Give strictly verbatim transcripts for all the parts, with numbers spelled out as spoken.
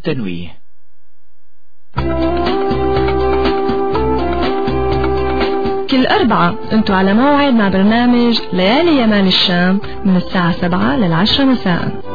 التنويه. كل أربعة انتوا على موعد مع برنامج ليالي يمال الشام من الساعة سبعة للعشرة مساء.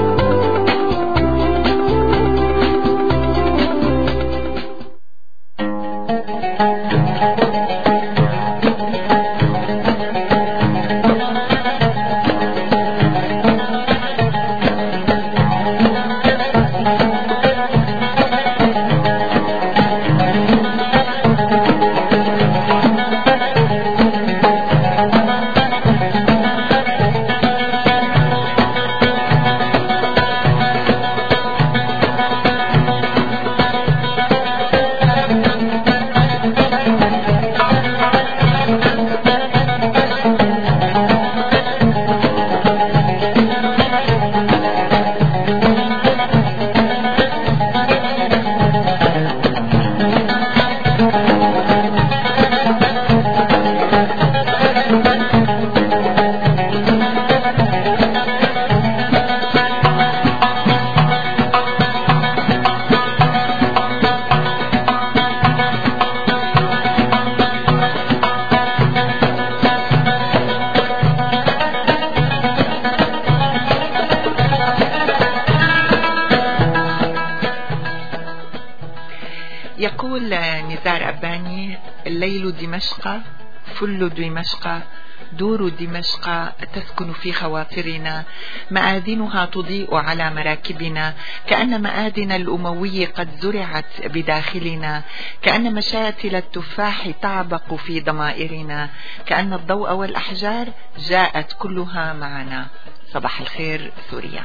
يقول نزار أباني: الليل دمشق، فل دمشق، دور دمشق تسكن في خواطرنا، مآذنها تضيء على مراكبنا، كأن مآذن الأموي قد زرعت بداخلنا، كأن مشاتل التفاح تعبق في ضمائرنا، كأن الضوء والأحجار جاءت كلها معنا. صباح الخير سوريا.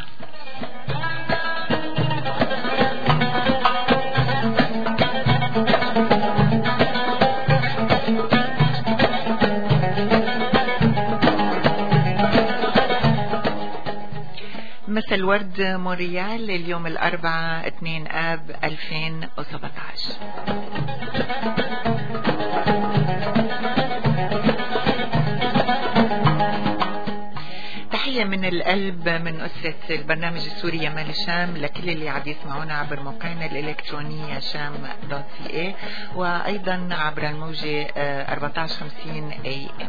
مساء الورد مونريال، اليوم الأربعاء اثنين آب ألفين وسبعة عشر. تحية من القلب من أسرة البرنامج السوري يمال الشام لكل اللي عم يسمعونا عبر موقعنا الإلكتروني شام دوت سي اي، وأيضا عبر الموجة أربعة عشر خمسين اي ام.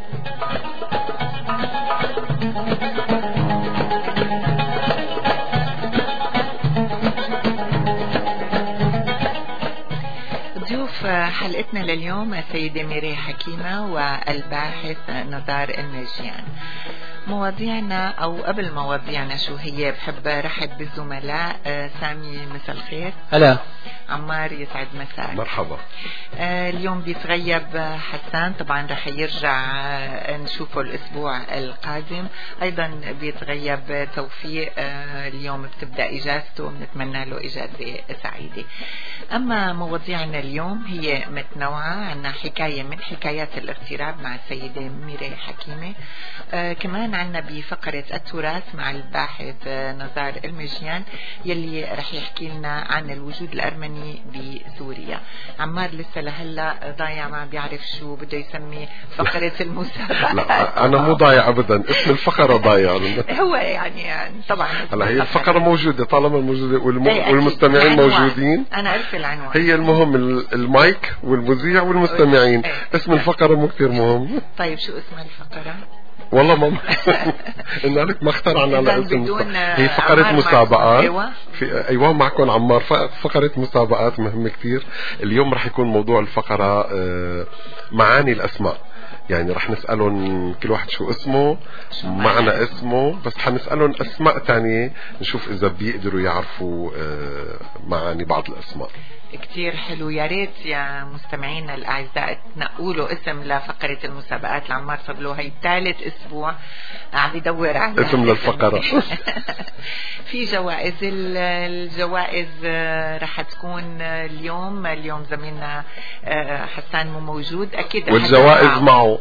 ضيوف حلقتنا لليوم السيدة ميري حكيمة والباحث نزار المجيان. مواضيعنا أو قبل مواضيعنا شو هي؟ بحب رحب بالزملاء. سامي مساء الخير. هلا. عمار يسعد مساك. مرحبا. آه اليوم بيتغيب حسان، طبعا رح يرجع نشوفه الأسبوع القادم. أيضا بيتغيب توفيق، آه اليوم بتبدأ إجازته، بنتمنى له إجازة سعيدة. أما مواضيعنا اليوم هي متنوعة، عنا حكاية من حكايات الاغتراب مع السيدة ميري حكيمة، آه كمان عنا بفقرة التراث مع الباحث نزار المجيان يلي رح يحكي لنا عن الوجود الأرمني بسوريا. عمار لسه لهلا ضايع، ما بيعرف شو بده يسمي فقرة المسابقة. لا أنا مو ضايع أبدا، اسم الفقرة ضايع. هو يعني, يعني طبعا هلا هي الفقرة موجودة طالما موجودة والمستمعين موجودين. أنا أعرف العنوان. هي المهم المايك والمذيع والمستمعين. اسم الفقرة مو كتير مهم. طيب شو اسم الفقرة؟ والله ما إن لك ما اخترعنا على اسم. هي فقرة مسابقات. أيوة. في أيوة معكم عمار. فقرة مسابقات مهمة كتير. اليوم رح يكون موضوع الفقرة معاني الأسماء، يعني رح نسألهم كل واحد شو اسمه، معنى اسمه، بس حنسألهم أسماء تانية نشوف إذا بيقدروا يعرفوا معاني بعض الأسماء. كتير حلو. يا ريت يا مستمعينا الأعزاء تنقوا له اسم لفقرة المسابقات. العمار صار له هي ثالث أسبوع عم يدور على اسم للفقرة. في جوائز. الجوائز رح تكون اليوم اليوم زميلنا حسان مو موجود أكيد، والجوائز معه.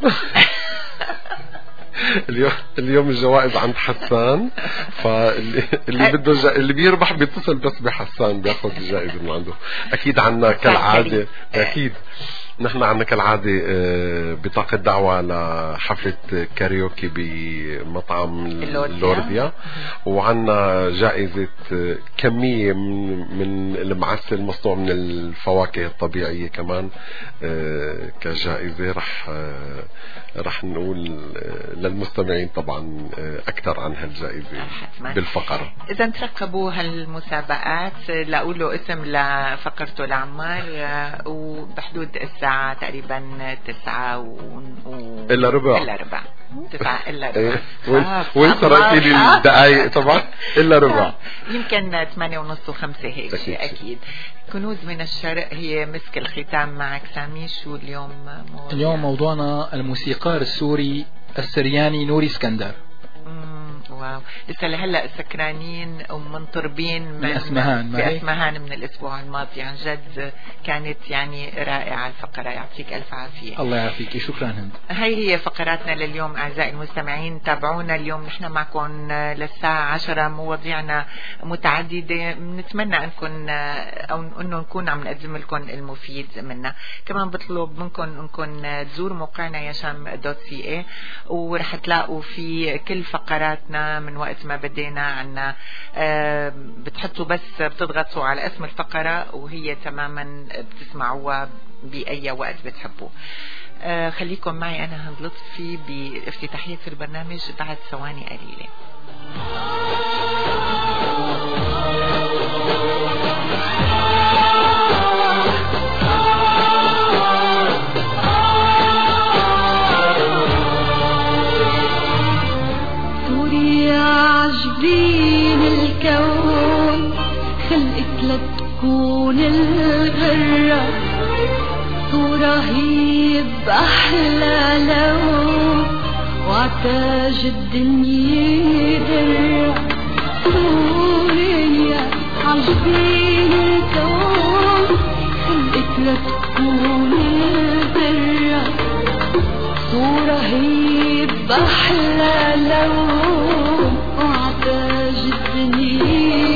اليوم اليوم الجوائز عند حسان، فاللي اللي بده جا... اللي بيربح بيتصل بس بحسان بياخذ الجائزة من عنده. اكيد عنا كالعادة اكيد نحن عندنا كالعادة بطاقة دعوة لحفلة كاريوكي بمطعم اللورديا، وعندنا جائزة كمية من المعسل مصنوع من الفواكه الطبيعية كمان كجائزة. رح رح نقول للمستمعين طبعا أكثر عن هالجائزة بالفقرة. إذا ترقبوا هالمسابقات لاقوله اسم لفقرته لعمار، وبحدود الساعة تقريبا تسعة و... و... إلا ربع إلا ربع تسعة إلا ربع. وين سرقتي لي الدقايق طبعا؟ إلا ربع يمكن ثمانية ونص وخمسة هيك شيء أكيد. كنوز من الشرق هي مسك الختام معك سامي. شو اليوم موضوع؟ اليوم موضوعنا الموسيقار السوري السرياني نوري اسكندر. واو، لسه لهلا سكرانين ومنطربين من اسمهان في اسمهان من الاسبوع الماضي. عن جد كانت يعني رائعه الفقره، يعطيك الف عافيه. الله يعافيك، شكرا هند. هاي هي فقراتنا لليوم اعزائي المستمعين، تابعونا اليوم نحن معكم للساعه عشرة، مواضيعنا متعدده، بنتمنى انكم او انه نكون عم نقدم لكم المفيد منا. كمان بطلب منكم انكم تزوروا موقعنا ياشام دوت سي اي، ورح تلاقوا في كل فقراتنا من وقت ما بدينا عنا أه بتحطوا بس بتضغطوا على اسم الفقرة وهي تماما بتسمعوها بأي وقت بتحبوا. أه خليكم معي أنا هند لطفي بافتتاحية البرنامج بعد ثواني قليلة. عجبين الكون خلقت لتكون الغرة، صورة هي بأحلى لون وعتاج الدنيا درة. سوريا عجبين الكون خلقت لتكون الغرة، صورة هي بأحلى لون وعتاج الدنيا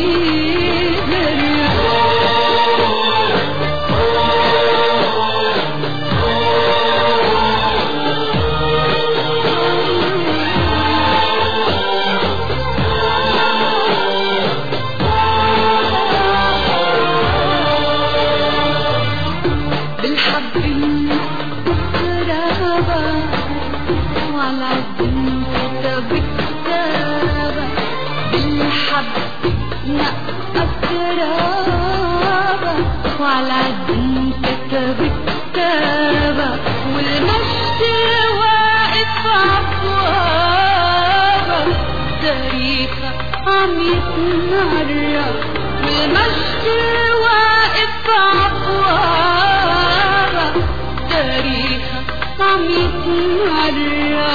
بالحب القرابة وعلى الدين كتب كتابة، بالحب أقرابة وعلى الدين كتب كتابة، والمجد واقف عبوابة تاريخها عم يتنرى، والمجد واقف عبوابة تاريخها عم يتنرى.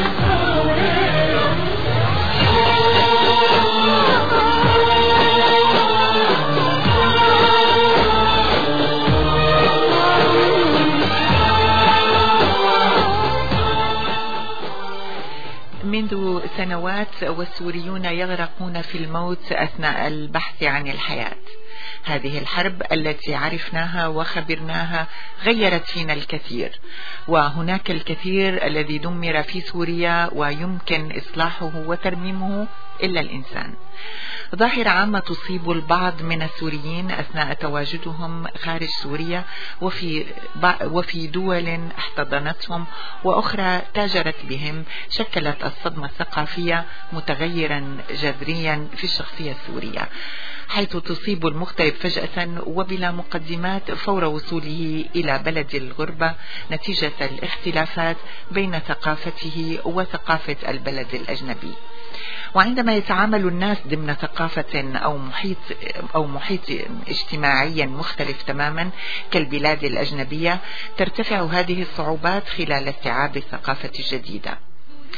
منذ سنوات والسوريون يغرقون في الموت أثناء البحث عن الحياة. هذه الحرب التي عرفناها وخبرناها غيرت فينا الكثير، وهناك الكثير الذي دمر في سوريا ويمكن إصلاحه وترميمه إلا الإنسان. ظاهرة عامة تصيب البعض من السوريين أثناء تواجدهم خارج سوريا وفي وفي دول احتضنتهم وأخرى تاجرت بهم، شكلت الصدمة الثقافية متغيرا جذريا في الشخصية السورية، حيث تصيب المغترب فجأة وبلا مقدمات فور وصوله إلى بلد الغربة نتيجة الاختلافات بين ثقافته وثقافة البلد الأجنبي. وعندما يتعامل الناس ضمن ثقافة أو محيط أو محيط اجتماعي مختلف تماما كالبلاد الأجنبية، ترتفع هذه الصعوبات خلال استيعاب الثقافة الجديدة.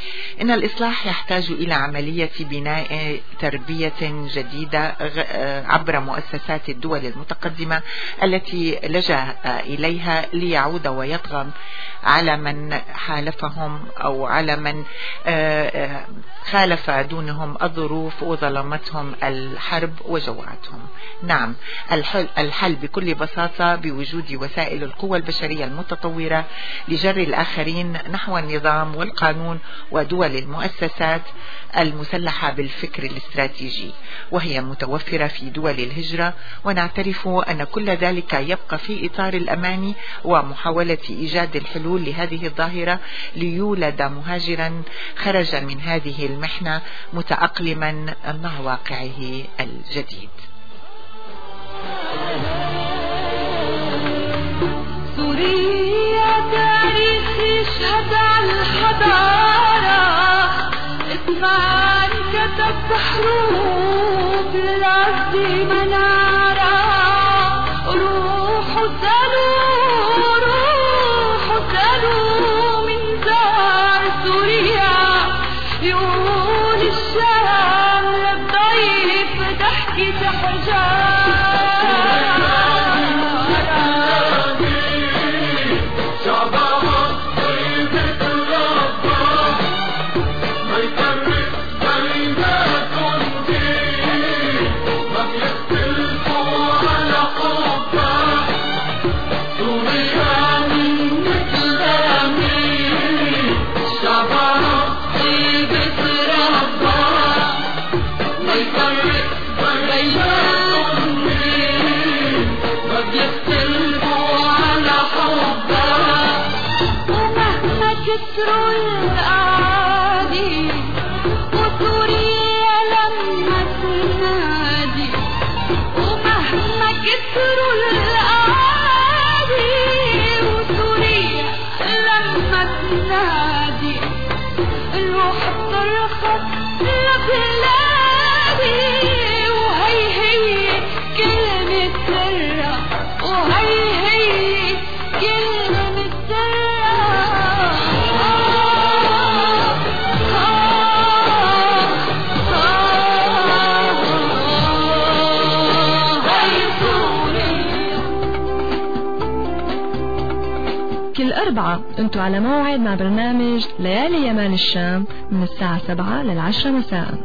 إن الإصلاح يحتاج إلى عملية بناء تربية جديدة عبر مؤسسات الدول المتقدمة التي لجأ إليها ليعود ويطغى على من حالفهم أو على من خالف دونهم الظروف وظلمتهم الحرب وجوعتهم. نعم، الحل, الحل بكل بساطة بوجود وسائل القوى البشرية المتطورة لجر الآخرين نحو النظام والقانون ودول المؤسسات المسلحة بالفكر الاستراتيجي، وهي متوفرة في دول الهجرة، ونعترف أن كل ذلك يبقى في إطار الأمان ومحاولة إيجاد الحلول لهذه الظاهرة ليولد مهاجرا خرج من هذه المحنة متأقلما مع واقعه الجديد. سوريا تاريخ يشهد على الحضارة، اسمع كتب حروب للعز منارة، روحوا سألوا روحوا سألوا من زار سوريا، يقول الشام للضيف ضحكة حجار. كسروا الأعادي وسوريا لما تنادي، ومهما كسروا الأعادي وسوريا لما تنادي، الروح بترخص لبلادي، وهي هي كلمة سرها، وهي هي كلمة سرها. كل أربعة أنتوا على موعد مع برنامج ليالي يمان الشام من الساعة سبعة للعشرة مساء.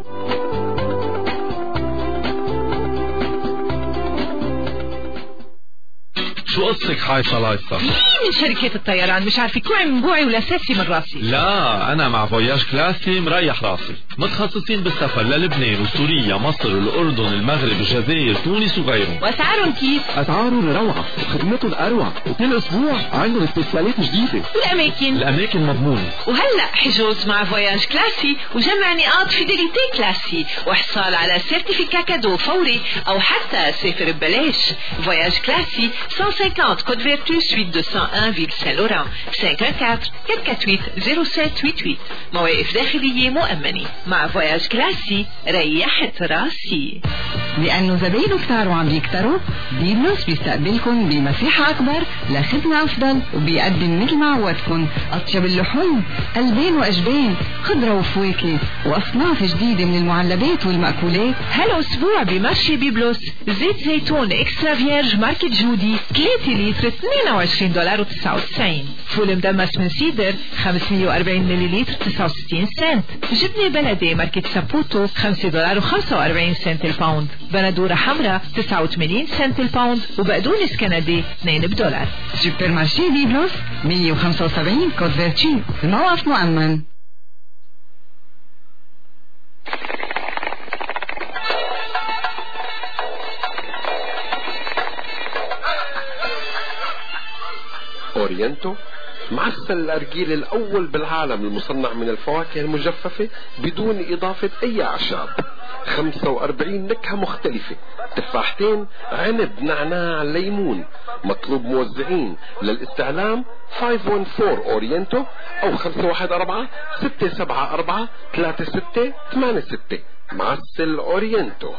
شو قصتك حايصة لايصة؟ مين من شركة الطيران مش عارفة كوعي من بوعي ولا ساسي من راسي؟ لا أنا مع فواياج كلاسي مريح راسي، متخصصين بالسفر للبنان وسوريا مصر الأردن المغرب الجزائر تونس وغيرهم. وأسعارهم كيف؟ أسعارهم روعة وخدمتهم أروع، وكل أسبوع عندهم استفسارات جديدة. والأماكن؟ الأماكن مضمونة. وهلأ حجوز مع فواياج كلاسي وجمع نقاط فيديليتي كلاسي وحصال على سيرتيفيكا كادو فوري أو حتى سافر ببلاش. فواياج كلاسي مئة وخمسين Côte Vertu suite deux cent un Ville Saint-Laurent cinq un quatre quatre quatre huit zéro sept huit huit. مواقف داخلية مؤمنة. مع فواياج كلاسي ريحت راسي. لأنه زباينه كتار وعم بيكتروا، بيبلوس بيستقبلكم بمساحة أكبر لخدمة أفضل، وبيقدم مثل ما عودكم أطيب اللحوم، قلبين وأجبين، خضرة وفواكه، وأصناف جديدة من المعلبات والمأكولات. هالأسبوع بمرشي بيبلوس زيت زيتون إكسترا فيرج ماركة جودي ثلاثة لتر اثنين وعشرين دولار وتسعة وتسعين. فول مدمس من سيدر خمسمية وأربعين مليلتر تسعة وستين سنت. جبنة بلدي ماركة سابوتو خمسة دولار وخمسة وأربعين سنت الباوند. بندورة حمراء تسعة وثمانين سنت الباوند، وبقدونس كندي اثنين بدولار. سوبر مارشي بيبلوس مية وخمسة وسبعين كوت فيرتشي، الموقف مؤمن. أورينتو معسل الأرجيل الأول بالعالم المصنع من الفواكه المجففة بدون إضافة أي أعشاب، خمسة وأربعين نكهة مختلفة، تفاحتين، عنب، نعناع، ليمون. مطلوب موزعين للاستعلام خمسة واحد أربعة أورينتو أو خمسة واحد أربعة ستة سبعة أربعة ثلاثة ستة ثمانية ستة. معسل أورينتو.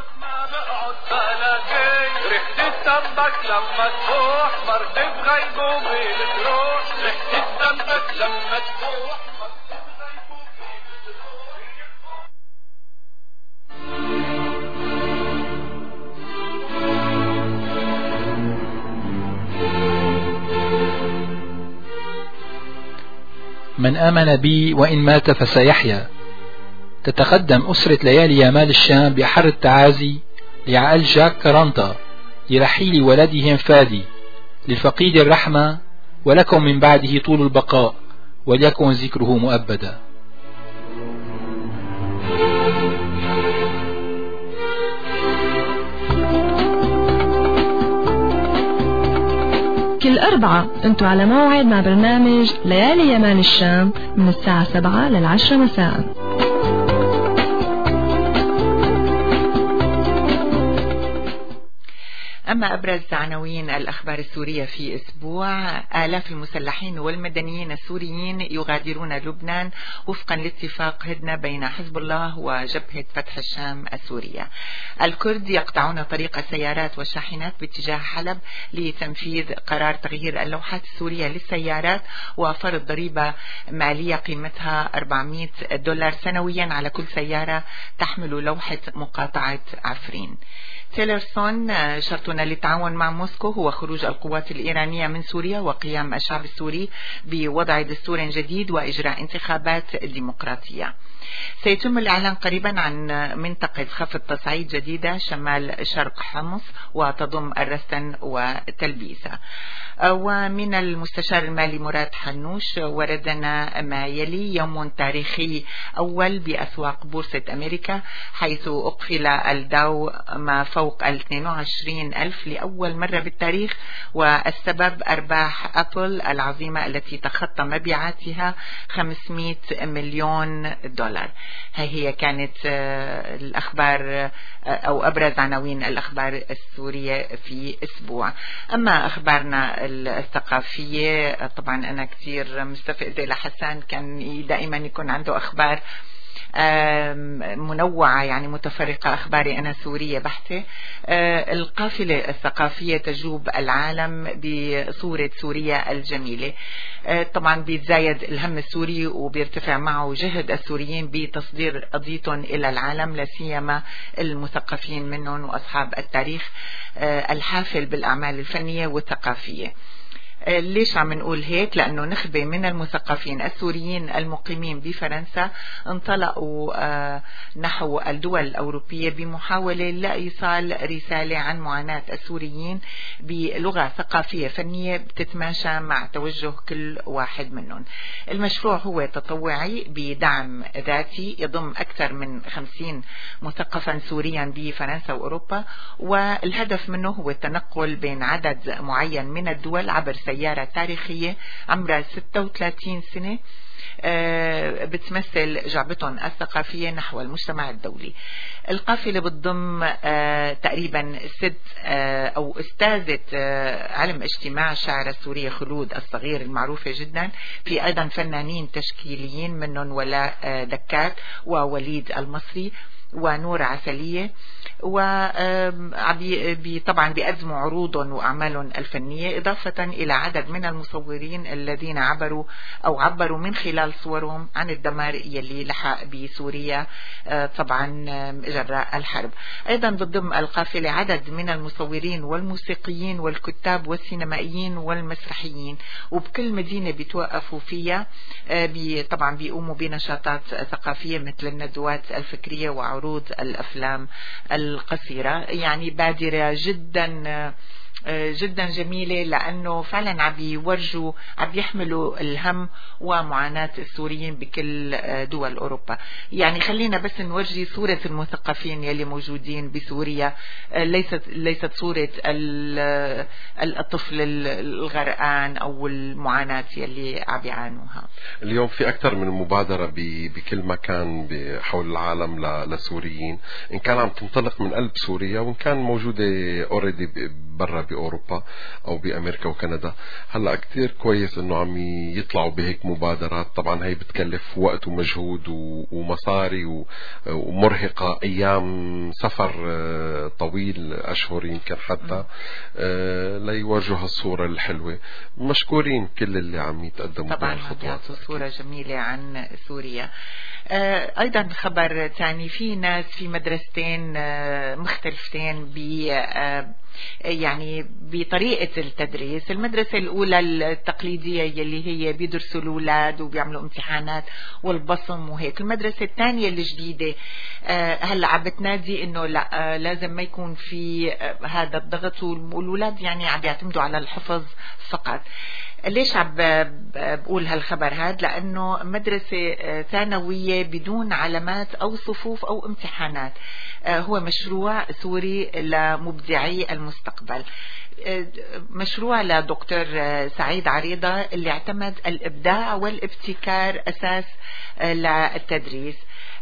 ريحة دمك لما تروح مرتب غيبوبة بتروح، ريحة دمك لما تروح مرتب غيبوبة. من آمن بي وإن مات فسيحيا. تتقدم أسرة ليالي يمال الشام بأحر التعازي لعائل جاك كارانتا لرحيل ولدهم فادي، للفقيد الرحمة، ولكم من بعده طول البقاء، وليكن ذكره مؤبدا. كل أربعة أنتوا على موعد مع برنامج ليالي يمال الشام من الساعة سبعة للعشرة مساء. أما أبرز عناوين الأخبار السورية في أسبوع: آلاف المسلحين والمدنيين السوريين يغادرون لبنان وفقا لاتفاق هدنة بين حزب الله وجبهة فتح الشام السورية. الكرد يقطعون طريق السيارات والشاحنات باتجاه حلب لتنفيذ قرار تغيير اللوحات السورية للسيارات وفرض ضريبة مالية قيمتها أربعمائة دولار سنويا على كل سيارة تحمل لوحة مقاطعة عفرين. تيلرسون: شرطنا للتعاون مع موسكو هو خروج القوات الإيرانية من سوريا وقيام الشعب السوري بوضع دستور جديد وإجراء انتخابات ديمقراطية. سيتم الإعلان قريبا عن منطقة خفض تصعيد جديدة شمال شرق حمص وتضم الرستن وتلبيسة. ومن المستشار المالي مراد حنوش: وردنا ما يلي يوم تاريخي أول بأسواق بورصة أمريكا، حيث أقفل الداو ما فوق ال اثنين وعشرين ألف لأول مرة بالتاريخ، والسبب أرباح أبل العظيمة التي تخطى مبيعاتها خمسمائة مليون دولار. هاي هي كانت الأخبار أو أبرز عناوين الأخبار السورية في أسبوع. أما أخبارنا الثقافية، طبعا أنا كتير مستفيدة لحسان، كان دائما يكون عنده أخبار منوعة يعني متفرقة. أخباري أنا سورية بحتة. القافلة الثقافية تجوب العالم بصورة سوريا الجميلة. طبعا بيتزايد الهم السوري وبيرتفع معه جهد السوريين بتصدير قضيتهم إلى العالم، لا سيما المثقفين منهم وأصحاب التاريخ الحافل بالأعمال الفنية والثقافية. ليش عم نقول هيك؟ لأنه نخبة من المثقفين السوريين المقيمين بفرنسا انطلقوا نحو الدول الأوروبية بمحاولة لإيصال رسالة عن معاناة السوريين بلغة ثقافية فنية بتتماشى مع توجه كل واحد منهم. المشروع هو تطوعي بدعم ذاتي يضم أكثر من خمسين مثقفا سوريا بفرنسا وأوروبا، والهدف منه هو التنقل بين عدد معين من الدول عبر سيارة تاريخية عمرها ستة وثلاثين سنة بتمثل جعبتهم الثقافية نحو المجتمع الدولي. القافلة بتضم تقريبا ست أو أستاذة علم اجتماع الشاعرة السورية خلود الصغير المعروفة جدا، في أيضا فنانين تشكيليين منهم ولاء دكات ووليد المصري ونور عسلية، وطبعا بيقدموا عروضهم وأعمالهم الفنية، إضافة إلى عدد من المصورين الذين عبروا أو عبروا من خلال صورهم عن الدمار يلي لحق بسوريا طبعا جراء الحرب. أيضا بتضم القافلة عدد من المصورين والموسيقيين والكتاب والسينمائيين والمسرحيين، وبكل مدينة بيتوقفوا فيها طبعا بيقوموا بنشاطات ثقافية مثل الندوات الفكرية وعروض الأفلام القصيرة. يعني بادرة جدا جدا جميلة، لأنه فعلا عم بيورجوا عم بيحملوا الهم ومعاناة السوريين بكل دول أوروبا. يعني خلينا بس نورجي صورة المثقفين يلي موجودين بسوريا، ليست ليست صورة الطفل الغرقان أو المعاناة يلي عم بيعانوها. اليوم في أكثر من مبادرة بكل مكان حول العالم للسوريين، إن كان عم تنطلق من قلب سوريا وإن كان موجودة أوريدي برا بأوروبا أو بأمريكا وكندا. هلأ كتير كويس إنه عم يطلعوا بهيك مبادرات. طبعا هي بتكلف وقت ومجهود ومصاري ومرهقة، أيام سفر طويل، أشهر يمكن حتى، ليورجوا هالصورة الحلوة. مشكورين كل اللي عم يتقدموا طبعا بهالخطوات. صورة جميلة عن سوريا. أيضا خبر ثاني، في ناس في مدرستين مختلفتين ب يعني بطريقة التدريس. المدرسة الأولى التقليدية يلي هي بيدرسوا الأولاد وبيعملوا امتحانات والبصم وهيك. المدرسة الثانية الجديدة هلا عم بتنادي إنه لا، لازم ما يكون في هذا الضغط، والأولاد يعني عم يعتمدوا على الحفظ فقط. ليش عم بقول هالخبر هذا؟ لأنه مدرسة ثانوية بدون علامات أو صفوف أو امتحانات. هو مشروع سوري لمبدعي المستقبل، مشروع لدكتور سعيد عريضة اللي اعتمد الإبداع والابتكار أساس للتدريس.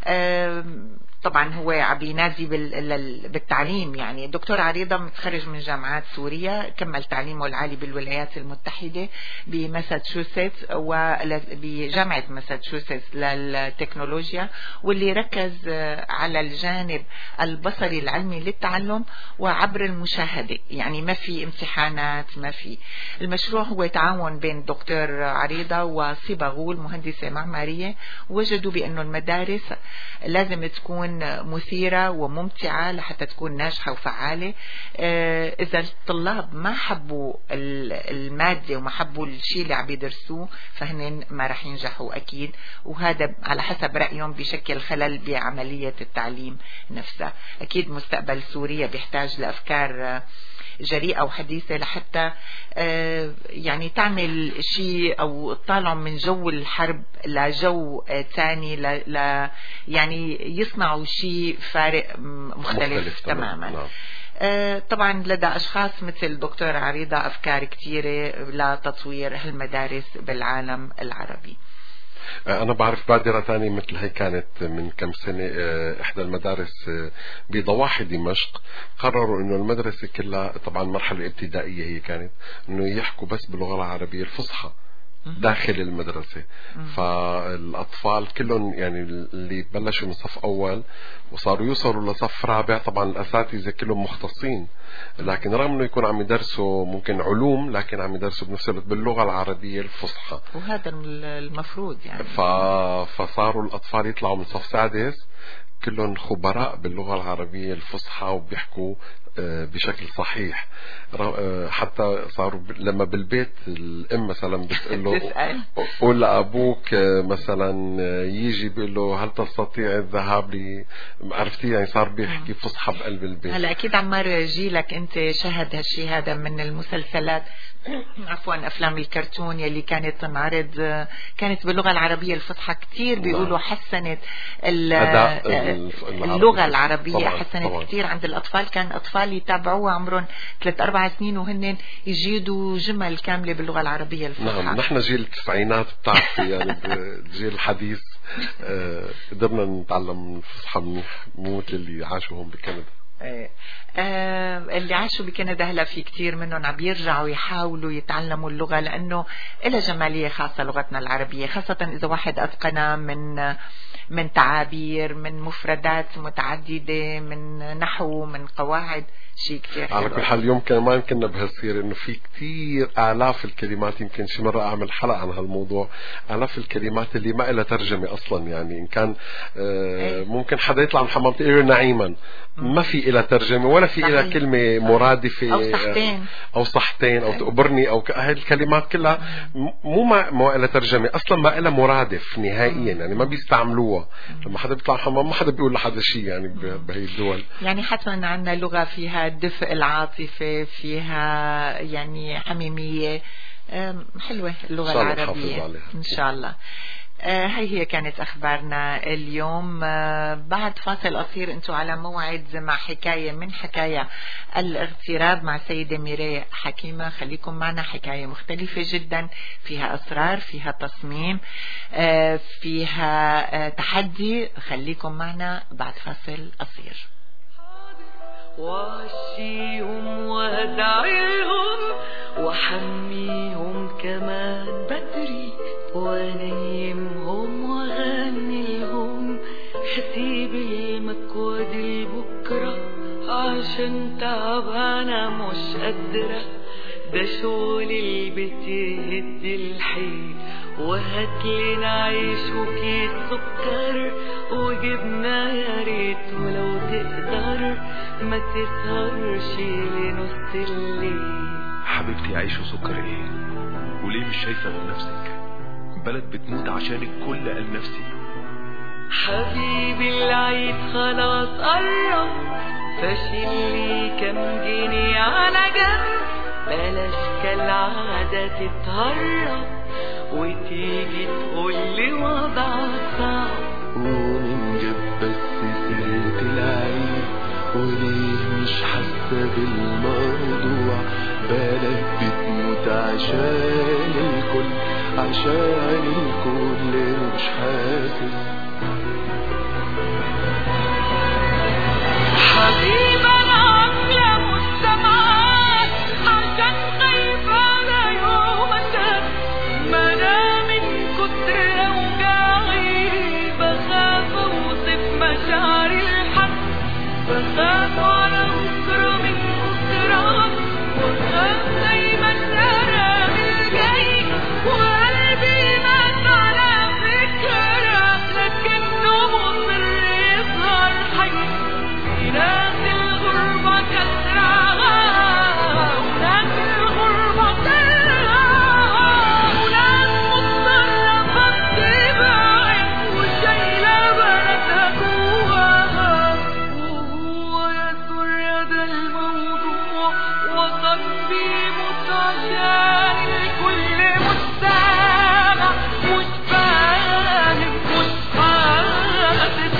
طبعا هو عم ينادي بالتعليم. يعني الدكتور عريضة متخرج من جامعات سوريا، كمل تعليمه العالي بالولايات المتحدة بماساتشوستس وبجامعة ماساتشوستس للتكنولوجيا، واللي ركز على الجانب البصري العلمي للتعلم وعبر المشاهدة. يعني ما في امتحانات، ما في. المشروع هو تعاون بين الدكتور عريضة وصبغول مهندسة معمارية، وجدوا بأنه المدارس لازم تكون مثيرة وممتعة لحتى تكون ناجحة وفعالة. إذا الطلاب ما حبوا المادة وما حبوا الشيء اللي عم يدرسوه فهن ما رح ينجحوا أكيد، وهذا على حسب رأيهم بشكل خلل بعملية التعليم نفسها. أكيد مستقبل سوريا بيحتاج لأفكار جريئة وحديثة لحتى يعني تعمل شيء أو تطالع من جو الحرب لجو تاني، ل يعني يصنعوا شيء فارق مختلف, مختلف تماما. نعم. طبعا لدى أشخاص مثل دكتور عريضة أفكار كثيرة لتطوير هالمدارس بالعالم العربي. أنا بعرف بادرة تانية مثل هي كانت من كم سنة. إحدى المدارس بضواحي دمشق قرروا إنه المدرسة كلها، طبعا مرحلة ابتدائية هي كانت، إنه يحكوا بس باللغة العربية الفصحى داخل المدرسة. فالأطفال كلهم يعني اللي بلشوا من صف أول وصاروا يوصلوا لصف رابع، طبعا الأساتذة كلهم مختصين، لكن رغم أنه يكون عم يدرسوا ممكن علوم، لكن عم يدرسوا بنفس الوقت باللغة العربية الفصحى، وهذا المفروض يعني. ف... فصاروا الأطفال يطلعوا من صف سادس كلهم خبراء باللغة العربية الفصحى وبيحكوا بشكل صحيح. حتى صاروا لما بالبيت الام مثلا بتقول له قول لابوك مثلا يجي بيقول له هل تستطيع الذهاب لي، عرفتي يعني صار بيحكي فصحى بقلب البيت. هلا اكيد عمار جيلك انت شهد هالشيء هذا من المسلسلات عفوا افلام الكرتون يلي كانت تنعرض كانت باللغه العربيه الفصحى كثير بيقولوا حسنت اللغه العربيه طبعاً حسنت طبعاً. كثير عند الاطفال. كان اطفال يتابعوها عمرهم ثلاث اربع سنين وهن يجيدوا جمل كامله باللغه العربيه الفصحى. نعم نحن جيل التسعينات بتعرفي يعني الجيل الحديث قدرنا نتعلم الفصحى منيح، مو مثل اللي عاشوا هون بكندا. آه اللي عاشوا بكندا هلا في كتير منهم عم يرجعوا يحاولوا يتعلموا اللغة، لأنه إلها جمالية خاصة لغتنا العربية، خاصة إذا واحد أتقنها من من تعابير، من مفردات متعددة، من نحو، من قواعد، شيء كتير على كل حال اليوم كمان كنا بهالسير إنه في كتير آلاف الكلمات، يمكن شي مرة أعمل حلقة عن هالموضوع، آلاف الكلمات اللي ما إلها ترجمة أصلا. يعني إن كان آه ممكن حدا يطلع من حمام طائر نعيما ما في إلها ترجمة ولا في إلها كلمة مرادفة أو صحتين أو صحتين أو تقبرني أو هاي الكلمات كلها مو ما ما إلها ترجمة أصلا، ما إلها مرادف نهائيا، يعني ما بيستعملوها. لما حدا بيطلع حمام ما حدا بيقول لحدا شيء يعني بهي الدول. يعني حتما عندنا لغة فيها دفء العاطفة، فيها يعني حميمية حلوة اللغة العربية إن شاء الله. آه هاي هي كانت أخبارنا اليوم. آه بعد فاصل قصير أنتوا على موعد مع حكاية من حكاية الاغتراب مع سيدة ميري حكيمة. خليكم معنا، حكاية مختلفة جدا، فيها أسرار، فيها تصميم، آه فيها آه تحدي. خليكم معنا بعد فاصل قصير. واشيهم وادعيهم وحميهم كمان بدري ونيمهم وغنيهم حسيب المكوى دي بكرة عشان تعبانة مش قادرة ده شغل البيت يهد الحيط وهاتلي نعيش وكيس سكر وجبنا يا ريت ولو تقدر ما تسهرش لنص الليل. حبيبتي عيش وسكر ايه؟ وليه مش شايفة غير نفسك؟ بلد بتموت عشانك كل قال نفسي. حبيبي العيد خلاص قرب، فشيلي كم جنيه على جنب، بلاش كالعادة تتهرب وتيجي تقولي وضعك صعب. ومن جاب بس سيرة العيد وليه مش حاسة بالموضوع؟ بلد بتموت عشان الكل، عشان الكل مش حاسس. حبيبي انا عاملة مجتمعات عشان خايفة على يومك، ما انا من كتر اوجاعي بخاف اوصف مشاعري الحق، بخاف على بكرة من بكرة، وخاف دايما ارامي الجاي، وقلبي مات على فكرة لكنه مصر يظهر حي. ناس الغربة كسرها وناس الغربة كسرها، وناس مضطرة تبعد وشايلة بلدها جواها. وهو يا سوريا ده الموضوع، وطن بيموت عشان الكل مش سامع مش فاهم مش حاسس.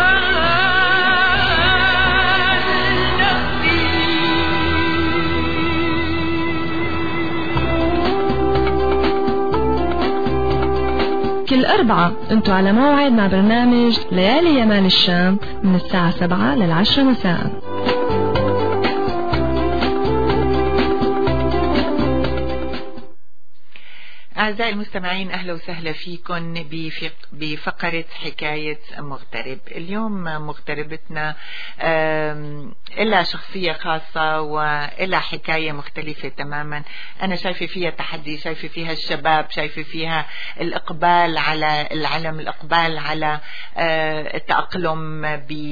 كل أربعة أنتوا على موعد مع برنامج ليالي يمال الشام من الساعة سبعة للعشرة مساء. أعزائي المستمعين، أهلا وسهلا فيكم بفقرة حكاية مغترب. اليوم مغتربتنا إلا شخصية خاصة وإلا حكاية مختلفة تماما. أنا شايفة فيها تحدي، شايفة فيها الشباب، شايفة فيها الإقبال على العلم، الإقبال على التأقلم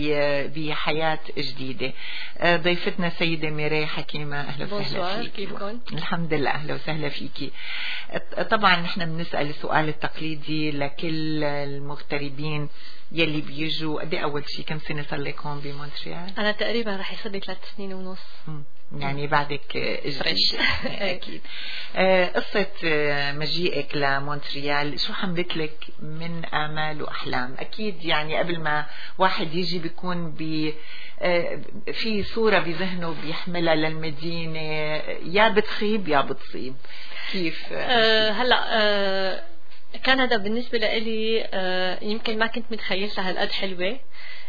بحياة جديدة. ضيفتنا سيدة ميري حكيمة، أهلا وسهلا فيكي. الحمد لله، أهلا وسهلا فيكي. طبعا نحن بنسأل السؤال التقليدي لكل المغتربين يلي بيجوا. قد اول شيء كم سنة صار لك هون بمونتريال؟ انا تقريبا رح يصير لي ثلاث سنين ونص. يعني بعدك جديد. اكيد. قصة مجيئك لمونتريال شو حملت لك من آمال واحلام؟ اكيد يعني قبل ما واحد يجي بيكون بي في صورة بذهنه بيحملها للمدينة، يا بتخيب يا بتصيب. كيف؟ أه هلا أه كندا بالنسبة لإلي أه يمكن ما كنت متخيلتها هالقد حلوة.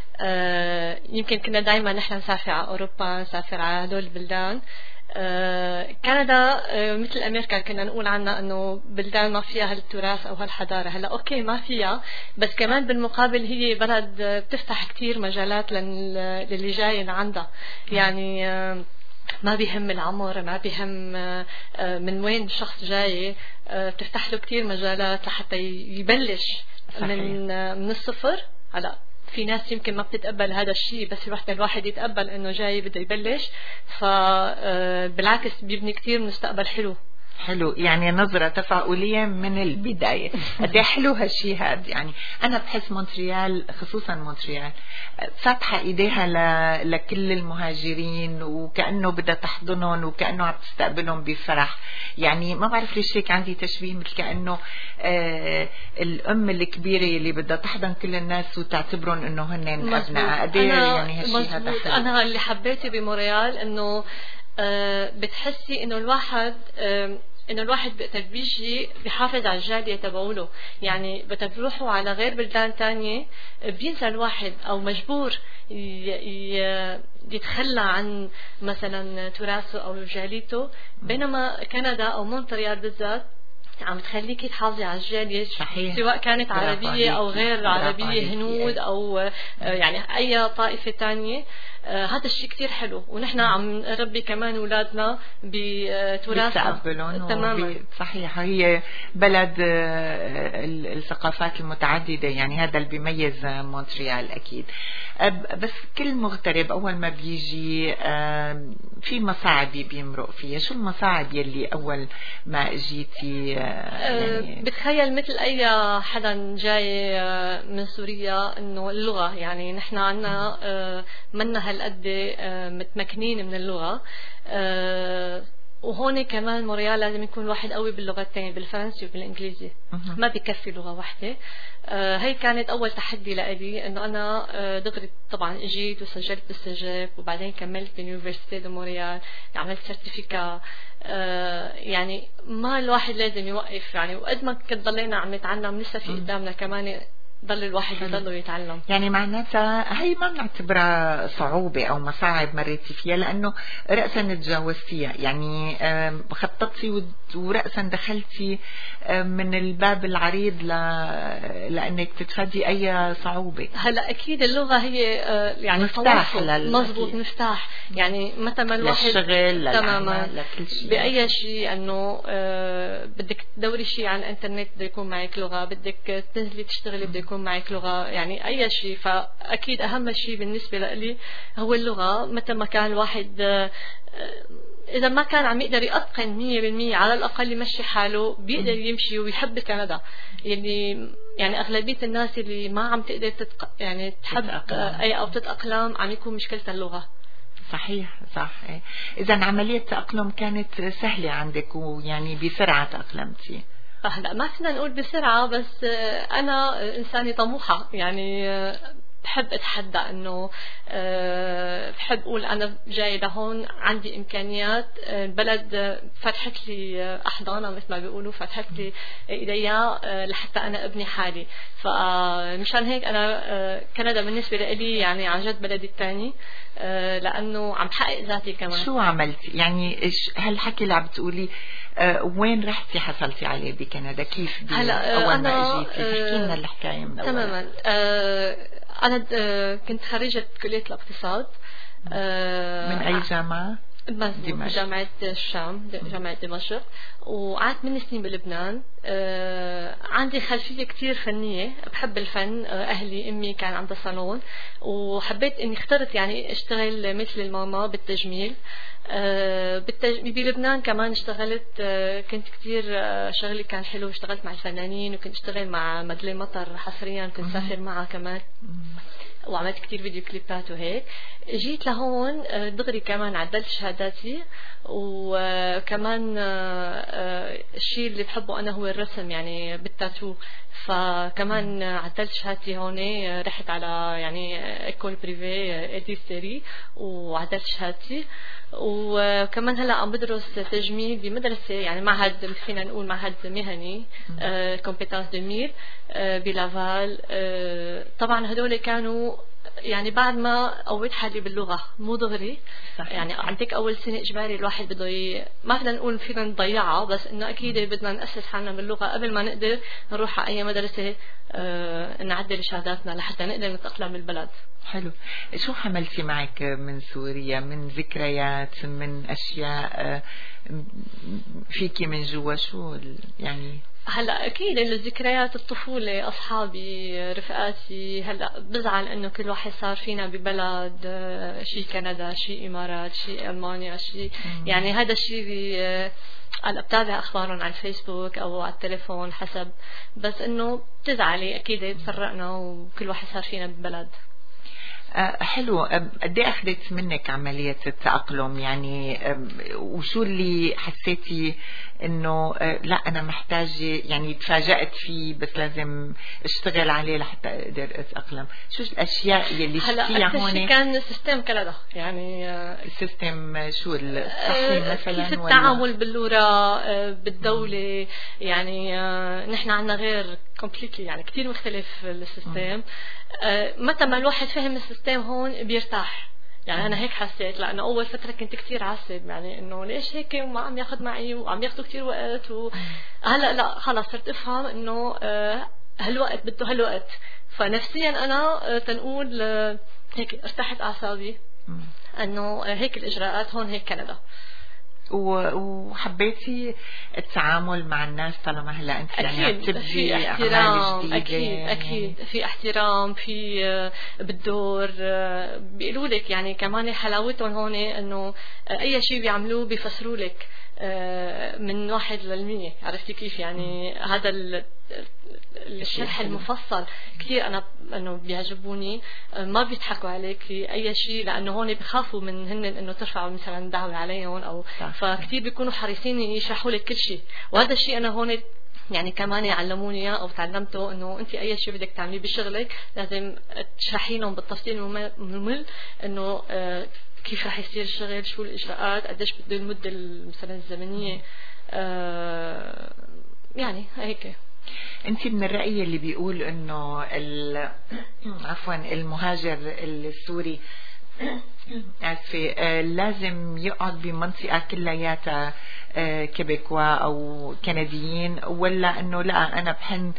أه يمكن كنا دايما نحن نسافر على أوروبا، نسافر على هدول البلدان. أه كندا أه مثل أمريكا كنا نقول عنها أنه بلدان ما فيها هالتراث أو هالحضارة. هلا أوكي ما فيها، بس كمان بالمقابل هي بلد بتفتح كتير مجالات للي جاي لعندها. يعني أه ما بيهم العمر، ما بيهم من وين الشخص جاي، بتفتح له كتير مجالات لحتى يبلش من من الصفر. هلا في ناس يمكن ما بتتقبل هذا الشيء، بس وقت الواحد يتقبل انه جاي بده يبلش، فبالعكس بيبني كتير مستقبل حلو. حلو، يعني نظرة تفاؤلية من البداية. قد ايه حلو هالشيء هذا. يعني أنا بحس مونتريال، خصوصا مونتريال، فاتحة إيديها ل... لكل المهاجرين، وكأنه بدها تحضنهم وكأنه عم تستقبلهم بفرح. يعني ما بعرف ليش هيك عندي تشبيه مثل كأنه آه الأم الكبيرة اللي بدها تحضن كل الناس وتعتبرهم إنه هن أبناء. قد ايه يعني هالشيء هذا. أنا اللي حبيته بمونتريال إنه آه بتحسي إنه الواحد آه انه الواحد بقدر بيجي بيحافظ على الجاليه تبعوله. يعني بدك تروحوا على غير بلدان تانية بينسى الواحد او مجبور يتخلى عن مثلا تراثه او جاليته، بينما كندا او مونتريال بالذات عم تخليكي تحافظي على الجالية، سواء كانت عربية أو غير عربية، هنود أو يعني أي طائفة تانية. آه هذا الشيء كتير حلو، ونحن عم نربي كمان أولادنا بتراثنا تماما. صحيح، هي بلد الثقافات المتعددة، يعني هذا اللي بيميز مونتريال أكيد. بس كل مغترب أول ما بيجي في مصاعب بيمرق فيها، شو المصاعب يلي أول ما جيتي يعني؟ بتخيل مثل أي حدا جاي من سوريا إنه اللغة، يعني نحن عنا منا هالقد متمكنين من اللغة، وهون كمان مونريال لازم يكون الواحد قوي باللغتين، بالفرنسي وبالانجليزي، ما بكفي لغه واحده. آه هي كانت اول تحدي لإلي، انه انا آه دغري طبعا اجيت وسجلت بالسجاب، وبعدين كملت بيونيفرسيتي دو مونريال، عملت سيرتيفيكا. آه يعني ما الواحد لازم يوقف، يعني وقد ما كنت ضلينا عم نتعلم لسه في قدامنا كمان ضل الواحد يضل يتعلم. يعني معناتها هي ما بنعتبرها صعوبة أو مصاعب مريتي فيها، لأنه رأسا تجاوزتيها، يعني خططتي ورأسا دخلتي من الباب العريض ل... لأنك تتفادي أي صعوبة. هلا أكيد اللغة هي يعني مفتاح، مزبوط مفتاح، يعني متى ما الواحد للشغل تماما لكل شيء، بأي شيء، أنه بدك تدوري شيء عن الإنترنت بده يكون معك لغة، بدك تنزلي تشتغلي بده يكون معك لغة، يعني أي شيء. فأكيد أهم شيء بالنسبة لي هو اللغة. متى ما كان الواحد إذا ما كان عم يقدر يتقن مية بالمية، على الأقل يمشي حاله، بيقدر يمشي ويحب كندا. يعني يعني أغلبية الناس اللي ما عم تقدر تتق... يعني تحب تتأقلم. أي أو تتأقلم، عم يكون مشكلتها اللغة. صحيح صح. إذا عملية التأقلم كانت سهلة عندك، ويعني بسرعة تأقلمتي. هلا ما فينا نقول بسرعة، بس أنا إنسانة طموحة، يعني بحب أتحدى، إنه بحب أقول أنا جاي لهون عندي إمكانيات، البلد فتحت لي أحضانها مثل ما بيقولوا، فتحت لي إيديا لحتى أنا أبني حالي. فمشان هيك أنا كندا بالنسبة لي يعني عن جد بلدي الثاني، لأنه عم بحقق ذاتي كمان. شو عملتي يعني هالحكي اللي عم بتقولي؟ أه وين رحتي حصلتي عليه بكندا؟ كيف هلا أول أنا ما اجيتي؟ احكي لنا الحكاية من أول. تماما. أه أنا أه كنت خريجة كلية الاقتصاد. أه من أي جامعة؟ دمشق. جامعة الشام، جامعة دمشق، وقعدت من سنين بلبنان. آه عندي خلفية كتير فنية، بحب الفن. آه أهلي أمي كان عندها صالون، وحبيت إني اخترت يعني اشتغل مثل الماما بالتجميل. آه بالتج... بلبنان كمان اشتغلت، آه كنت كتير آه شغلي كان حلو، اشتغلت مع الفنانين، وكنت اشتغل مع مدلين مطر حصريا، كنت سافر معها كمان، وعملت كتير فيديو كليبات وهيك. جيت لهون دغري كمان عدلت شهاداتي، وكمان الشيء اللي بحبه أنا هو الرسم، يعني بالتاتو. فكمان عدلت شهادتي هون، رحت على يعني إيكول بريفي إيدي سيري وعدلت شهادتي. وكمان هلا عم بدرس تجميل بمدرسة، يعني معهد فينا نقول معهد مهني، كومبيتانس دو مير بلافال. طبعا هدول كانوا يعني بعد ما قويت حالي باللغة، مو دغري. صحيح. يعني عندك أول سنة إجباري الواحد بده ي... ما فينا نقول فينا نضيعها، بس إنه أكيد بدنا نأسس حالنا باللغة قبل ما نقدر نروح على أي مدرسة آه نعدل شهاداتنا لحتى نقدر نتأقلم بالبلد. حلو. شو حملتي معك من سوريا من ذكريات، من أشياء فيكي من جوا؟ شو يعني؟ هلا اكيد الذكريات، الطفوله، اصحابي، رفقاتي. هلا بزعل انه كل واحد صار فينا ببلد، شيء كندا، شيء امارات، شيء المانيا، شيء يعني هذا الشيء اللي هلا بتابع اخبارهم على الفيسبوك او على التليفون حسب، بس انه بتزعلي اكيد تفرقنا وكل واحد صار فينا ببلد. أه حلو. قد ايه اخذت منك عملية التأقلم يعني؟ وشو اللي حسيتي انه لا انا محتاجة، يعني تفاجأت فيه بس لازم اشتغل عليه لحتى اقدر اتأقلم؟ شو الاشياء اللي شفتيها هون؟ هلا كان سيستم كندا، يعني السيستم شو الصحي مثلا؟ كيف التعامل باللورا بالدولة، يعني نحن عنا غير كومبليتلي، يعني كتير مختلف السيستم. متى ما الواحد فهم السيستم هون بيرتاح، يعني أنا هيك حسيت، لأنه أول فترة كنت كتير عصب، يعني إنه ليش هيك وما عم ياخد معي وعم ياخدوا كتير وقت. وهلأ لا خلاص صرت أفهم إنه هالوقت بده هالوقت. فنفسيا أنا تنقول هيك ارتحت أعصابي، انه هيك الاجراءات هون، هيك كندا. وحبيتي التعامل مع الناس طالما هلا انت يعني عم تبدي اعمال جديده؟ اكيد اكيد في احترام، في بالدور بيقولوا لك يعني كمان حلاوتهم هون انه اي شيء بيعملوه بيفسروا لك من واحد للمية. عرفتي كيف يعني؟ م. هذا الشرح المفصل كثير انا انه بيعجبوني. ما بيضحكوا عليك في اي شيء، لانه هون بخافوا من هن انه ترفعوا مثلا دعوه عليهم او فكثير بيكونوا حريصين يشرحوا لك كل شيء. وهذا الشيء انا هون يعني كمان يعلموني اياه او تعلمته، انه انت اي شيء بدك تعمليه بشغلك لازم تشرحي لهم بالتفصيل الممل انه كيف رح يصير الشغل، شو الاجراءات، قديش بده المده مثلا الزمنيه. آه يعني هيك. انت من الرأي اللي بيقول انه عفوا المهاجر السوري اسفه آه لازم يقعد بمنطقه كلياتها آه كيبيكوا او كنديين، ولا انه لا انا بحن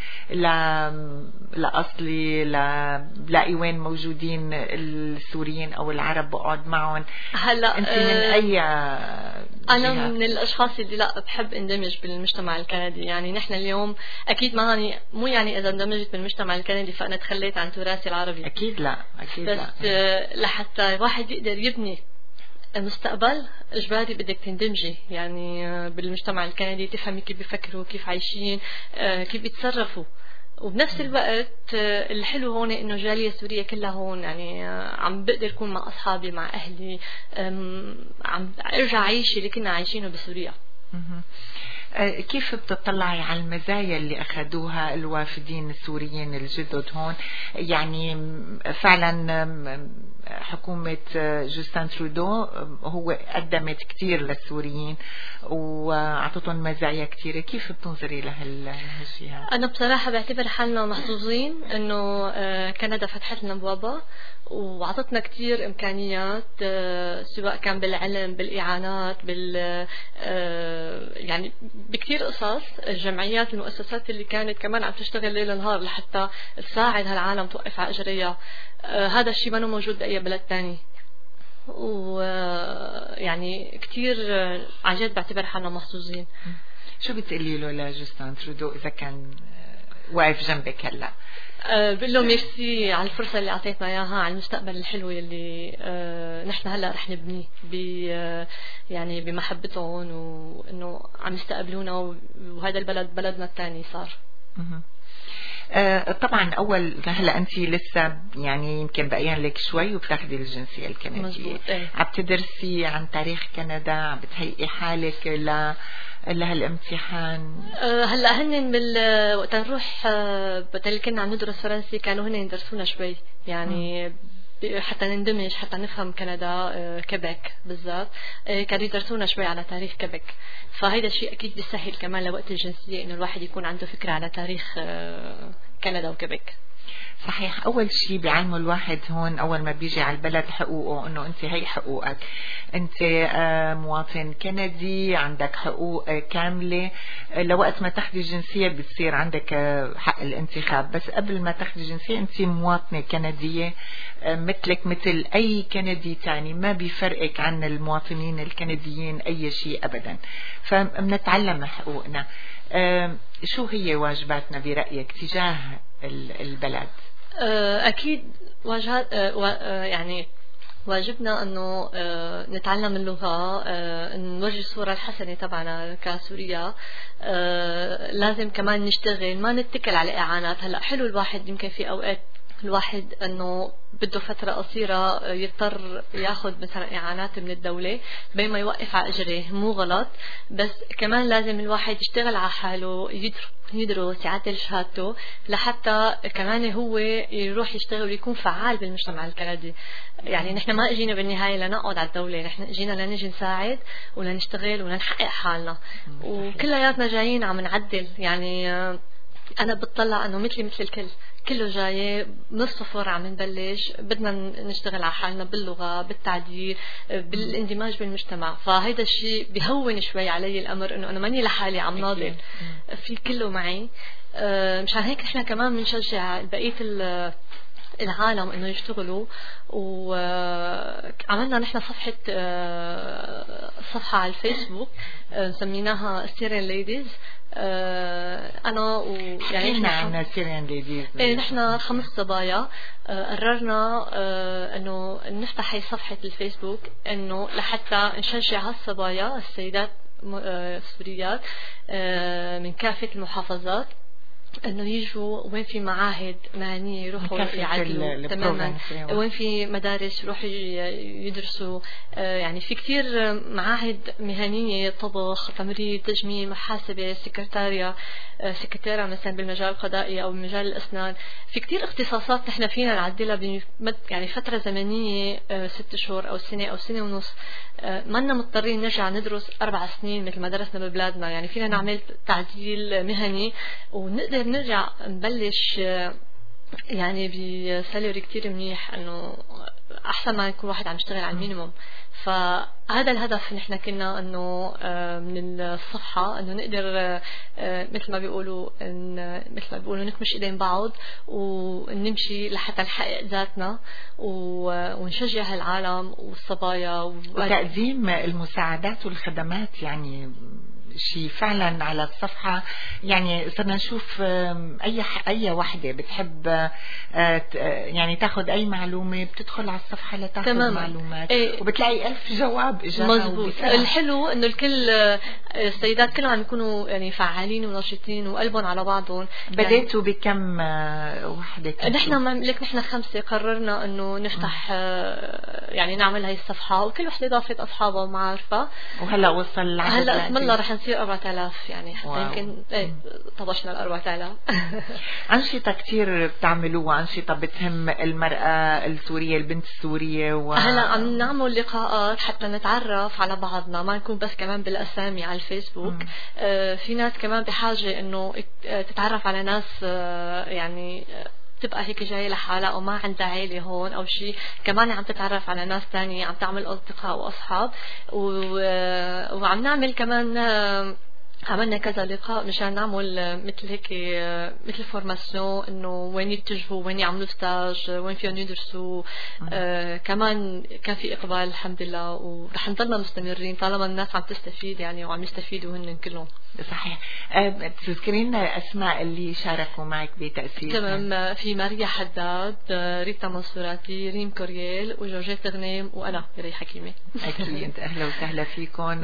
لاصلي لاقي وين موجودين السوريين او العرب بقعد معهم؟ هلا انت من اي انا جهة؟ من الاشخاص اللي لا بحب اندمج بالمجتمع الكندي. يعني نحن اليوم اكيد ما يعني مو يعني اذا اندمجت بالمجتمع الكندي فانا تخليت عن تراثي العربي، اكيد لا اكيد بس لا. آه لحتى الواحد يقدر يبني المستقبل اجباري بدك تندمجي يعني بالمجتمع الكندي، تفهمي كيف بيفكروا، كيف عايشين، كيف بيتصرفوا. وبنفس الوقت الحلو هون انه الجاليه السوريه كلها هون، يعني عم بقدر اكون مع اصحابي مع اهلي، عم ارجع عيش اللي كنا عايشينه بسوريا. كيف بتطلعي على المزايا اللي أخذوها الوافدين السوريين الجدد هون؟ يعني فعلا حكومة جوستن ترودو هو قدمت كتير للسوريين وعطتهم مزايا كتيرة، كيف بتنظري لهالشيء هذا؟ أنا بصراحة بعتبر حالنا محظوظين إنه كندا فتحت لنا بوابة وعطتنا كتير إمكانيات، سواء كان بالعلم بالإعانات بال يعني بكتير قصص. الجمعيات المؤسسات اللي كانت كمان عم تشتغل ليل نهار لحتى تساعد هالعالم توقف على اجريها، آه هذا الشيء ما موجود بأي بلد تاني. ويعني كتير عن جد بعتبر حالنا محظوظين. شو بتقولي له لجوستن ترودو اذا كان واقف جنبك هلا؟ أه بقول له ميرسي على الفرصة اللي أعطيتنا إياها، على المستقبل الحلو اللي أه نحن هلا رح نبنيه ب أه يعني بمحبتهم، وإنه عم يستقبلونا، وهذا البلد بلدنا الثاني صار. آه طبعا اول هلا انت لسه يعني يمكن بقيان لك شوي وبتاخذي الجنسيه الكنديه، ايه. عم تدرسي عن تاريخ كندا، عم بتهيئي حالك ل لهالامتحان؟ أه هلا هن بال وقت نروح أه بدل كنا عم ندرس فرنسي كانوا هن يدرسونا شوي يعني م. حتى نندمج حتى نفهم كندا أه كيبك بالذات، أه كانوا يدرسونا شوي على تاريخ كيبك، فهيدا الشيء اكيد بيسهل كمان لوقت الجنسيه انه الواحد يكون عنده فكره على تاريخ أه كندا وكيبك. صحيح. أول شيء بيعلموا الواحد هون أول ما بيجي على البلد حقوقه، إنه أنت هي حقوقك، أنت مواطن كندي عندك حقوق كاملة، لوقت ما تاخدي الجنسية بتصير عندك حق الانتخاب، بس قبل ما تاخدي الجنسية أنت مواطنة كندية مثلك مثل أي كندي تاني، ما بيفرقك عن المواطنين الكنديين أي شيء أبدا، فبنتعلم حقوقنا. شو هي واجباتنا برأيك تجاه البلد؟ أكيد واجهات يعني واجبنا أنه نتعلم اللغة، نورجي الصورة الحسنة تبعنا كسوريا، لازم كمان نشتغل ما نتكل على إعانات. هلأ حلو الواحد يمكن في أوقات الواحد أنه بده فترة قصيرة يضطر ياخد مثلا إعانات من الدولة بين ما يوقف على أجره، مو غلط، بس كمان لازم الواحد يشتغل على حاله، يدرس يعدل شهادته لحتى كمان هو يروح يشتغل ويكون فعال بالمجتمع الكندي. يعني نحن ما اجينا بالنهاية لنقعد على الدولة، نحن اجينا لنجي نساعد ولنشتغل ولنحقق حالنا، وكلياتنا جايين عم نعدل. يعني أنا بتطلع أنه مثلي مثل الكل، كله جاي من الصفر عم نبلش، بدنا نشتغل على حالنا باللغة بالتعديل بالاندماج بالمجتمع، فهيدا الشيء بيهون شوي علي الأمر إنه أنا ماني لحالي عم ناضل، في كله معي. مشان هيك إحنا كمان بنشجع بقية العالم انه يشتغلوا. وعملنا نحن صفحة صفحة على الفيسبوك سميناها سيرين ليديز. انا ويعني نحن سيرين ليديز ايه نحن خمس صبايا قررنا انه نفتح هي صفحة الفيسبوك انه لحتى نشجع هالصبايا السيدات السوريات من كافة المحافظات انه يجوا وين في معاهد مهنيه يروحوا يعدلوا تماما، وين في مدارس يروحوا يدرسوا. يعني في كتير معاهد مهنيه، طبخ، تمريض، تجميل، محاسبه، سكرتاريا سكرتيرة مثلا بالمجال القضائي او بمجال الاسنان. في كتير اختصاصات نحن فينا نعدلها بمد يعني فتره زمنيه ست شهور او سنه او سنه ونص. ما لنا مضطرين نرجع ندرس اربع سنين مثل ما درسنا ببلادنا. يعني فينا نعمل تعديل مهني ونقدر نرجع نبلش يعني بسالري كتير منيح، انه احسن ما يكون واحد عم يشتغل على المينيموم. فهذا الهدف نحن كنا انه من الصفحه انه نقدر مثل ما بيقولوا مثل ما بيقولوا نكمش ايدين بعض ونمشي لحتى نحقق ذاتنا ونشجع العالم والصبايا وتقديم المساعدات والخدمات. يعني شيء فعلا على الصفحة يعني صرنا نشوف أي أي وحدة بتحب يعني تاخذ أي معلومة بتدخل على الصفحة لتاخذ معلومات ايه وبتلاقي ألف جواب إجاها. مزبوط. الحلو إنه الكل السيدات كلهم عم يكونوا يعني فعالين ونشيطين وقلبهم على بعضهم. بديتوا يعني بكم وحدة؟ نحن لك نحن خمسة قررنا إنه نفتح يعني نعمل هاي الصفحة وكل وحدة ضافت أصحابها ومعارفة. وهلا وصل العدد هلا اسم الله رح نصير أربعة آلاف يعني حتى يمكن ايه طبشنا الأربعة آلاف. أنشطة كتير بتعملوها، أنشطة بتهم المرأة السورية البنت السورية و... هلا عم نعمل لقاءات حتى نتعرف على بعضنا، ما نكون بس كمان بالأسامي على الفيسبوك. آه في ناس كمان بحاجة إنه تتعرف على ناس آه يعني تبقى هيك جاية لحالها أو ما عندها عائلة هون أو شيء، كمان عم تتعرف على ناس تانية، عم تعمل أصدقاء وأصحاب. وعم نعمل كمان عملنا كذا لقاء مشان نعمل مثل هيك مثل فورماسيون انه وين يتجهوا، وين يعملوا ستاج، وين فيهم يدرسوا. آه كمان كان في اقبال الحمد لله، ورح نضلنا مستمرين طالما الناس عم تستفيد يعني وعم يستفيدوا هن كلهم. صحيح. أه تذكرين الاسماء اللي شاركوا معك بتأسيس؟ تمام. في ماريا حداد، ريتا منصوراتي، ريم كورييل، وجورجيت غنيم، وانا مري حكيمه. اكيد. اهلا وسهلا فيكم.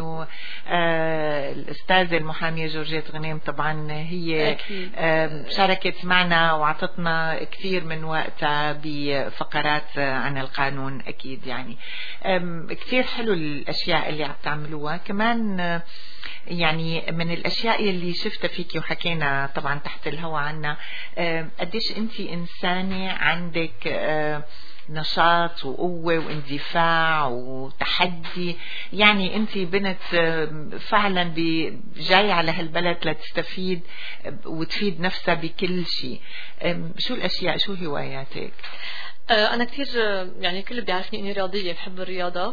والاستاذه المحاميه جورجيت غنيم طبعا هي أكيد. شاركت معنا وعطتنا كثير من وقتها بفقرات عن القانون. اكيد يعني كثير حلو الاشياء اللي عم تعملوها. كمان يعني من الاشياء اللي شفتها فيكي وحكينا طبعا تحت الهواء عنا، قديش انت انسانه عندك نشاط وقوة واندفاع وتحدي. يعني انت بنت فعلا جاي على هالبلد لتستفيد وتفيد نفسها بكل شيء. شو الاشياء، شو هواياتك؟ أنا كتير يعني كل بيعرفني إني رياضية، بحب الرياضة،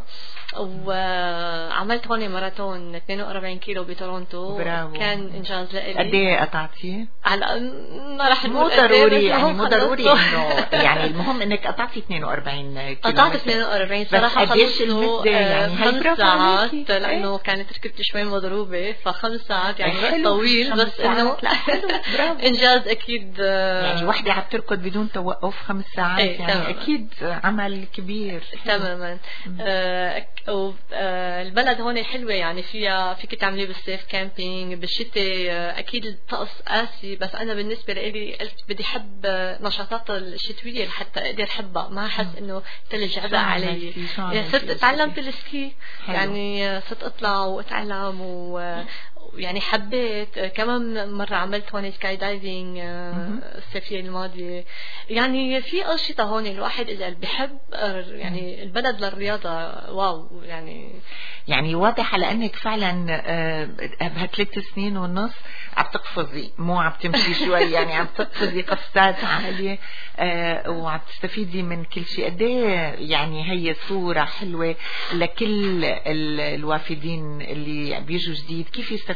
وعملت هون ماراثون اثنين وأربعين كيلو بتورونتو. برافو. كان إنجاز لإلي. قد إيه قطعتي؟ هلا ما رح مو ضروري يعني مو ضروري إنه يعني المهم إنك قطعتي اثنين وأربعين كيلو. قطعت اثنين وأربعين صراحة. قديش المدة يعني؟ خمس ساعات لأنه كانت ركبتي شوي مضروبة، فخمس ساعات يعني وقت طويل، بس إنه إنجاز أكيد. يعني وحدة عم تركض بدون توقف خمس ساعات ايه يعني أكيد عمل كبير. تماما. آه آه البلد هون حلوة يعني فيها فيك تعملي بالصيف كامبينج، بالشتاء آه أكيد الطقس قاسي، بس أنا بالنسبة لي قلت بدي حب نشاطات الشتوية لحتى أقدر حبها، ما أحس إنه ثلج عبء علي. يعني صرت تعلمت السكي يعني صرت أطلع وأتعلم و يعني حبيت. كمان مرة عملت هون سكاي دايفينج الصيفية الماضية. يعني في أنشطة هون الواحد إذا بحب يعني البلد للرياضة واو يعني. يعني واضح على أنك فعلا بهالثلاث سنين ونص عم تقفزي، مو عم تمشي شوي يعني عم تقفزي قفزات عالية وعم تستفيدي من كل شيء. قد ايه يعني هي صورة حلوة لكل الوافدين اللي بيجوا جديد، كيف يستفيدوا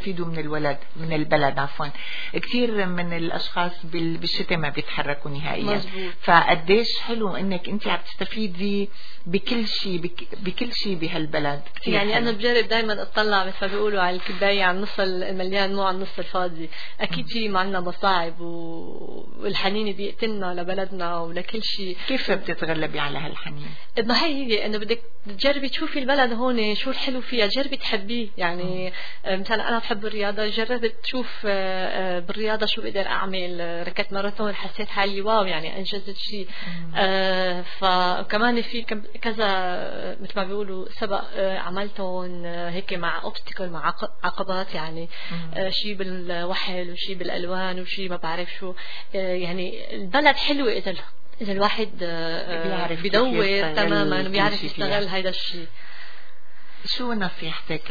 بيستفيدوا من الولد من البلد عفوا. كثير من الاشخاص بالشتاء ما بيتحركوا نهائيا، فقديش حلو انك انت عم تستفيدي بكل شيء بك بكل شيء بهالبلد. يعني حلو. انا بجرب دايما اطلع مثل ما بيقولوا على الكبايه على النص المليان مو على النص الفاضي. اكيد في معنا مصاعب والحنين بيقتلنا لبلدنا ولكل شيء. كيف بتتغلبي على هالحنين؟ ما هي هي انه بدك تجربي تشوفي البلد هون شو الحلو فيها، جربي تحبيه. يعني مثلا انا بحب الرياضه، جربت تشوف بالرياضه شو بقدر اعمل، ركضت ماراثون حسيت حالي واو يعني انجزت شيء. آه فكمان في كذا مثل ما بيقولوا سبق آه عملتهم آه هيك مع اوبستيكل مع عقبات يعني آه شيء بالوحل وشيء بالالوان وشيء ما بعرف شو. آه يعني البلد حلوه اذا اذا الواحد آه بيدور تماما وبيعرف يستغل هذا الشيء. شو نصيحتك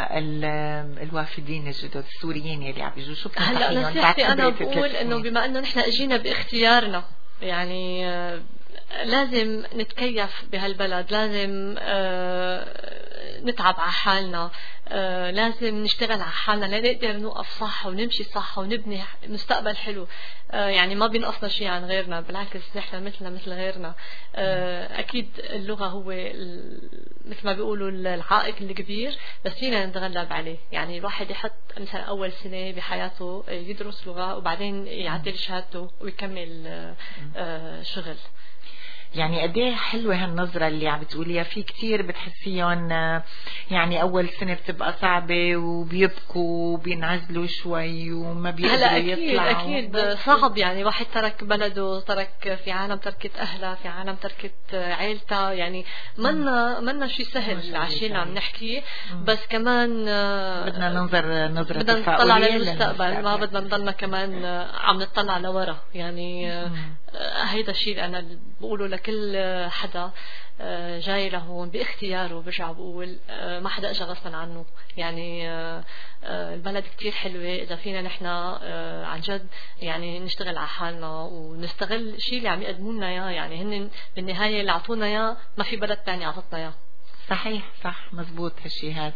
للوافدين الجدد السوريين اللي عم يجوا؟ شو بتنصحيهم؟ هلا نصيحتي انا بقول انه بما انه نحن اجينا باختيارنا، يعني آه لازم نتكيف بهالبلد، لازم آه نتعب على حالنا، آه لازم نشتغل على حالنا لنقدر نوقف صح ونمشي صح ونبني مستقبل حلو. آه يعني ما بينقصنا شيء عن غيرنا، بالعكس نحن مثلنا مثل غيرنا. آه أكيد اللغة هو مثل ما بيقولوا العائق الكبير، بس فينا نتغلب عليه. يعني الواحد يحط مثلا أول سنة بحياته يدرس لغة وبعدين يعدل شهادته ويكمل آه شغل. يعني قد ايه حلوه هالنظره اللي عم بتقوليها. في كتير بتحسيهم يعني اول سنه بتبقى صعبه وبيبكوا وبينعزلوا شوي وما بيقدروا يطلعوا. اكيد اكيد صعب. يعني واحد ترك بلده، ترك في عالم تركت اهلها، في عالم تركت عيلتها. يعني منا منا شيء سهل عشان عم نحكي، بس كمان بدنا ننظر نظره بدنا نطلع للمستقبل، ما بدنا نضلنا كمان عم نطلع لورا. يعني هيدا الشيء اللي انا بقوله لكل حدا جاي لهون باختياره. برجع بقول ما حدا اجى غصبا عنه. يعني البلد كتير حلوة إذا فينا نحن عن جد يعني نشتغل على حالنا ونستغل الشيء اللي عم يقدموا لنا اياه. يعني هن بالنهاية اللي عطونا اياه ما في بلد تاني عطتنا اياه. صحيح صح مزبوط هالشي هذا.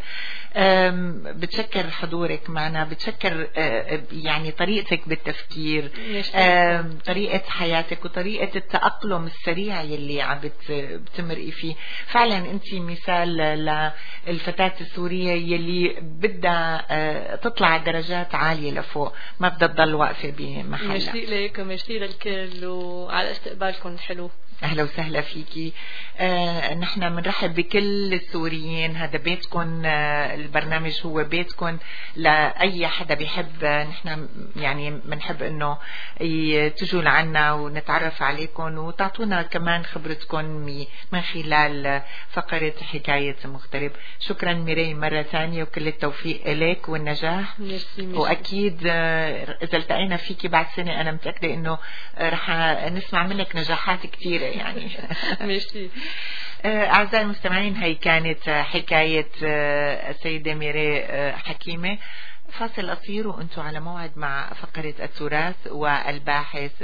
بتشكر حضورك معنا، بتشكر يعني طريقتك بالتفكير، طريقة حياتك وطريقة التأقلم السريع يلي عم بتمرقي فيه. فعلا انت مثال للفتاة السورية يلي بدها تطلع درجات عالية لفوق، ما بدها تضل واقفة بمحلها. ميرسي لك وميرسي للكل وعلى استقبالكم الحلو. أهلا وسهلا فيكي. آه نحن بنرحب بكل السوريين، هذا بيتكم، آه البرنامج هو بيتكم لأي حدا بيحب. نحن يعني بنحب إنه تجوا لعنا ونتعرف عليكم وتعطونا كمان خبرتكم من خلال فقرة حكاية مغترب. شكرا ميري مرة ثانية وكل التوفيق لك والنجاح. ميرسي ميرسي. وأكيد آه إذا التقينا فيكي بعد سنة أنا متأكدة إنه رح نسمع منك نجاحات كثيرة يعني. ميرسي. أعزائي المستمعين، هي كانت حكاية السيدة ميري حكيمة. فاصل قصير وانتم على موعد مع فقرة التراث والباحث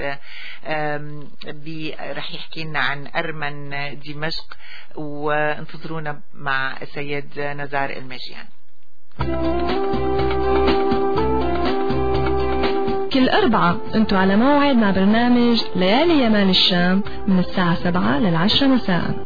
رح يحكي لنا عن أرمن دمشق، وانتظرونا مع السيد نزار المجيان. كل أربعة أنتوا على موعد مع برنامج ليالي يمال الشام من الساعة سبعة للعشرة مساء.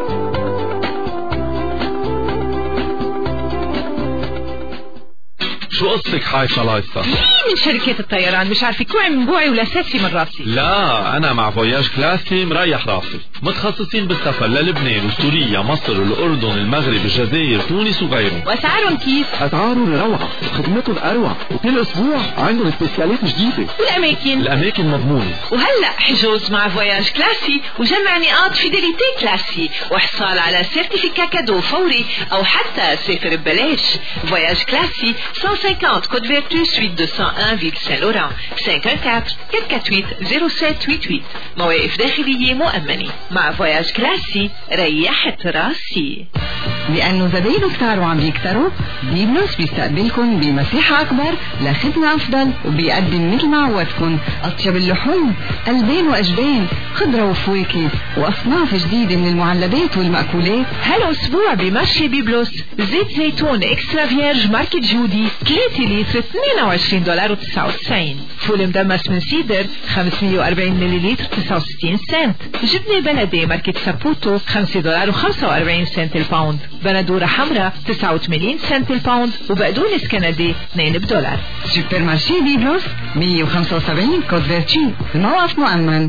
شو قصتك حايفة لايصة؟ مين من شركة الطيران؟ مش عارفة كوعي من بوعي ولا ساسي من راسي. لا أنا مع فواياج كلاسي مريح راسي، متخصصين بالسفر للبنان وسوريا مصر الأردن المغرب الجزائر تونس وغيرهم. وأسعارهم كيف؟ أسعارهم روعة وخدمتهم أروع، وكل أسبوع عندهم سبيسيالات جديدة. والأماكن؟ الأماكن مضمونة. وهلأ حجوز مع فواياج كلاسي وجمع نقاط فيديليتي كلاسي وحصال على سيرتيفيكا كادو فوري أو حتى سافر ببلاش. فواياج كلاسي مية وخمسين Côte Vertu suite deux cent un Ville Saint-Laurent خمسة أربعة أربعة ثمانية ثمانية صفر سبعة ثمانية ثمانية. مواقف داخلية مؤمنة. مع فواياج كلاسي ريحت راسي. لأنه زباينه كتار وعم بيكتروا، بيبلوس بيستقبلكم بمساحة أكبر لخدمة أفضل، وبيقدم مثل ما عودكم أطيب اللحوم، ألبان وأجبان، خضرة وفواكه، وأصناف جديدة من المعلبات والمأكولات. هالأسبوع بمرشي بيبلوس زيت زيتون إكسترا فيرج ماركة جودي ثلاثة لتر اثنين وعشرين دولار وتسعة وتسعين، فول مدمس من سيدر خمسمية وأربعين مليلتر تسعة وستين سنت، جبنة بلدي ماركة سابوتو خمسة دولار وخمسة وأربعين سنت الباوند، بندورة حمراء تسعة وثمانين سنت الباوند، وبقدونس كندي اثنين بدولار. سوبر مارشي بيبلوس مية وخمسة وسبعين كود فيرتشي، الموقف مؤمن.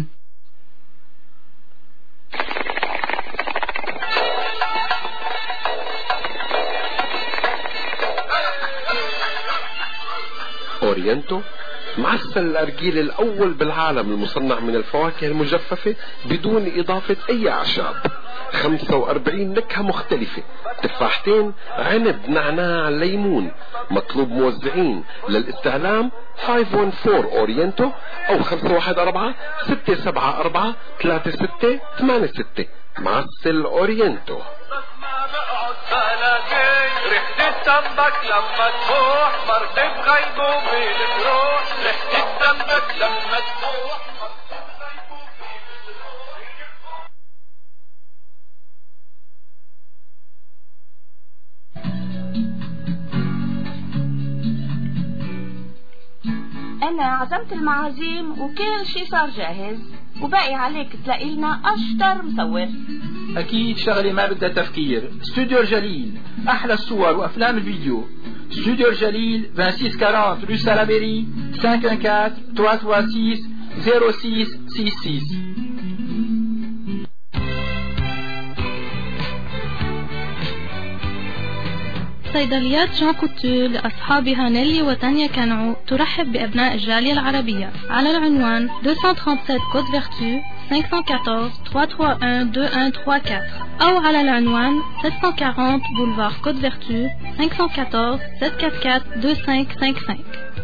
أورينتو معسل الأرجيل الأول بالعالم المصنع من الفواكه المجففة بدون إضافة أي أعشاب، خمسة وأربعين نكهة مختلفة، تفاحتين، عنب، نعناع، ليمون. مطلوب موزعين للاستعلام خمسة واحد أربعة أورينتو أو خمسة واحد أربعة ستة سبعة أربعة ثلاثة ستة ثمانية ستة. معسل أورينتو. ريحة التمك لما تفوح مرتب غيبوبي بتروح، ريحة التمك لما تفوح. أنا عزمت المعازيم وكل شي صار جاهز، وباقي عليك تلاقي لنا أشطر مصور. أكيد شغلة ما بدها تفكير. استوديو الجليل، أحلى الصور وأفلام الفيديو. استوديو الجليل ستة وعشرين أربعين رو سالابيري خمسة واحد أربعة ثلاثة ستة ستة صفر ستة ستة ستة. صيدليات جان كوتو لأصحابها نيلي وتانيا كانعو ترحب بأبناء الجالية العربية على العنوان مئتين وسبعة وثلاثين كود فيرتو خمسة أربعة أربعة ثلاثة واحد اثنين واحد ثلاثة أربعة أو على العنوان سبعمية وأربعين بولفار كود فيرتو خمسة أربعة أربعة سبعة أربعة أربعة اثنين خمسة خمسة.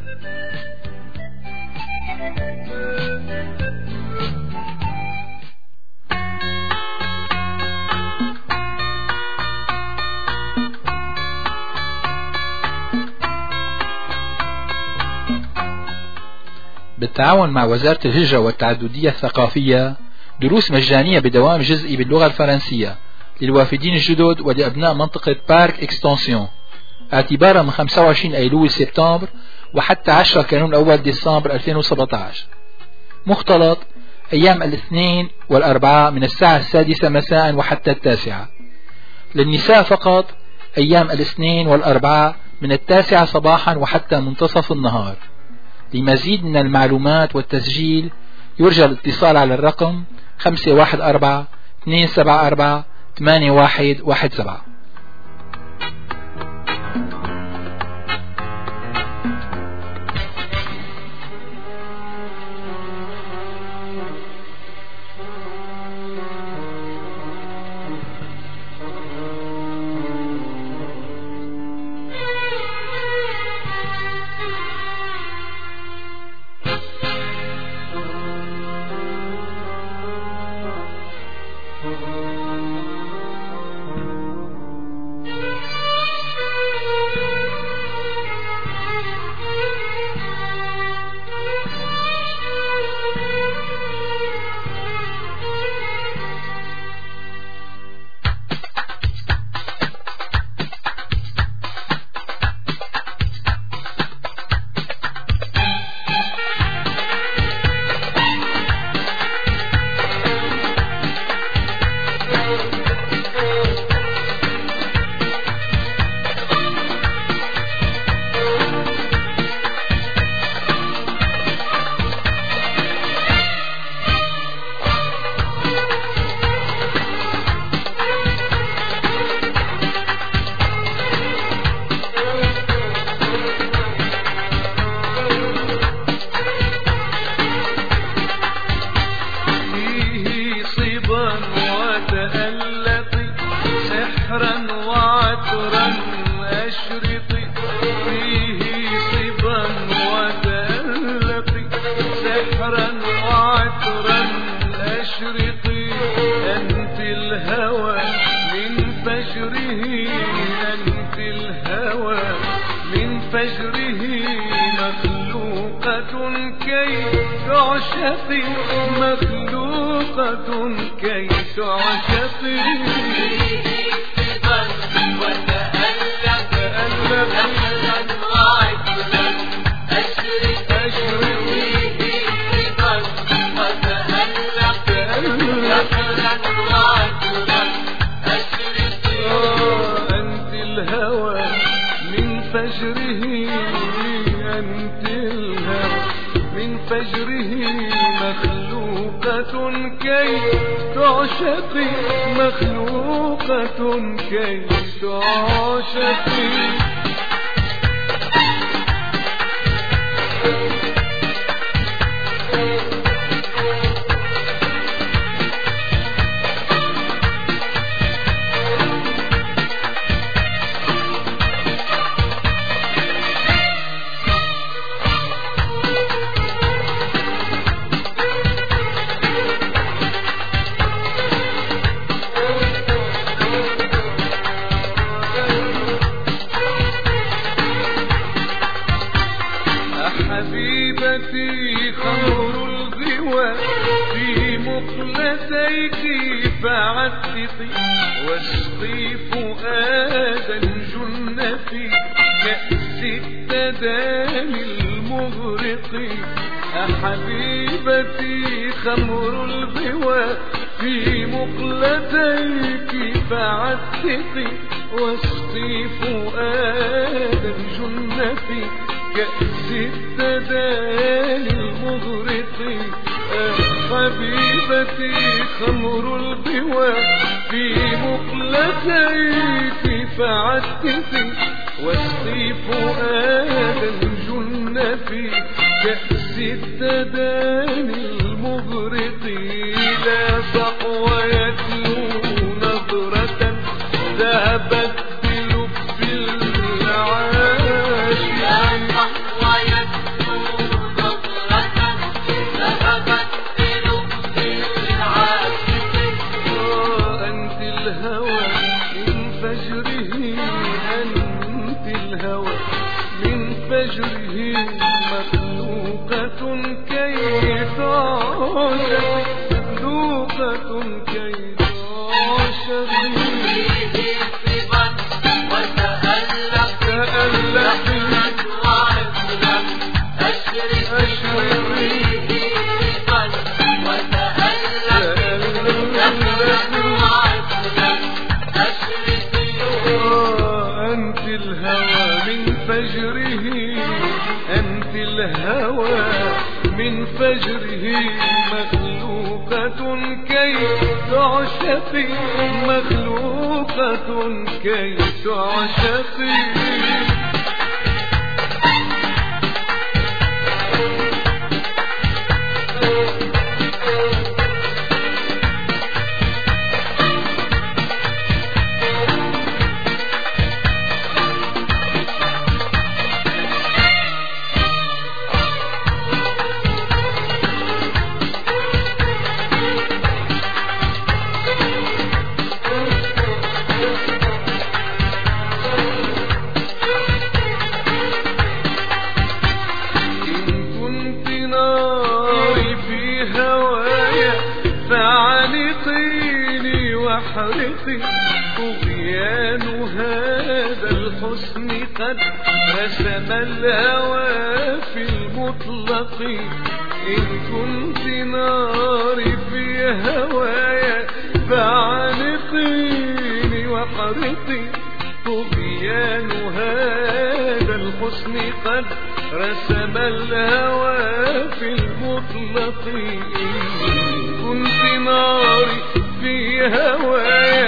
بالتعاون مع وزارة الهجرة والتعددية الثقافية دروس مجانية بدوام جزئي باللغة الفرنسية للوافدين الجدد ولأبناء منطقة بارك اكستنسيون اعتبارا من خمسة وعشرين أيلول سبتمبر وحتى عشرة كانون أول ديسمبر ألفين وسبعة عشر. مختلط أيام الاثنين والأربعاء من الساعة السادسة مساء وحتى التاسعة. للنساء فقط أيام الاثنين والأربعاء من التاسعة صباحا وحتى منتصف النهار. لمزيد من المعلومات والتسجيل يرجى الاتصال على الرقم خمسة واحد أربعة اثنين سبعة أربعة ثمانية واحد واحد سبعة. فجره مخلوقة كي تعشقي مخلوقة كي تعشقي أنت الهوى من فجره أنت الهوى من فجره مخلوقة كي تعشقي مخلوقة كي تعشقي حبيبتي خمر الغوى في مقلتيك فعتقي واسقي فؤادا جن في كأس التداني المغرق حبيبتي خمر الغوى في مقلتيك فعتقي واسقي فؤادا جن في كأس التداني المغرق حبيبتي خمر البوى في مقلتيك فعتقي واسقي فؤادا جن في كأس التداني المغرق لا صحوى يتلو نظرة ذهبت بلب العاشقين أنت الهوى من فجره أنت الهوى من فجره مخلوقة كي تعشقي مخلوقة كي تعشقي أنت الهوى من فجره أنت الهوى من فجره مخلوقة كي تعشقي مخلوقة كي تعشقي فعانقيني واحرقي طغيان هذا الحسن قد رسم الهوى في المطلق إن كنت ناري في هوايا فعانقيني واحرقي طغيان هذا الحسن قد رسم الهوى في المطلق كنت ناري في هوايا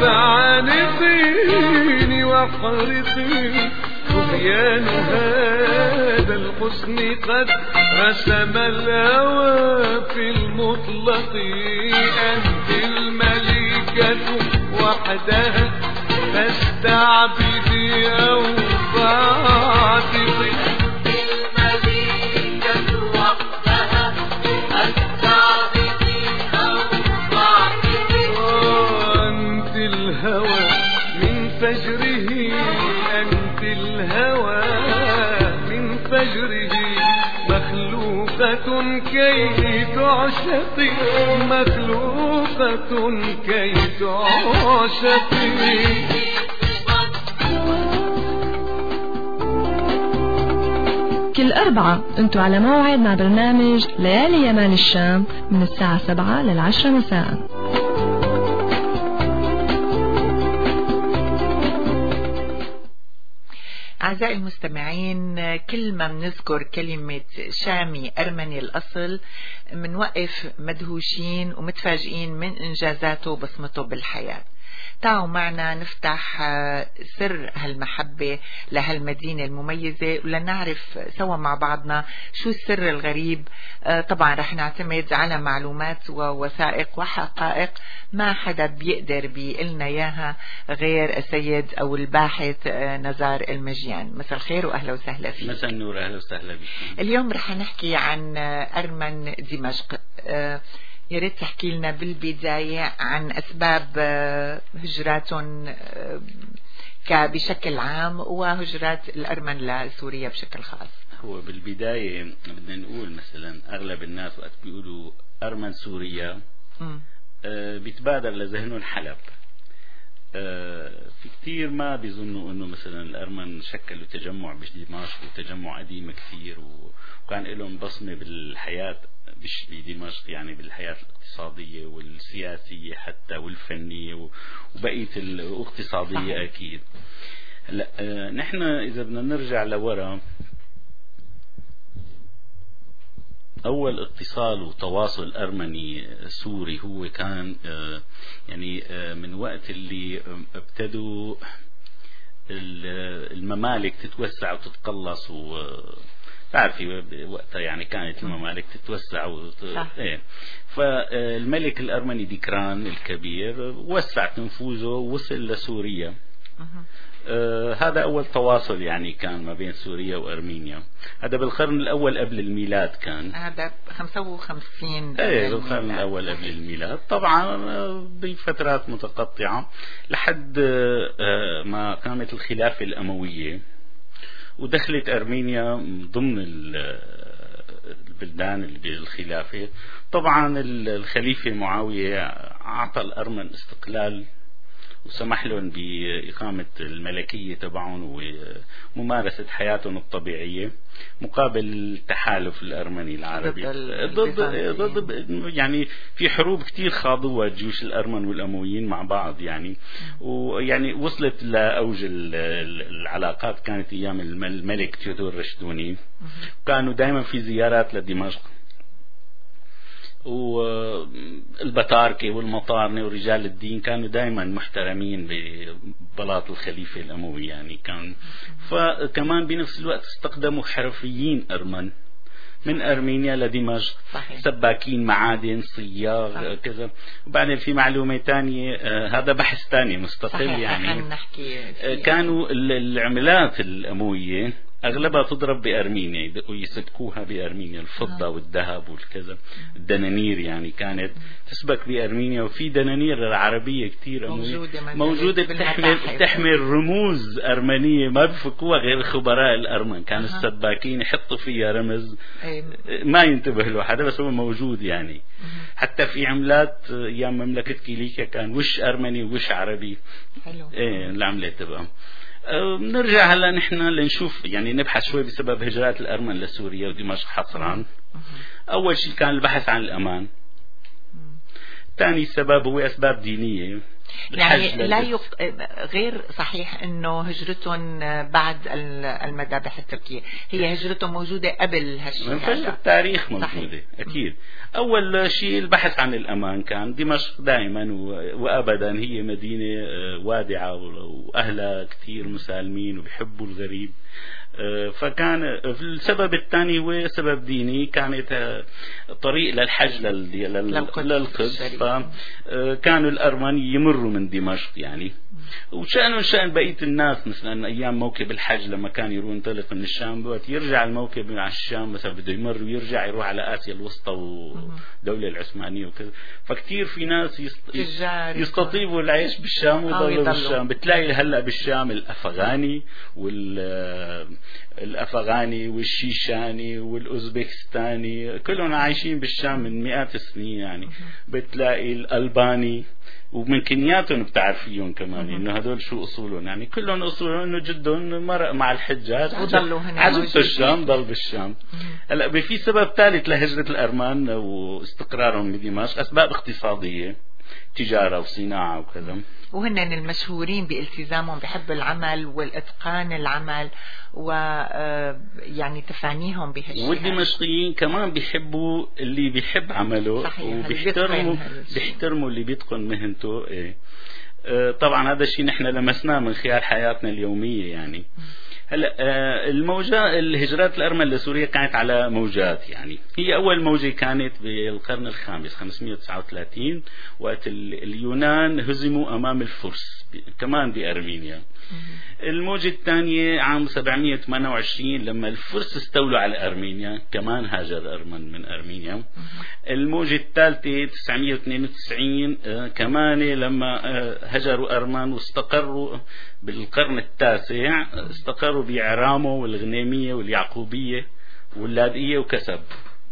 فعانقيني واحرقي طغيان هذا الحسن قد رسم الهوى في المطلق أنت الملكة وحدها فاستعبدي أو فاعتقي أنت الهوى من فجره أنت الهوى مجره مخلوقة كي تعشقي مخلوقة كي تعشقي. كل أربعة أنتوا على موعد مع برنامج ليالي يمال الشام من الساعة سبعة للعشرة مساء. أعزائي المستمعين، كل ما بنذكر كلمة شامي أرمني الأصل منوقف مدهوشين ومتفاجئين من إنجازاته وبصمته بالحياة. تعالوا معنا نفتح سر هالمحبة لهالمدينة المميزة ولنعرف سوا مع بعضنا شو السر الغريب. طبعا رح نعتمد على معلومات ووثائق وحقائق ما حدا بيقدر بيقلنا إياها غير السيد أو الباحث نزار المجيان. مساء الخير وأهلا وسهلا فيك. مساء النور، أهلا وسهلا بك. اليوم رح نحكي عن أرمن دمشق. يا ريت تحكي لنا بالبداية عن أسباب هجراتهم بشكل عام وهجرات الأرمن لسوريا بشكل خاص. هو بالبداية بدنا نقول مثلا أغلب الناس وقت بيقولوا أرمن سوريا آه بيتبادر لذهنهم حلب. آه في كتير ما بيظنوا انه مثلا الارمن شكلوا تجمع بدمشق وتجمع قديم كثير وكان لهم بصمه بالحياه مش بدمشق، يعني بالحياه الاقتصاديه والسياسيه حتى والفنيه وبقيه الاقتصاديه. اكيد هلا آه نحن اذا بدنا نرجع لورا، أول اتصال وتواصل أرمني سوري هو كان يعني من وقت اللي ابتدوا الممالك تتوسع وتتقلص، وتعرفي وقتها يعني كانت الممالك تتوسع وت... ايه. فالملك الأرمني ديكران الكبير وسع نفوذه ووصل لسوريا. آه هذا أول تواصل يعني كان ما بين سوريا وأرمينيا. هذا بالقرن الأول قبل الميلاد كان. هذا خمسة وخمسين. ايه بالقرن الأول قبل الميلاد. طبعا بفترات متقطعة لحد آه ما قامت الخلافة الأموية ودخلت أرمينيا ضمن البلدان اللي بالخلافة. طبعا الخليفة معاوية أعطى الأرمن استقلال وسمح لهم بإقامة الملكية تبعهم وممارسة حياتهم الطبيعية مقابل التحالف الأرمني العربي ضد ضد يعني في حروب كتير خاضوها جيوش الأرمن والأمويين مع بعض يعني. ويعني وصلت لأوج العلاقات كانت أيام الملك تيودور رشدوني، كانوا دائما في زيارات لدمشق، والبطاركة والمطارنة ورجال الدين كانوا دائما محترمين ببلاط الخليفة الأموي يعني كان. فكمان بنفس الوقت استخدموا حرفيين أرمن من أرمينيا لدمشق، سباكين معادن صياغ كذا. وبعدين في معلومة تانية، آه هذا بحث تاني مستقل يعني. كانوا العملات الأموية أغلبها تضرب بأرمينيا ويسبكوها بأرمينيا، الفضة والذهب والكذا. الدنانير يعني كانت تسبك بأرمينيا، وفي دنانير عربية كتير موجودة, موجودة بتحمل, بتحمل رموز أرمنية ما بفكوها غير خبراء الأرمن. كانوا السباكين يحطوا فيها رمز ما ينتبه له حدا بس هو موجود يعني. حتى في عملات أيام مملكة كيليكيا كان وش أرمني ووش عربي. حلو. إيه العملة تبقى. بنرجع هلا نحن لنشوف يعني نبحث شوي بسبب هجرات الأرمن لسوريا ودمشق حصرا. أول شيء كان البحث عن الأمان. ثاني سبب هو أسباب دينية. يعني لا يق... غير صحيح انه هجرتهم بعد المذابح التركية، هي هجرتهم موجودة قبل هالشيء. من فجر التاريخ موجودة. صحيح. اكيد. اول شيء البحث عن الامان كان. دمشق دائما وابدا هي مدينة وادعة واهلها كثير مسالمين وبيحبوا الغريب. فكان السبب الثاني هو سبب ديني، كانت طريق للحج للقدس. فكانوا الأرمن يمروا من دمشق يعني وشأنه شأن بقية الناس. مثلا أيام موكب الحج لما كان يروح ينطلق من الشام بوقت يرجع الموكب على الشام مثلا بده يمر ويرجع يروح على آسيا الوسطى والدولة العثمانية وكذا. فكتير في ناس يست... يستطيبوا العيش بالشام ويضلوا بالشام. بتلاقي هلا بالشام الأفغاني والأفغاني والشيشاني والأوزبكستاني كلهم عايشين بالشام من مئات السنين يعني. بتلاقي الألباني ومن كنياتهم بتعرفيهم كمان انه هذول شو اصولهم يعني كلهم اصولهم انه جدهم مرق مع الحجاج عجبته الشام ضل بالشام. هلا في سبب ثالث لهجرة الأرمان واستقرارهم بدمشق، اسباب اقتصادية، تجارة وصناعة وكذا. وهن المشهورين بالتزامهم بحب العمل والاتقان العمل و يعني تفانيهم بهالشيء. والدمشقيين كمان بيحبوا اللي بيحب عمله وبيحترموا بيحترموا اللي بيتقن مهنته. إيه. طبعا هذا الشيء نحن لمسناه من خلال حياتنا اليومية يعني. هلا الموجة الهجرات الأرمن لسوريا كانت على موجات يعني. هي أول موجة كانت بالقرن الخامس خمسمئة وتسعة وثلاثين وقت اليونان هزموا أمام الفرس كمان بأرمينيا. الموجة الثانية عام سبعمئة وثمانية وعشرين لما الفرس استولوا على أرمينيا كمان هاجر أرمن من أرمينيا. الموجة الثالثة تسعمئة واثنين وتسعين كمان لما هجروا أرمن واستقروا بالقرن التاسع استقروا بعرامو والغنيمية واليعقوبية واللادئية وكسب.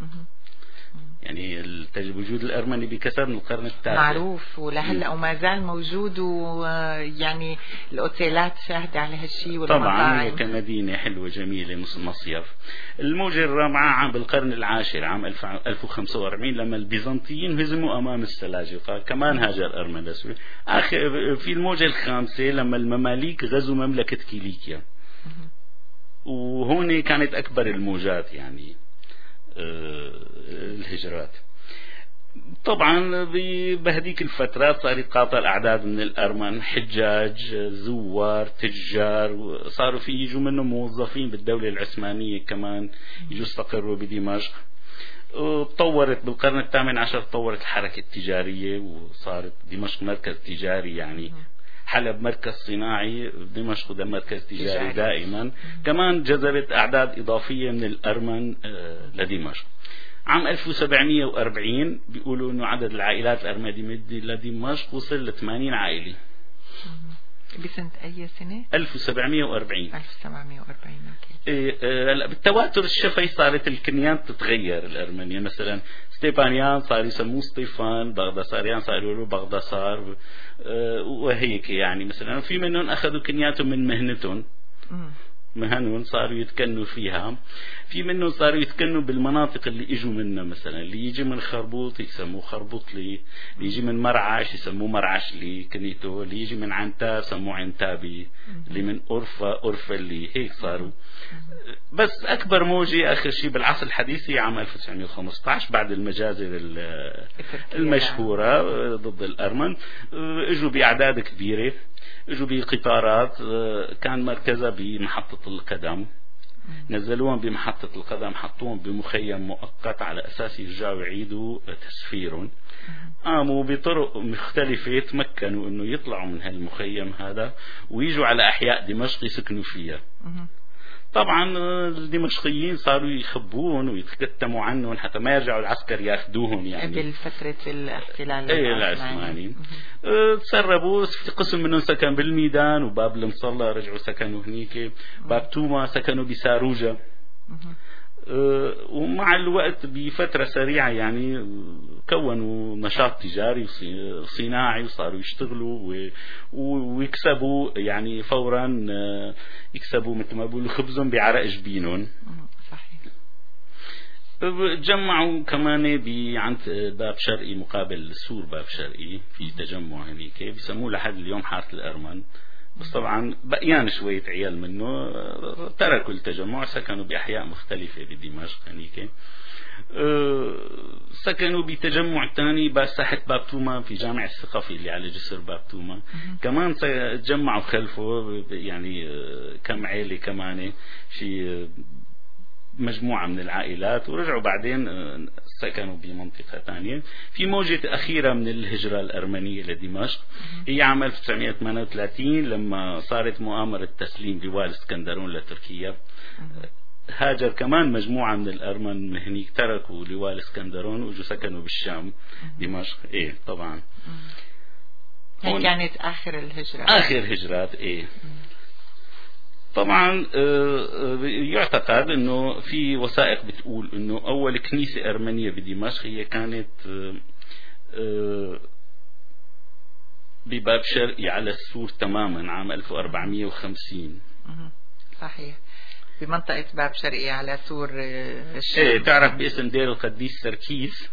يعني وجود الأرمني بكسب من القرن التاسع معروف ولهلا وما زال موجود، ويعني الأوتيلات شاهدة على هالشيء طبعا كمدينة حلوة جميلة مصيف. الموجة الرابعة عام بالقرن العاشر عام ألف وخمسة وأربعين لما البيزنطيين هزموا أمام السلاجقة كمان هاجر أرمن لسوريا. آخر في الموجة الخامسة لما المماليك غزوا مملكة كيليكيا، وهون كانت أكبر الموجات يعني الهجرات. طبعا بهديك الفترات صار يتقاطع الأعداد من الأرمن، حجاج، زوار، تجار، صاروا في يجوا منهم موظفين بالدولة العثمانية كمان يجوا استقروا بدمشق. تطورت بالقرن الثامن عشر تطورت الحركة التجارية وصارت دمشق مركز تجاري يعني. حلب مركز صناعي، دمشق ده مركز تجاري دائما. كمان جذبت أعداد إضافية من الأرمن لدمشق. عام ألف وسبعمئة وأربعين بيقولوا إنه عدد العائلات الأرمنية لدمشق وصل ل ثمانين عائلة. بسنة أي سنة؟ ألف وسبعمئة وأربعين. ألف وسبعمئة وأربعين. هلا بالتواتر الشفهي صارت الكنيان تتغير الأرمنية. مثلا ستيبانيان صار يسموه ستيفان، بغداساريان صار يقولوا بغداسار وهيك يعني. مثلا في منهم أخذوا كنياتهم من مهنتهم مهنون صاروا يتكنوا فيها. في منهم صاروا يتكنوا بالمناطق اللي اجوا منها. مثلا اللي يجي من خربوط يسموه خربوطلي، اللي يجي من مرعش يسموه مرعشلي كنيتو، اللي يجي من عنتاب سموه عنتابي، اللي من أورفا أورفلي. هيك صاروا. بس أكبر موجة آخر شيء بالعصر الحديث هي عام ألف وتسعمئة وخمسة عشر بعد المجازر المشهورة ضد الأرمن. اجوا بأعداد كبيرة، اجوا بقطارات كان مركزها بمحطة القدم، نزلوهم بمحطة القدم حطوهم بمخيم مؤقت على أساس يرجعوا يعيدوا تسفيرهم. قاموا بطرق مختلفة تمكنوا انه يطلعوا من هالمخيم هذا ويجوا على أحياء دمشق يسكنوا فيها. طبعا الدمشقيين صاروا يخبون ويتكتموا عنهم حتى ما يرجعوا العسكر ياخذوهم يعني بالفترة الاحتلال العثماني. تسربوا، قسم منهم سكن بالميدان وباب المصلى رجعوا سكنوا هنيك، باب توما سكنوا بساروجة. ومع الوقت بفترة سريعة يعني كونوا نشاط تجاري وصناعي وصاروا يشتغلوا ويكسبوا يعني فورا، يكسبوا مثل ما بيقولوا خبزهم بعرق جبينهم. تجمعوا كمان عند باب شرقي مقابل سور باب شرقي في تجمع هنيك بيسموه لحد اليوم حارة الأرمن. بس طبعا بقيان شوية عيال منه تركوا التجمع، سكنوا بأحياء مختلفة بدمشق هنيك. سكنوا بتجمع تاني بساحة باب توما في جامع الثقافي اللي على جسر باب توما. كمان تجمعوا خلفه يعني كم عيلة كمان شي مجموعة من العائلات ورجعوا بعدين سكنوا بمنطقة ثانية. في موجة أخيرة من الهجرة الأرمنية لدمشق هي عام ألف وتسعمائة وثمانية وثلاثين لما صارت مؤامرة تسليم لواء الإسكندرون لتركيا. هاجر كمان مجموعة من الأرمن من هنيك تركوا لواء الإسكندرون وجوا سكنوا بالشام دمشق. إيه طبعا هي كانت آخر الهجرات. آخر هجرات إيه. طبعا يعتقد انه في وثائق بتقول انه اول كنيسة ارمنية بدمشق هي كانت بباب شرقي على السور تماما عام ألف وأربعمائة وخمسين. صحيح بمنطقة باب شرقي على سور الشام. ايه تعرف باسم دير القديس سركيس.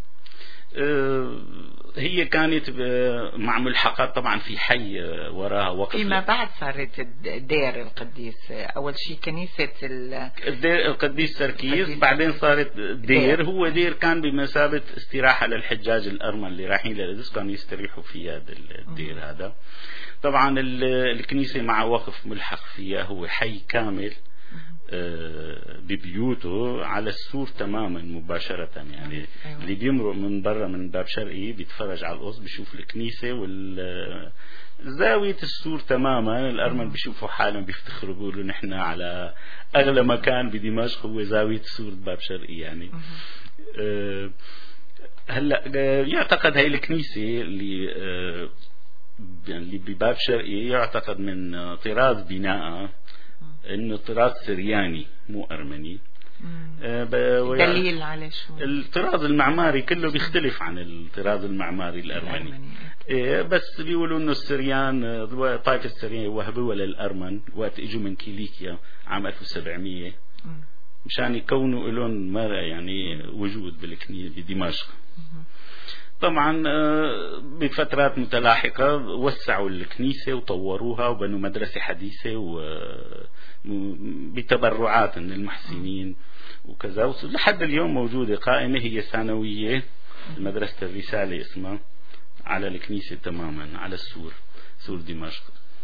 هي كانت مع ملحقات طبعا في حي وراها وقف. فيما بعد صارت دير القديس أول شيء كنيسة الدير القديس سركيس، بعدين صارت دير, دير. هو دير كان بمثابة استراحة للحجاج الأرمن اللي رايحين للقدس كانوا يستريحوا في هذا الدير. هذا طبعا الكنيسة مع وقف ملحق فيها هو حي كامل ببيوته على السور تماما مباشرة. يعني أيوة. اللي بيمرق من برا من باب شرقي بيتفرج على القصر بيشوف الكنيسة والزاوية السور تماما. الأرمن بيشوفوا حالهم بيفتخروا بيقولوا نحن على أغلى مكان بدمشق هو زاوية سور باب شرقي. يعني أه هلا يعتقد هاي الكنيسة اللي أه اللي بباب شرقي يعتقد من طراز بناء انه طراز سرياني مو ارمني. دليل على شو؟ الطراز المعماري كله بيختلف عن الطراز المعماري الارمني. إيه بس بيقولوا انه السريان طائفة السريان وهبوها للارمن وقت اجوا من كيليكيا عام ألف وسبعمائة مشان يكونوا لهم يعني وجود بالكنيسة بدمشق. طبعا بفترات متلاحقة وسعوا الكنيسة وطوروها وبنوا مدرسة حديثة وبتبرعات من المحسنين وكذا لحد اليوم موجودة قائمة هي ثانوية مدرسة الرسالة اسمها على الكنيسة تماما على السور سور دمشق.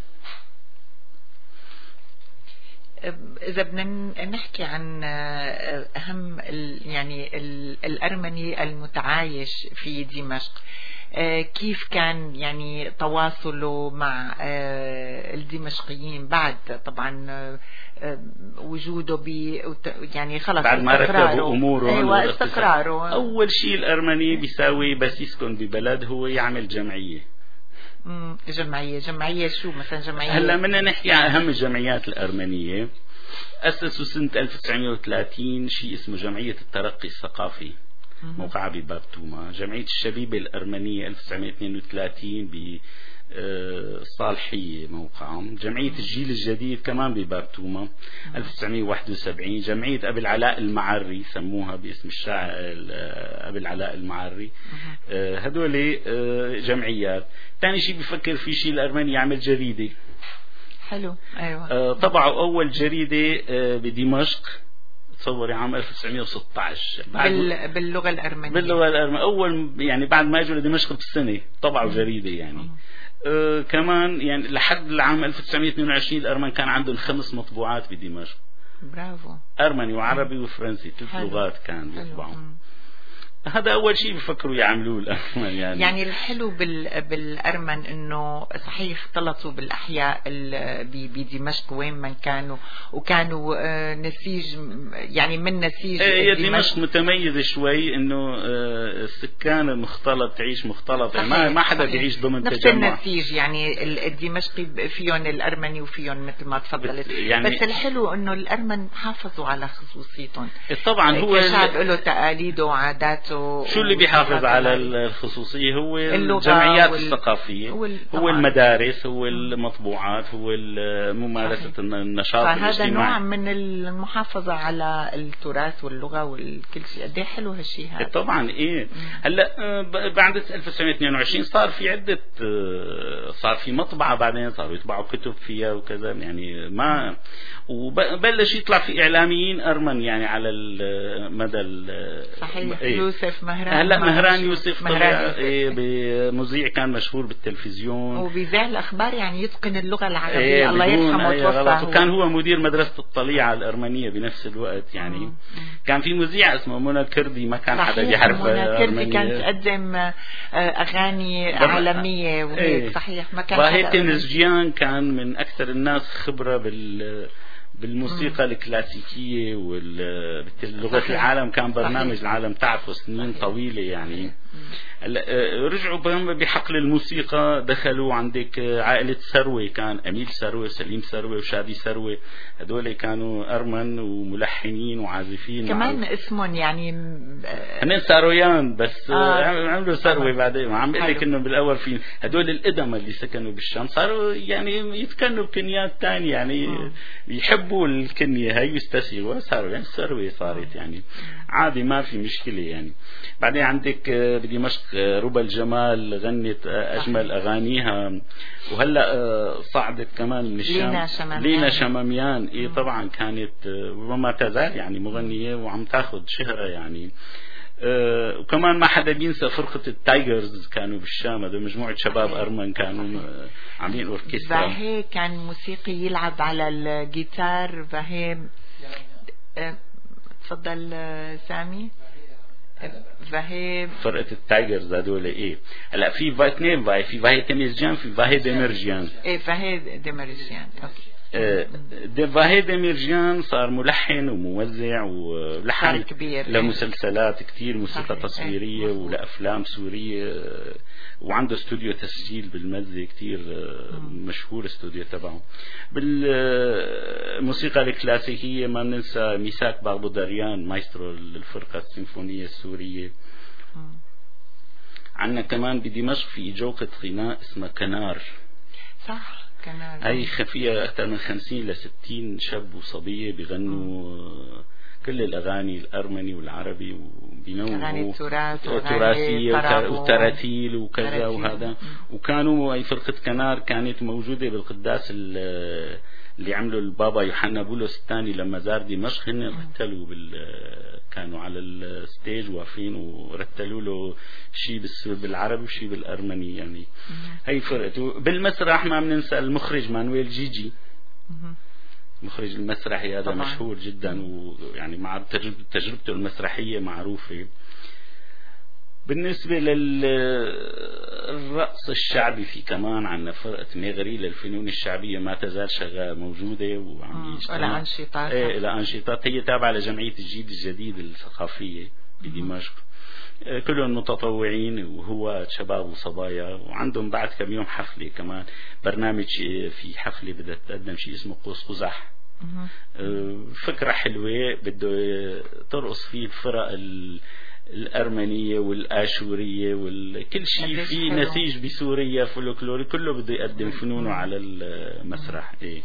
إذا بدنا نحكي عن أهم يعني الأرمني المتعايش في دمشق كيف كان يعني تواصله مع الدمشقيين بعد طبعا وجوده ب يعني خلص بعد ما رتبوا أموره. أيوة استقراره. أول شيء الأرمني بيساوي بس يسكن ببلد هو يعمل جمعية. امم جمعية جمعية شو مثلا جمعية؟ هلا بدنا نحكي عن أهم الجمعيات الأرمنية. أسسوا سنة ألف وتسعمائة وثلاثين شيء اسمه جمعية الترقي الثقافي موقعها بباب توما. جمعية الشبيبة الأرمنية ألف وتسعمائة واثنين وثلاثين بصالحية موقعهم. جمعية الجيل الجديد كمان بباب توما ألف وتسعمائة وواحد وسبعين. جمعية أبي العلاء المعري سموها باسم الشاعر أبي العلاء المعري. هدول جمعيات. ثاني شيء بفكر في شيء الأرمني يعمل جريدة. حلو أيوة. طبعوا أول جريدة بدمشق تصوري عام ألف وتسعمائة وستة عشر بال... باللغة الأرمنية. باللغة الأرمنية أول يعني بعد ما أجوا لدمشق بسنة طبعوا جريدة يعني. آه كمان يعني لحد العام ألف وتسعمائة واثنين وعشرين الأرمن كان عندهم خمس مطبوعات بدمشق. برافو. أرمني وعربي وفرنسي ثلاث لغات كان يطبعوا. هذا أول شيء بفكروا يعملوه الأرمن يعني. يعني الحلو بال... بالأرمن إنه صحيح اختلطوا بالأحياء بدمشق وين ما كانوا وكانوا آه نسيج يعني من نسيج. هي دمشق متميزة شوي إنه آه السكان مختلط تعيش مختلط يعني ما ما حدا بيعيش ضمن نفس تجمع. نفس النسيج يعني الدمشقي فيهم الأرمني وفيهم مثل ما تفضلت يعني. بس الحلو إنه الأرمن حافظوا على خصوصيتهم. طبعا هو الشعب له تقاليده وعاداته. شو اللي بيحافظ على الخصوصية هو الجمعيات الثقافية هو المدارس هو المطبوعات هو ممارسة النشاط الاجتماعي. فهذا نوع من المحافظة على التراث واللغة والكل شيء. قد ايه حلو هالشيء هذا. طبعا ايه. هلا بعد ألف وتسعمائة واثنين وعشرين صار في عدة صار في مطبعة بعدين صاروا يطبعوا كتب فيها وكذا يعني ما وبلش يطلع في إعلاميين أرمن يعني على المدى صحيح. فلوس يوسف مهران. هلا مهران يوسف مهران طلع يوسف. إيه بمذيع كان مشهور بالتلفزيون وبيذاع الأخبار، يعني يتقن اللغة العربية. إيه الله يرحمه توفى. وكان هو مدير مدرسة الطليعة الأرمنية بنفس الوقت يعني. مم. كان في مذيع اسمه منى كردي ما كان حدا بيعرفها. منى كردي كانت تقدم أغاني عالمية وهيك. إيه. صحيح ما كان. وهي تنزجيان كان من أكثر الناس خبرة بال بالموسيقى مم. الكلاسيكية واللغة العالم. كان برنامج صحيح. العالم تعرفه سنين صحيح. طويلة يعني. رجعوا بحقل الموسيقى، دخلوا عندك عائلة سروي، كان أميل سروي، سليم سروي، وشادي سروي. هذول كانوا أرمن وملحنين وعازفين كمان معروف. اسمهم يعني هن سارويان بس آه. عملوا سروي بعدين. وعم بقول لك إنه بالأول في هذول القدم اللي سكنوا بالشام صاروا يعني يتكنوا بكنيات تانية يعني. آه. يحبوا الكنية هاي يستسيغوا صاروا يعني سروي صارت يعني عادي ما في مشكلة يعني. بعدين عندك بدمشق ربى الجمال غنت أجمل أغانيها. وهلأ صعدت كمان من الشام لينا شماميان. لينا شماميان إيه طبعا كانت وما تزال يعني مغنية وعم تاخد شهرة يعني. أه وكمان ما حدا بينسى فرقة التايجرز كانوا بالشام. هذول مجموعة شباب أرمن كانوا عاملين أوركسترا. باهي كان موسيقي يلعب على الجيتار. باهي أه تفضل سامي. فهي فرقة التايجرز هذول ايه. هلا في فاي اثنين فاي في فاي تميزجان في فاي ديمرجيان. ايه فاي ديمرجيان اوكي. اه فاي ديمرجيان صار ملحن وموزع ولحن كبير لمسلسلات كتير موسيقى تصويرية ايه. ولأفلام سورية. وعنده استوديو تسجيل بالمزة كتير مشهور استوديو تبعه. بالموسيقى الكلاسيكية ما ننسى ميساك باغبودريان مايسترو الفرقة السيمفونية السورية. عندنا كمان بدمشق في جوقة غناء اسمها كنار. صح كنار. هاي خفية أكثر من خمسين لستين شاب وصبية بيغنوا كل الأغاني الأرمني والعربي وبينوعوا تراثية وتراتيل وكذا وهذا. وكانوا أي فرقة كنار كانت موجودة بالقداس اللي عملوا البابا يوحنا بولس الثاني لما زار دمشق. هن رتلوا بال كانوا على الستيج واقفين ورتلوا له شيء بالعربي وشيء بالأرمني يعني. هي فرقته. بالمسرح ما بننسى المخرج مانويل جيجي. مخرج المسرحي هذا طبعا. مشهور جدا ويعني مع تجربته المسرحية معروفة. بالنسبة للرقص الشعبي في كمان عنا فرقة ميغري للفنون الشعبية ما تزال شغالة موجودة وعم يشتغل أنشطات. ايه لا أنشطات. هي تابعة لجمعية الجيل الجديد الثقافية بدمشق. كلهم متطوعين وهو شباب وصبايا. وعندهم بعد كم يوم حفلة كمان برنامج في حفلة بدها تقدم شيء اسمه قوس قزح. فكرة حلوة بده ترقص فيه الفرق الأرمنية والآشورية وكل شيء في نسيج بسوريا فولكلوري كله بده يقدم فنونه على المسرح. إيه.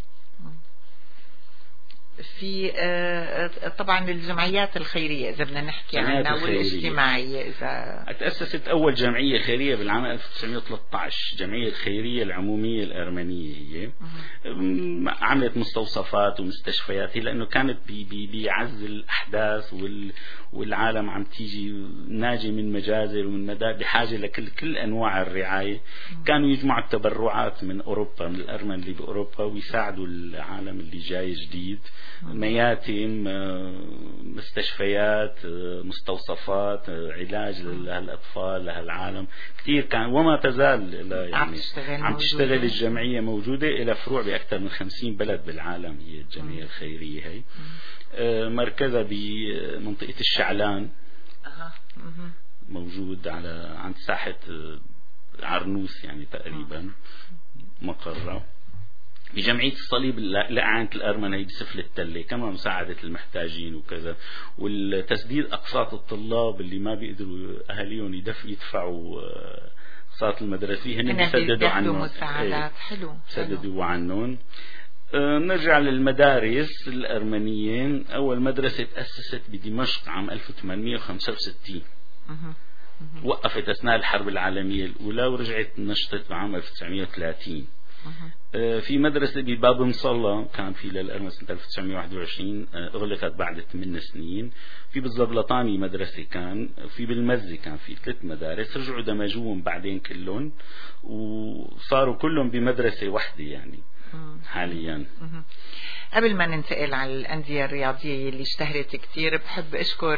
في طبعا الجمعيات الخيرية إذا بدنا نحكي عنها والاجتماعية. إذا تأسست أول جمعية خيرية بالعام ألف وتسعمائة وثلاثة عشر جمعية الخيرية العمومية الأرمنية. هي عملت مستوصفات ومستشفيات لأنه كانت بيعز الأحداث والعالم عم تيجي ناجي من مجازر ومن مدار بحاجة لكل كل أنواع الرعاية. كانوا يجمعوا التبرعات من أوروبا من الأرمن اللي بأوروبا ويساعدوا العالم اللي جاي جديد. مياتم مستشفيات مستوصفات علاج للأطفال لهالعالم كتير كان وما تزال يعني عم تشتغل, عم تشتغل الجمعية موجودة إلى فروع بأكثر من خمسين بلد بالعالم. هي الجمعية الخيرية هي مركزها بمنطقة الشعلان موجود على عند ساحة عرنوس يعني تقريبا مقرة. بجمعية الصليب لأعانة الأرمن هي بسفل التلة كمان مساعدة المحتاجين وكذا. والتسديد أقساط الطلاب اللي ما بيقدروا أهاليهم يدفع يدفعوا أقساط المدرسية هن بيسددوا عنهم مساعدات. حلو بيسددوا عنهم. أه نرجع للمدارس الأرمنية. أول مدرسة تأسست بدمشق عام ألف وثمانمائة وخمسة وستين. وقفت أثناء الحرب العالمية الأولى ورجعت نشطت عام ألف وتسعمائة وثلاثين. في مدرسة بباب مصلى كان في للأرمن سنة ألف وتسعمائة وواحد وعشرين أغلقت بعد ثمان سنين. في بالزبلطاني مدرسة كان، في بالمزة كان في ثلاث مدارس رجعوا دمجوهم بعدين كلهم وصاروا كلهم بمدرسة واحدة يعني حاليا. قبل ما ننتقل على الأندية الرياضية اللي اشتهرت كتير، بحب أشكر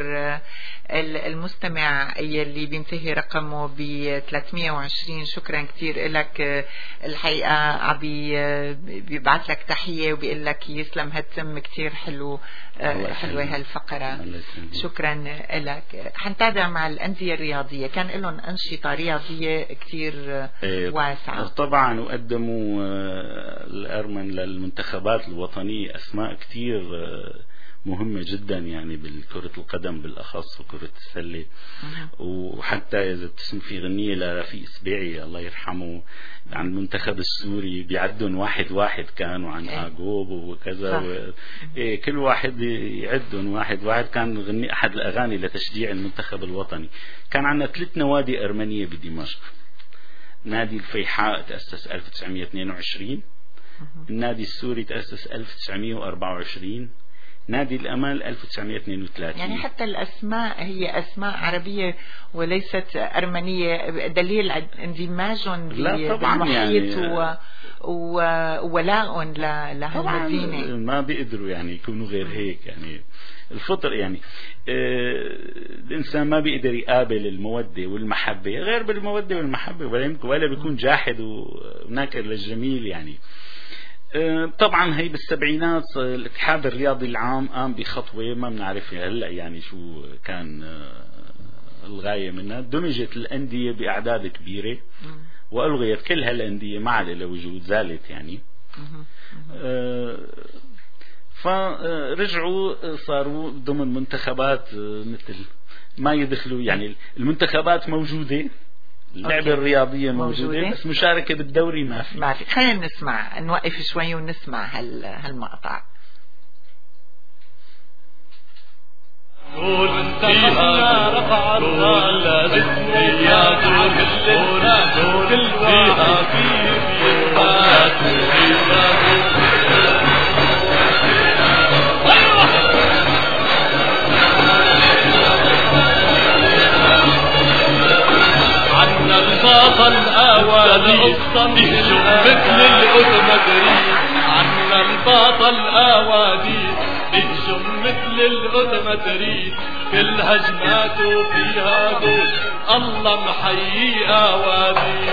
المستمع يلي بينتهي رقمه ب ثلاثمائة وعشرين. شكرا كتير لك. الحقيقة عبي بيبعث لك تحية وبيقول لك يسلم هالتم كتير حلو، حلوة هالفقرة. شكرا لك. حنتابع مع الأندية الرياضية، كان لهم أنشطة رياضية كتير واسعة طبعا، وقدموا الأرمن للمنتخبات الوطنية أسماء كتير مهمة جدا يعني بالكرة القدم بالأخص وكرة السلة. وحتى إذا تسمع في غنية لرفيق سبيعي الله يرحمه عن المنتخب السوري بيعدون واحد واحد كانوا عن آجوب وكذا و... إيه كل واحد يعدون واحد واحد. كان غني أحد الأغاني لتشجيع المنتخب الوطني. كان عندنا ثلاث نوادي أرمنية بدمشق. نادي الفيحاء تأسس ألف وتسعمائة واثنين وعشرين، النادي السوري تأسس ألف وتسعمائة وأربعة وعشرين، نادي الأمل ألف وتسعمائة واثنين وثلاثين. يعني حتى الأسماء هي أسماء عربية وليست أرمنية، دليل اندماجهم بالمحيط يعني و... وولاء لهالمدينة. ما بيقدروا يعني يكونوا غير هيك يعني. الفطر يعني آه الإنسان ما بيقدر يقابل المودة والمحبة غير بالمودة والمحبة، ولا بيكون جاحد وناكر للجميل يعني. طبعا هي بالسبعينات الاتحاد الرياضي العام قام بخطوة ما بنعرف هلا يعني شو كان الغاية منها. دمجت الأندية بأعداد كبيرة وألغيت كل هالأندية ما عاد لها وجود، زالت يعني. فرجعوا صاروا ضمن منتخبات مثل ما يدخلوا يعني. المنتخبات موجودة، اللعبة الرياضية موجودة, موجودة بس مشاركة بالدوري ما في. ما في. خلينا نسمع، نوقف شوي ونسمع هال هالمقطع. قول فيها رفع الراس اسمي يا قول قول فيها الباطل آوادي بهجم مثل الأوتوماتريس. عنا الباطل آوادي بهجم مثل الأوتوماتريس. كل هجماته فيها جول الله محيي آوادي.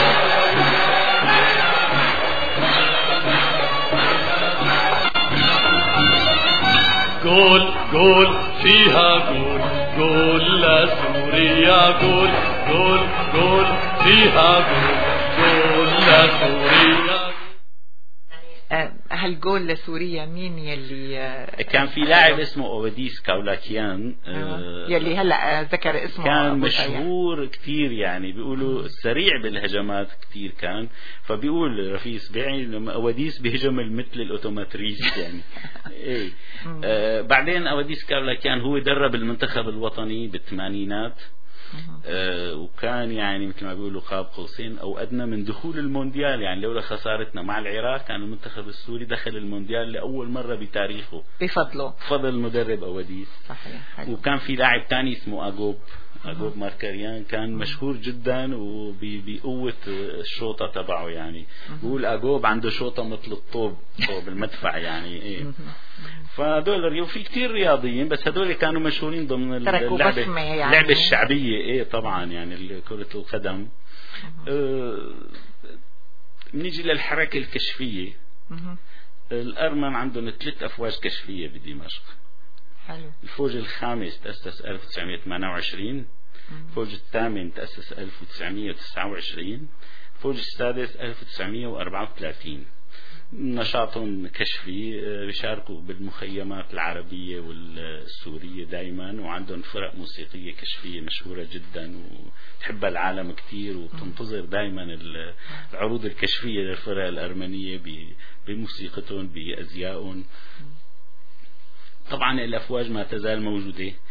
جول جول فيها جول جول لسوريا جول جول جول فيها جول جول لسوريا. هالجول لسوريا مين يلي كان في لاعب اسمه أوديس كاولاكيان آه. يلي هلا ذكر اسمه كان مشهور كتير يعني. بيقولوا سريع بالهجمات كتير كان. فبيقول رفيق سبيعي لما أوديس بيهجم مثل الأوتوماتريس يعني. إيه. آه بعدين أوديس كاولاكيان هو درب المنتخب الوطني بالثمانينات. آه وكان يعني مثل ما بيقولوا قاب قوسين أو أدنى من دخول المونديال يعني. لولا خسارتنا مع العراق كان المنتخب السوري دخل المونديال لأول مرة بتاريخه بفضله، بفضل المدرب أوديس. صحيح. وكان في لاعب تاني اسمه أجوب أجوب ماركريان كان مشهور جدا وبقوة الشوطة تبعه يعني. بقول أجوب عنده شوطة مثل الطوب طوب المدفع يعني. إيه. فهدول في كتير رياضيين بس هدول كانوا مشهورين ضمن اللعبة يعني. اللعبة الشعبية إيه طبعا يعني كرة القدم. آه نيجي للحركة الكشفية. الأرمن عندهم ثلاث أفواج كشفية بدمشق. حلو. الفوج الخامس تأسس ألف وتسعمائة وثمانية وعشرين، الفوج الثامن تأسس ألف وتسعمائة وتسعة وعشرين، الفوج السادس ألف وتسعمائة وأربعة وثلاثين. نشاطهم كشفي، بيشاركوا بالمخيمات العربية والسورية دائما، وعندهم فرق موسيقية كشفية مشهورة جدا وتحبها العالم كتير، وبتنتظر دائما العروض الكشفية للفرق الأرمنية بموسيقتهم بأزيائهم. طبعا الأفواج ما تزال موجودة.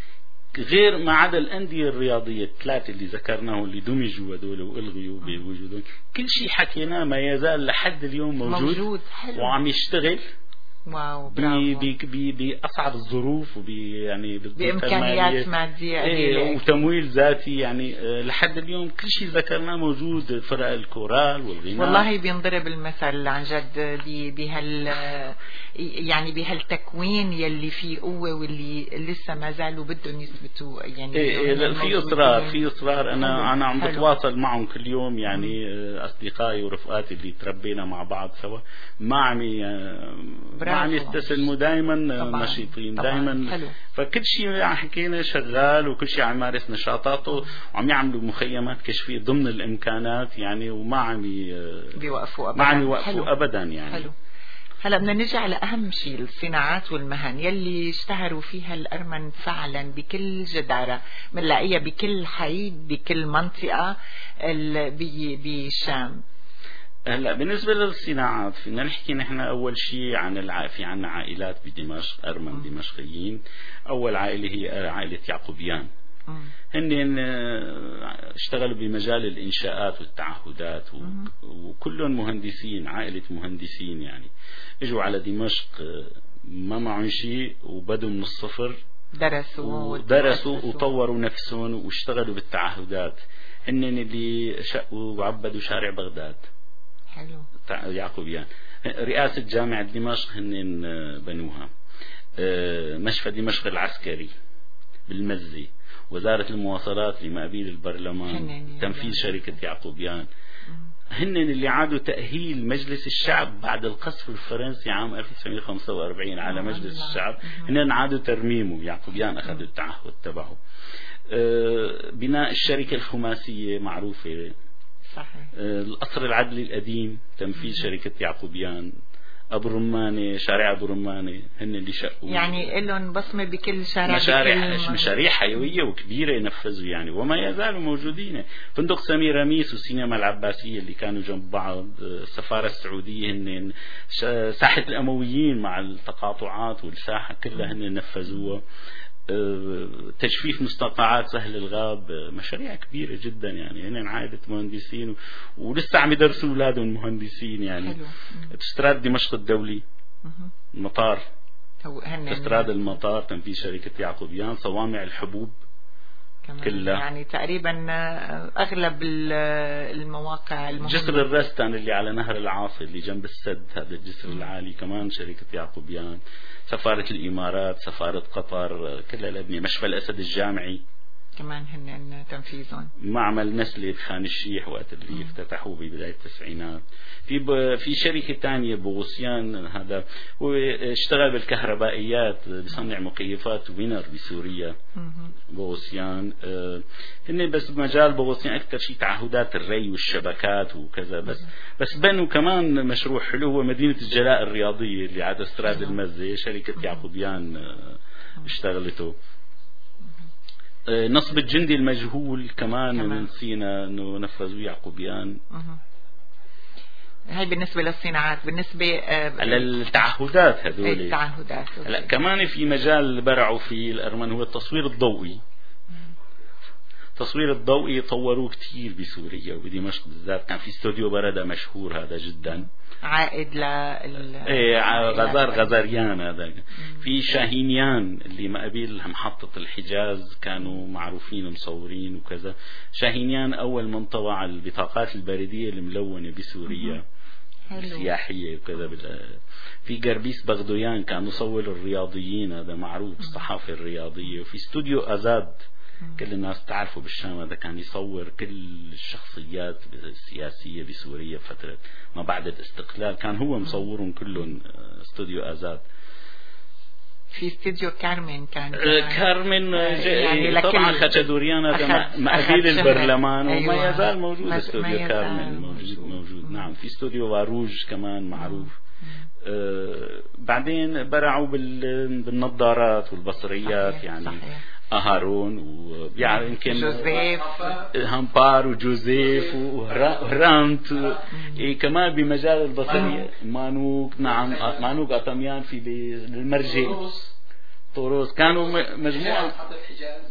غير ما عدا الأندية الرياضية الثلاثة اللي ذكرناه اللي دمجوا هذول وألغيوا بوجودهم، كل شيء حكيناه ما يزال لحد اليوم موجود, موجود. وعم يشتغل. واو بي بي بي بأصعب الظروف وبي يعني بإمكانيات مادية إيه وتمويل ذاتي يعني لحد اليوم كل شيء ذكرناه موجود. فرق الكورال والغناء والله بينضرب المثل عن جد بهال يعني بهالتكوين يلي فيه قوة واللي لسه ما زالوا بدهم يثبتوا يعني إيه في إصرار في إصرار أنا حلو. أنا عم بتواصل معهم كل يوم يعني أصدقائي ورفقاتي اللي تربينا مع بعض سوا ما عم ما عم يستسلموا دائما نشيطين دائما. فكل شيء حكينا شغال وكل شيء عم يمارس نشاطاته وعم يعملوا مخيمات كشفية ضمن الإمكانات يعني وما عم بيوقفوا ما عم يوقفوا أبدا يعني. حلو. هلا بدنا نرجع لأهم شيء الصناعات والمهن يلي اشتهروا فيها الأرمن فعلا بكل جدارة، بنلاقيها بكل حي بكل منطقة بالشام. هلا بالنسبة للصناعات فينا نحكي نحن أول شيء عن الع... في عنا عائلات بدمشق أرمن دمشقيين. أول عائلة هي عائلة يعقوبيان، هن اشتغلوا بمجال الإنشاءات والتعهدات و... وكلهم مهندسين، عائلة مهندسين يعني. اجوا على دمشق ما معهم شيء وبدوا من الصفر، درسوا ودرسوا وطوروا نفسهم واشتغلوا بالتعهدات. هن اللي شقوا وعبدوا شارع بغداد. حلو. يعقوبيان. رئاسة جامعة دمشق هن بنوها. مشفى دمشق العسكري بالمزي، وزارة المواصلات لمقابيل البرلمان، تنفيذ شركة يعقوبيان. هن اللي عادوا تأهيل مجلس الشعب بعد القصف الفرنسي عام ألف وتسعمئة وخمسة وأربعين على مجلس الشعب. هن عادوا ترميمه، يعقوبيان أخذوا التعهد تبعه. بناء الشركة الخماسية معروفة. صحيح. القصر العدلي القديم تنفيذ شركة يعقوبيان. أبو رمانة، شارع أبو رمانة هن اللي شقوا يعني لهم بصمة بكل شارع. مشاريع مشاريع حيوية وكبيرة ينفذوا يعني وما يزالوا موجودين. فندق سمير رميس والسينما العباسية اللي كانوا جنب بعض، السفارة السعودية هن، ساحة الأمويين مع التقاطعات والساحة كلها هن نفذوها. تجفيف مستنقعات سهل الغاب، مشاريع كبيرة جدا يعني. هن عائلة مهندسين ولسه عم يدرسوا أولادهم مهندسين يعني. استراد دمشق الدولي، المطار، استراد المطار تنفيذ شركة يعقوبيان. صوامع الحبوب كلها يعني تقريبا أغلب المواقع المهمة. جسر الرستان اللي على نهر العاصي اللي جنب السد، هذا الجسر العالي كمان شركة يعقوبيان. سفارة الإمارات، سفارة قطر، كلها الأبنية. مشفى الأسد الجامعي كمان هن تنفيذهم. معمل نسلة خان الشيح وقت اللي افتتحوه ببداية التسعينات. في ب... في شركة تانية بوغوسيان، هذا هو اشتغل بالكهربائيات، بيصنع مكيفات وينر بسوريا. بوغوسيان اه... هن بس بمجال بوغوسيان أكثر شيء تعهدات الري والشبكات وكذا. بس بس بنوا كمان مشروع حلو هو مدينة الجلاء الرياضية اللي على استراد المزة، شركة يعقوبيان اه... اشتغلته. نصب الجندي المجهول كمان, كمان. من سينا انه نفذوا يعقوبيان. هاي بالنسبة للصناعات. بالنسبة على التعهدات هذول التعهدات هلا كمان في مجال برعوا فيه الأرمن هو التصوير الضوئي. التصوير الضوئي طوروه كتير بسوريا وبدمشق بالذات. كان في استوديو بردة مشهور هذا جدا، عائد ل ايه غزار غزاريان. هذا في شاهينيان اللي مقابل محطة الحجاز كانوا معروفين مصورين وكذا. شاهينيان أول من طبع البطاقات البريدية الملونة بسوريا السياحية وكذا. في قربيس بغدويان كان مصور الرياضيين، هذا معروف الصحافة الرياضية. وفي استوديو أزاد كل الناس تعرفوا بالشام، هذا كان يصور كل الشخصيات السياسية بسوريا فترة ما بعد الاستقلال، كان هو مصورهم كلهم. استوديو آزاد. في استوديو كارمن كان كارمن يعني طبعا خاتشادوريان هذا مقابل البرلمان. أيوة. وما يزال موجود استوديو كارمن موجود موجود نعم. في استوديو واروج كمان معروف. آه بعدين برعوا بالنظارات والبصريات. صحيح. يعني صحيح. أهارون ويعني يمكن جوزيف هامبار وجوزيف ورانت. إيه كمان بمجال البصرية مانوك. نعم مانوك أطميان في المرجي طوروس. كانوا مجموعة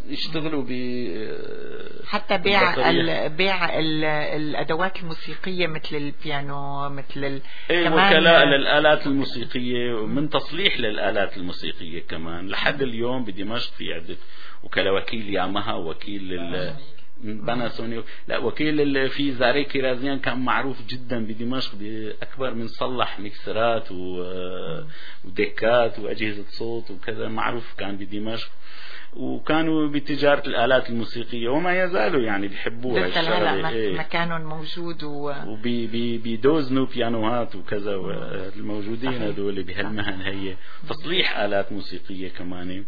يشتغلوا ب حتى بيع ال... بيع ال... الادوات الموسيقيه مثل البيانو مثل ال... إيه وكلاء للآلات الموسيقيه ومن تصليح للآلات الموسيقيه كمان لحد اليوم بدمشق في عده وكلاء وكيل ياماها وكيل ال... باناسونيك لا وكيل في زاري كيرازيان كان معروف جدا بدمشق بأكبر من صلح ميكسرات وديكات وأجهزة صوت وكذا معروف كان بدمشق وكانوا بتجارة الآلات الموسيقية وما يزالوا يعني بيحبوها الشغلة إيه مكانهم موجود و... وبيدوزنوا بيانوهات وكذا الموجودين هذول بهالمهن هي تصليح آلات موسيقية كمان.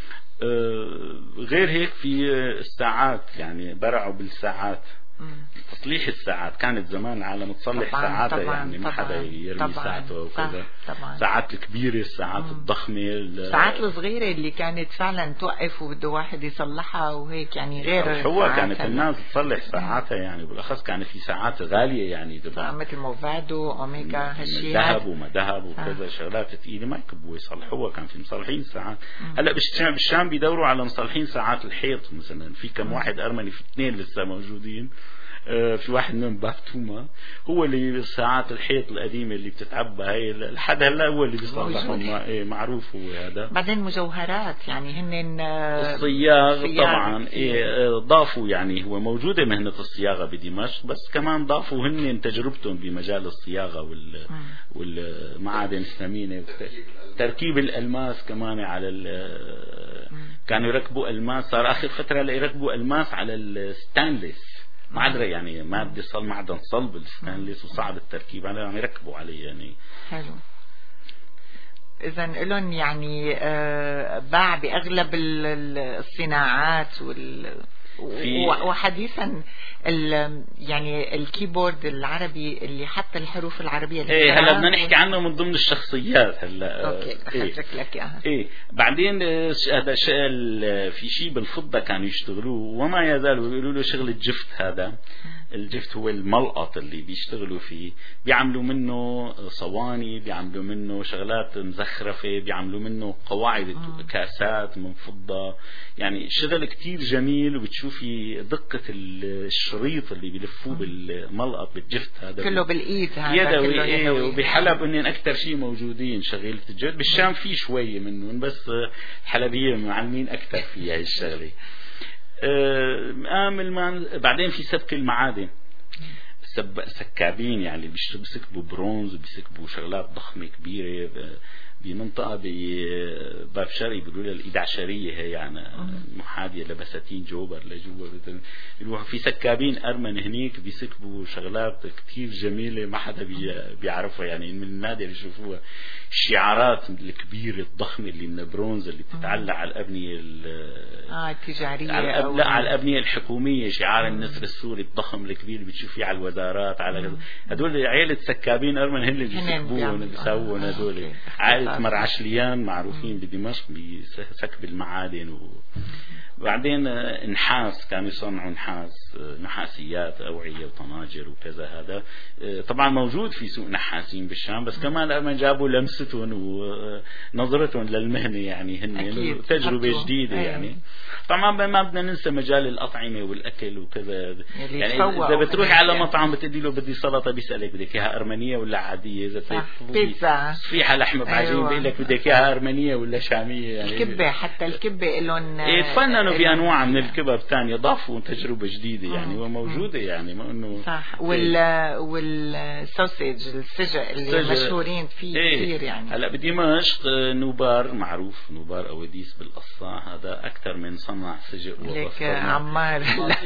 غير هيك في الساعات يعني برعوا بالساعات تصليح الساعات كانت زمان العالم تصلح ساعاتها يعني ما حدا يرمي ساعته وكذا ساعات الكبيرة الساعات الضخمة الساعات الصغيرة اللي كانت فعلا توقف وبده واحد يصلحها وهيك يعني غير هو كانت الناس تصلح ساعاتها يعني بالأخص كان في ساعات غالية يعني مثل موفادو أوميجا هالشيء ذهب وما ذهب وكذا شغلات ثقيلة ما يكبوا يصلحوها كان في مصلحين ساعات. هلا بالشام بالشام بيدوروا على مصلحين ساعات الحيط مثلا في كم واحد أرمني في اثنين لسه موجودين. في واحد من بافتوما هو اللي ساعات الحيط القديمة اللي بتتعبى هاي لحد هلا هو اللي بيصلحهم إيه معروف هو هذا. بعدين مجوهرات يعني هن الصياغ طبعا إيه ضافوا يعني هو موجودة مهنة الصياغة بدمشق بس كمان ضافوا هن تجربتهم بمجال الصياغة وال والمعادن الثمينة تركيب الألماس كمان على كانوا يركبوا ألماس صار آخر فترة يركبوا ألماس على الستانلس معدرة يعني مادة صل معدن صلب الستانلس وصعب التركيب عليه يعني يركبوا عليه يعني. حلو. إذا لهم يعني باع بأغلب الصناعات وال وحديثا يعني الكيبورد العربي اللي حتى الحروف العربية ايه هلا بدنا نحكي عنه من ضمن الشخصيات هلا اوكي اخذت لك اياها ايه بعدين هذا في شيء بالفضة كانوا يشتغلوه وما يزالوا يقولوا له شغل الجفت. هذا الجفت هو الملقط اللي بيشتغلوا فيه بيعملوا منه صواني بيعملوا منه شغلات مزخرفة بيعملوا منه قواعد كاسات من فضة يعني شغل كتير جميل وبتشوفي دقة الشريط اللي بيلفوه بالملقط بالجفت هذا كله بالايد هذا يدوي ايه وبحلب انن اكثر شيء موجودين شغيلة الجفت بالشام في شوية منهم بس حلبية معلمين اكثر فيها هاي الشغلة. آمل ما بعدين في سبك المعادن سب سكابين يعني بيسكبوا برونز بيسكبوا شغلات ضخمة كبيرة بمنطقة بباب شرقي بيقولوا لها الإدعشرية هي يعني محاذية لبساتين جوبر لجوا في سكابين أرمن هنيك بيسكبوا شغلات كتير جميلة ما حدا بيعرفها يعني من النادر يشوفوها الشعارات الكبيرة الضخمة اللي من البرونز اللي بتتعلق على الأبنية آه التجارية على, الأب... لا على الأبنية الحكومية شعار النسر السوري الضخم الكبير بتشوفيه على الوزارات على هدول عائلة سكابين أرمن هن اللي بيسكبوهم بيسوون هدول عائلة مرعشليان معروفين بدمشق بسكب المعادن و... وبعدين نحاس كانوا يصنعوا نحاس نحاسيات أوعية وطناجر وكذا. هذا طبعا موجود في سوق نحاسين بالشام بس كمان لما جابوا لمستهم ونظرتهم للمهنة يعني هن تجربة جديدة يعني. طبعا ما بدنا ننسى مجال الأطعمة والأكل وكذا يعني إذا بتروح على مطعم بتدي له بدي سلطة بيسألك بدك إياها أرمنية ولا عادية إذا بيتزا صفيحة لحمة بعجين أيوة. بيقول لك بدك إياها أرمنية ولا شامية يعني الكبة حتى الكبة لهم إيه تفننوا بأنواع من الكبب ثانية ضافوا تجربة جديدة يعني وموجودة يعني ما إنه صح وال والسوسيج السجق اللي مشهورين فيه إيه. كثير يعني. هلا بدمشق نوبار معروف نوبار أوديس بالقصة هذا أكثر من صنع سجق لك عمار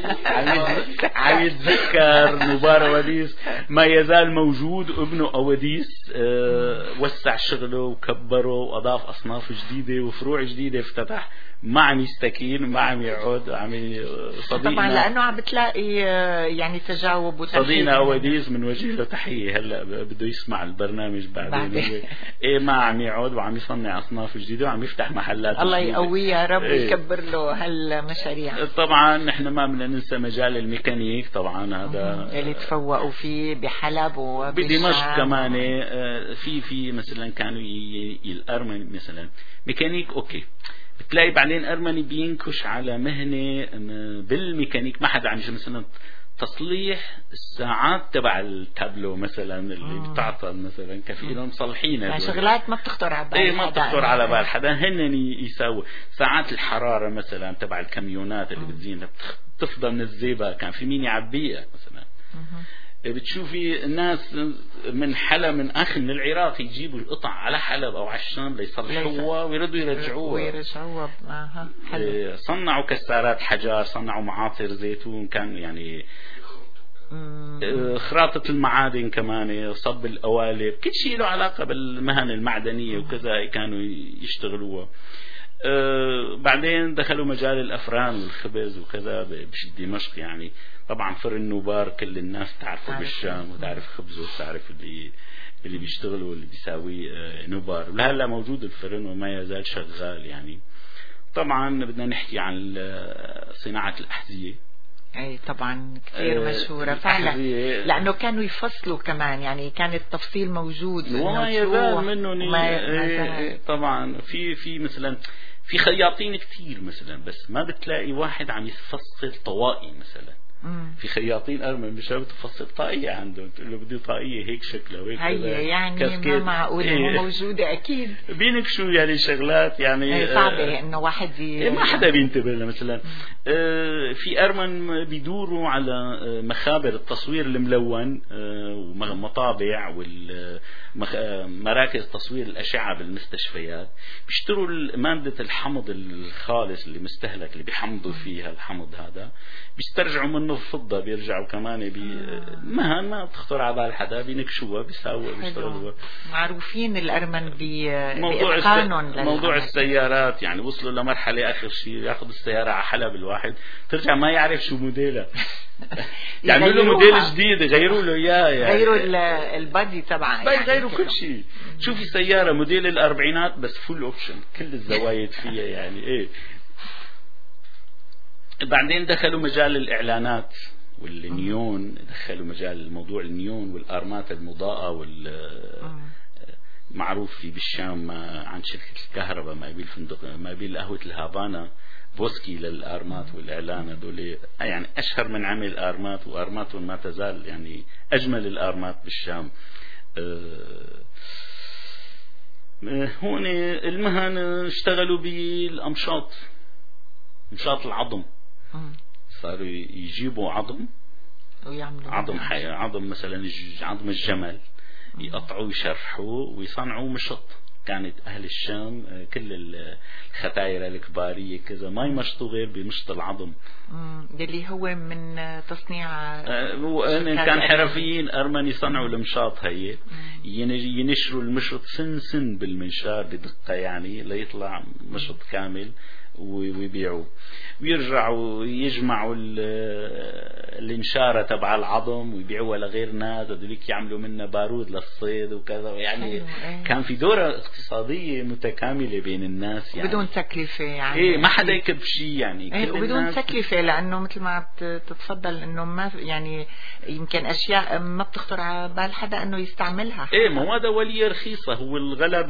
عم يتذكر نوبار أوديس ما يزال موجود ابنه أوديس أه وسع شغله وكبره وأضاف أصناف جديدة وفروع جديدة افتتح ما عم يستكين ما عم يقعد عم صديقنا طبعا لأنه عم بتلاقي يعني تجاوب وتحية صديقنا أوديس من وجه له تحية هلا بده يسمع البرنامج بعدين إيه ما عم يقعد وعم يصنع أصناف جديدة وعم يفتح محلات الله يقويه يا رب ويكبر له هالمشاريع. طبعا نحن ما بدنا ننسى مجال الميكانيك طبعا هذا اللي تفوقوا فيه بحلب وبدمشق كمان في في مثلا كانوا الأرمن مثلا ميكانيك أوكي بتلاقي بعدين أرمني بينكش على مهنة بالميكانيك، ما حدا عم يجي مثلا تصليح الساعات تبع التابلو مثلا اللي بتعطل مثلا، كفيلهم مصلحينها شغلات ما بتخطر على بال ايه ما بتخطر على بال حدا، هن يساوي ساعات الحرارة مثلا تبع الكاميونات اللي بتزينها بتفضل من الزيبة، كان في مين يعبيها مثلا. بتشوفي الناس من حلب من اخر من العراق يجيبوا القطع على حلب او على الشام ليصلحوها ويردوا يرجعوها ويرجعوها اها حلو. صنعوا كسارات حجار، صنعوا معاطر زيتون، كان يعني خراطة المعادن كمان، صب القوالب، كل شيء له علاقة بالمهن المعدنية وكذا كانوا يشتغلوها. أه بعدين دخلوا مجال الأفران والخبز وكذا بدمشق، يعني طبعا فرن نوبار كل الناس تعرفه بالشام وتعرف خبزه وتعرف اللي اللي بيشتغلوا واللي بيساوي نوبار، ولهلا موجود الفرن وما يزال شغال. يعني طبعا بدنا نحكي عن صناعة الأحذية. اي طبعا كثير مشهورة فعلا، لانه كانوا يفصلوا كمان، يعني كان التفصيل موجود وما يزال منه ما طبعا في في مثلا في خياطين كتير مثلا، بس ما بتلاقي واحد عم يفصل طوائي مثلا. مم. في خياطين أرمن مش بتفصل طاقية عندهم، تقول له بدي طاقية هيك شكلها وهيك هي يعني كاسكيت. ما معقولة إيه. مو موجودة أكيد بينكشوا يعني شغلات يعني ايه صعبة آه إنه واحد ي... ما حدا بينتبه لها مثلا. آه في أرمن بيدوروا على مخابر التصوير الملون آه ومطابع ومراكز تصوير الأشعة بالمستشفيات، بيشتروا مادة الحمض الخالص اللي مستهلك اللي بيحمضوا فيها الحمض هذا، بيسترجعوا منه الفضة، بيرجعوا كمان بمهن ما بتخطر على بال حدا، بينكشوها بيساووا بيشتغلوها. معروفين الأرمن بإتقانهم. موضوع, موضوع السيارات يعني وصلوا لمرحلة آخر شيء ياخذ السيارة على حلب الواحد ترجع ما يعرف شو موديلها يعملوا له موديل جديد يغيروا له اياه، يعني غيروا البادي تبعه، يعني غيروا كل شيء. شوفي سيارة موديل الأربعينات بس فول اوبشن كل الزوايد فيها يعني ايه. بعدين دخلوا مجال الإعلانات والنيون، دخلوا مجال موضوع النيون والأرمات المضاءة وال معروف في بالشام عن شركة الكهرباء ما يبي الفندق ما يبي قهوة الهافانا بوسكي للأرمات والإعلان، هذول يعني أشهر من عمل الأرمات، وأرماتهم ما تزال يعني أجمل الأرمات بالشام. هون المهن اشتغلوا بالأمشاط، مشاط العظم، صاروا يجيبوا عظم ويعملوا عظم حي... عظم مثلا عظم الجمل يقطعوه يشرحوه ويصنعوه مشط. كانت أهل الشام كل الختاير الكبارية كذا ما يمشطوا غير بمشط العظم اللي هو من تصنيع آه كان حرفيين أرمن يصنعوا المشاط هي ينشروا المشط سن سن بالمنشار بدقة يعني ليطلع مشط كامل ويبيعوا، ويرجعوا يجمعوا الانشارة تبع العظم ويبيعوها لغير ناس، هذوليك يعملوا منها بارود للصيد وكذا، يعني كان في دورة اقتصادية متكاملة بين الناس يعني بدون تكلفة يعني ايه ما حدا يكب شيء يعني ايه وبدون تكلفة، لأنه مثل ما تتفضل انه ما يعني يمكن اشياء ما بتخطر على بال حدا انه يستعملها ايه مواد أولية رخيصة. هو الغلب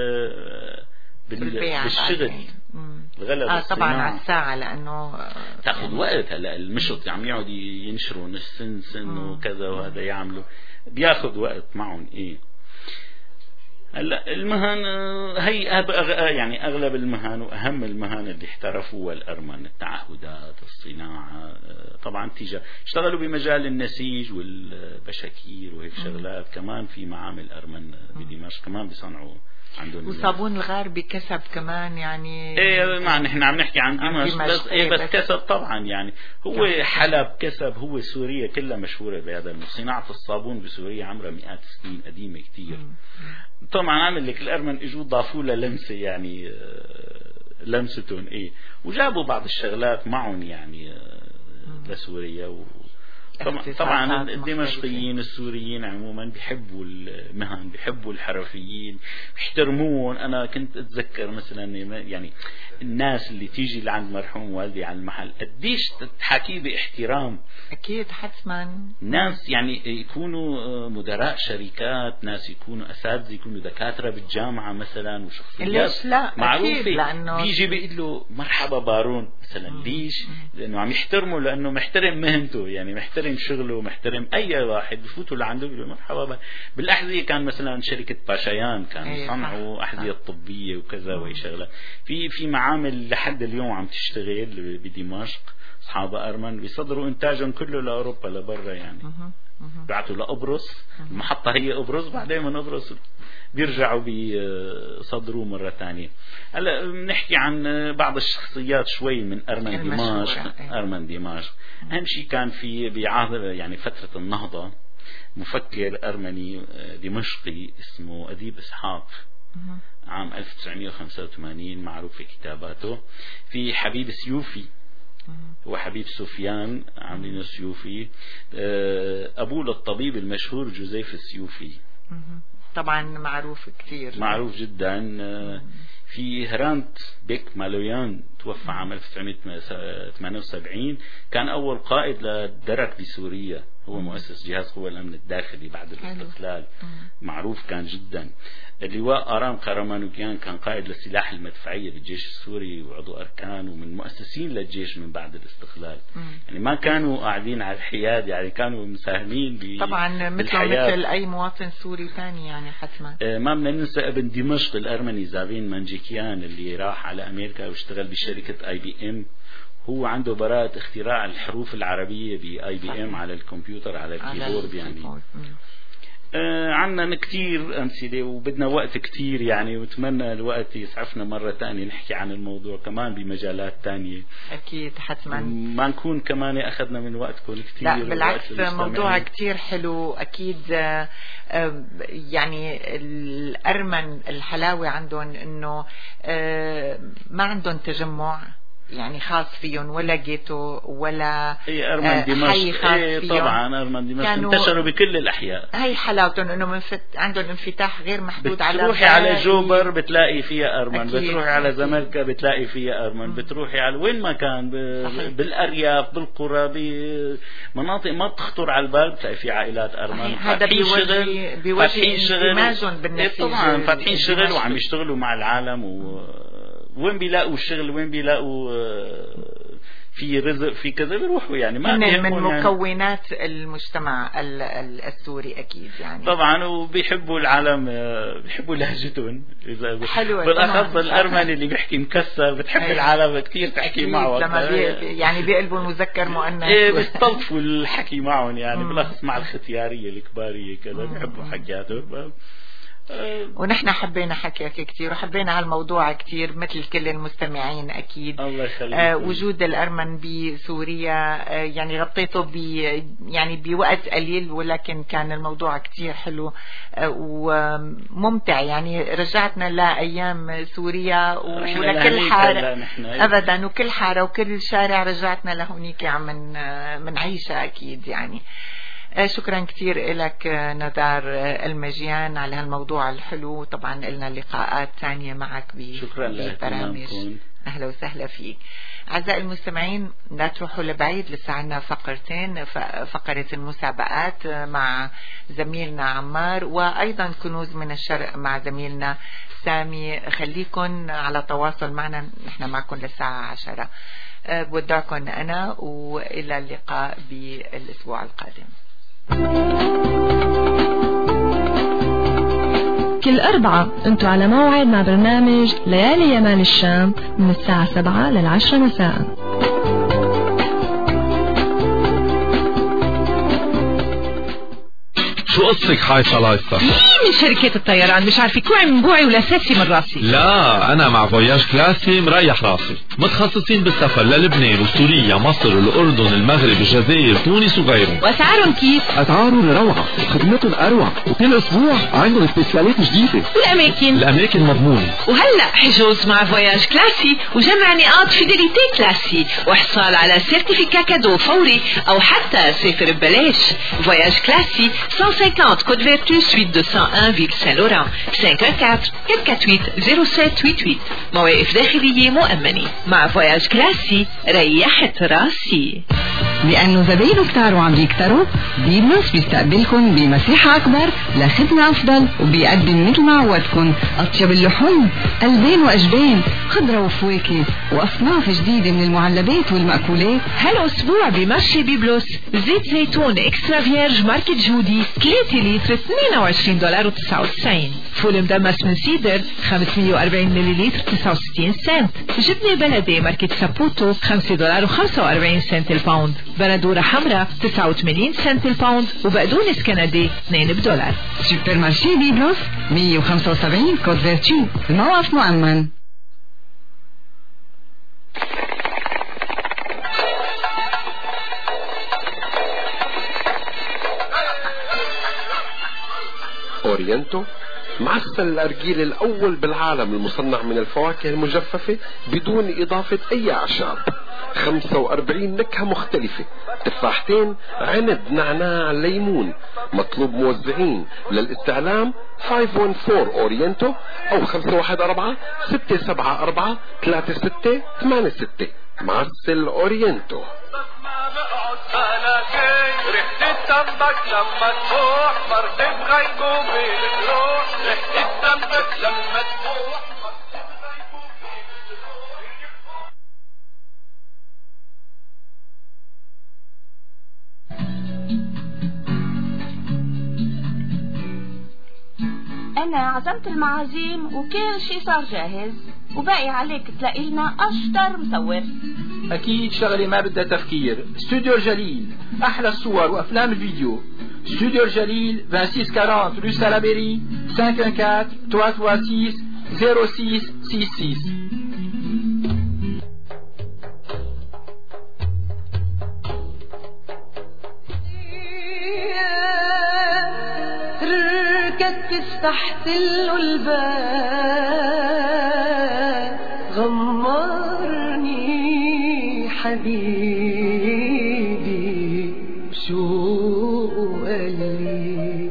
بالشغل الغلب آه طبعا على الساعة لأنه تأخذ وقت. هلا المشط عم يقعد ينشروا نص سن سن وكذا وهذا يعملوا بياخذ وقت معهم ايه. هلا المهن هي يعني اغلب المهن واهم المهن اللي احترفوها الارمن التعهدات الصناعه طبعا تيجا اشتغلوا بمجال النسيج والبشاكير وهيك شغلات. كمان في معامل ارمن بدمشق كمان بيصنعوا عندهم وصابون الغربي كسب كمان يعني ايه ما نحن عم نحكي عن دمشق بس ايه بس كسب طبعا يعني هو حلب كسب. هو سوريا كلها مشهورة بهذا. صناعة الصابون بسوريا عمرها مئات السنين قديمة كتير. طبعا عامل لك الأرمن اجوا ضافوا لها لمسة يعني لمستهم ايه وجابوا بعض الشغلات معهم يعني لسوريا و طبعا, طبعا الدمشقيين السوريين عموما بيحبوا المهن بيحبوا الحرفيين بيحترمون. انا كنت اتذكر مثلا يعني الناس اللي تيجي لعند مرحوم والدي على المحل قديش تحكي باحترام. أكيد حتما ناس يعني يكونوا مدراء شركات، ناس يكونوا أساتذة، يكونوا دكاترة بالجامعة مثلا وشخصيات ليش لا معروفة، لأنه بيجي بيقول له مرحبا بارون مثلا. مم. ليش؟ لأنه عم يحترمه، لأنه محترم مهنته، يعني محترم شغله، محترم أي واحد بفوتوا لعنده بيقول مرحبا بارون. بالأحذية كان مثلا شركة باشيان كان يصنعوا أحذية طبية وكذا وهي شغلة. في في معامل لحد اليوم عم تشتغل بدمشق، أصحاب أرمن بيصدروا إنتاجهم كله لأوروبا لبرا يعني. بعتوا لأبرص، المحطة هي أبرص، بعدين من أبرص بيرجعوا بيصدروه مرة تانية. هلا بنحكي عن بعض الشخصيات شوي من أرمن دمشق. أرمن دمشق أهم شيء كان في بعهد يعني فترة النهضة مفكر أرمني دمشقي اسمه أديب إسحاق عام ألف وتسعمائة وخمسة وثمانين، معروف في كتاباته. في حبيب سيوفي، هو حبيب سفيان عاملينه سيوفي، أبوه للطبيب المشهور جوزيف السيوفي، طبعا معروف كثير، معروف جدا. في هرانت بيك مالويان توفى عام ألف وتسعمائة وثمانية وسبعين، كان أول قائد للدرك بسوريا، هو مؤسس جهاز قوى الأمن الداخلي بعد الاستقلال، معروف كان جدا. اللواء آرام قرمانوكيان كان قائد للسلاح المدفعية بالجيش السوري وعضو أركان ومن مؤسسين للجيش من بعد الاستقلال. يعني ما كانوا قاعدين على الحياد، يعني كانوا مساهمين ب طبعا مثل مثل أي مواطن سوري ثاني يعني حتما. آه ما بدنا ننسى ابن دمشق الأرمني زافين مانجيكيان اللي راح على أمريكا واشتغل بشركة آي بي إم، هو عنده براءة اختراع الحروف العربية بآي بي إم على الكمبيوتر على الكيبورد يعني. آه عنا كتير أمثلة وبدنا وقت كتير يعني، واتمنى الوقت يسعفنا مرة تانية نحكي عن الموضوع كمان بمجالات تانية. أكيد حتما ما نكون كمان أخذنا من وقتكم كتير. لا بالعكس موضوع كتير حلو. أكيد آه يعني الأرمن الحلاوة عندهم إنه آه ما عندهم تجمع يعني خاص فيهم ولا جيتو ولا اي أرمن دمشق. اي طبعا أرمن دمشق انتشروا بكل الأحياء. هي حلاوتهم انه منفت عندهم انفتاح غير محدود. على بتروحي على جوبر بتلاقي فيها أرمن، بتروحي على زمالكا بتلاقي فيها أرمن، بتروحي على وين ما كان ب... بالأرياف بالقرى بمناطق ما بتخطر على البال بتلاقي في عائلات أرمن. هذا بيوجه بيوجه اندماجهم بالنسيج. طبعا فاتحين شغل وعم يشتغلوا مع العالم و وين بيلاقوا الشغل، وين بيلاقوا في رزق في كذا بيروحوا يعني. ما من, من مكونات يعني المجتمع السوري أكيد يعني. طبعا وبيحبوا العالم، بيحبوا لهجتهم إذا حلوة بالأخص الأرمني اللي بيحكي مكسر بتحب أيه. العالم كتير تحكي معه لما بي يعني بيقلبوا المذكر مؤنث. إيه بيستلطفوا الحكي معهم يعني، بالأخص مع الختيارية الكبارية كذا بيحبوا حكياتهم. ونحن حبينا حكيك كتير وحبينا هالموضوع كتير مثل كل المستمعين أكيد. الله يخليك. آه وجود الأرمن بسوريا آه يعني غطيته ب يعني بوقت قليل، ولكن كان الموضوع كتير حلو آه وممتع يعني. رجعتنا لأيام سوريا ولكل حارة أبدا، وكل حارة وكل شارع رجعتنا لهونيك عم من آه من عيشة أكيد يعني. شكرا كثير لك نزار المجيان على هالموضوع الحلو. طبعا لنا لقاءات ثانية معك ببرامج. أهلا وسهلا فيك. أعزائي المستمعين لا تروحوا لبعيد، لسه عنا فقرتين، فقرة المسابقات مع زميلنا عمار، وأيضا كنوز من الشرق مع زميلنا سامي. خليكن على تواصل معنا، نحن معكم للساعة عشرة. بودعكم أنا وإلى اللقاء بالأسبوع القادم. كل أربعة أنتوا على موعد مع برنامج ليالي يمال الشام من الساعة سبعة للعشرة مساء. شو قصتك حايصة لايصة؟ مين من شركة الطيران؟ مش عارفة كوعي من بوعي ولا ساسي من راسي. لا أنا مع فوياج كلاسي مريح راسي، متخصصين بالسفر للبنان وسوريا مصر الأردن المغرب الجزائر تونس وغيرهم. وأسعارهم كيف؟ أسعارهم روعة وخدمتهم أروع، وكل أسبوع عندهم سبيشالات جديدة. والأماكن؟ الأماكن مضمونة. وهلأ حجوز مع فوياج كلاسي وجمع نقاط فيديليتي كلاسي واحصال على سيرتيفيكا كادو فوري أو حتى سافر ببلاش. فوياج كلاسي مئة وخمسين كود فيرتو سويت مئتين واحد فيل سان لوران. خمسة أربعة أربعة quatre huit zéro sept huit huit. مواقف داخلية مؤمنة. مع فواياج كلاسي ريحت راسي. لأنه زباينه كتار وعم بيكتروا، بيبلوس بيستقبلكم بمساحة أكبر لخدمة أفضل، وبيقدم مثل ما عودكم أطيب اللحوم، ألبان وأجبان، خضرة وفواكه، وأصناف جديدة من المعلبات والمأكولات. هالأسبوع بمرشي بيبلوس زيت زيتون إكسترا فيرج ماركة جودي ثلاثة لتر اثنين وعشرين دولار وتسعة وتسعين. فول مدمس من سيدر خمسمية وأربعين مليلتر تسعة وستين سنت. جبنة بلدي ماركة سابوتو خمسة دولار وخمسة وأربعين سنت الباوند. بندورة حمراء تسعة وثمانين سنت الباوند، وبقدونس كندي اثنين بدولار. سوبر مارشي بيبلوس مية وخمسة وسبعين كود فيرتو، الموقف مؤمن. أورينتو معسل الأرجيل الأول بالعالم المصنع من الفواكه المجففة بدون إضافة أي أعشاب. خمسة وأربعين نكهة مختلفة، تفاحتين، عنب، نعناع، ليمون. مطلوب موزعين للاستعلام خمسة واحد أربعة أورينتو أو خمسة واحد أربعة ستة سبعة أربعة ثلاثة ستة ثمانية ستة. معسل أورينتو. ريحة التمك لما تروح مرتب غيبوبة بتروح. ريحة التمك لما تروح أنا عزمت المعازيم وكل شي صار جاهز، وباقي عليك تلاقي لنا أشطر مصور. أكيد شغلة ما بدها تفكير. استوديو الجليل، أحلى الصور وأفلام الفيديو. استوديو الجليل ستة وعشرين رue Salaberry خمسة واحد أربعة ثلاثة ستة ستة صفر ستة ستة ستة. ركزت تحت له الباب، غمرني حبيبي بشوق قلبي،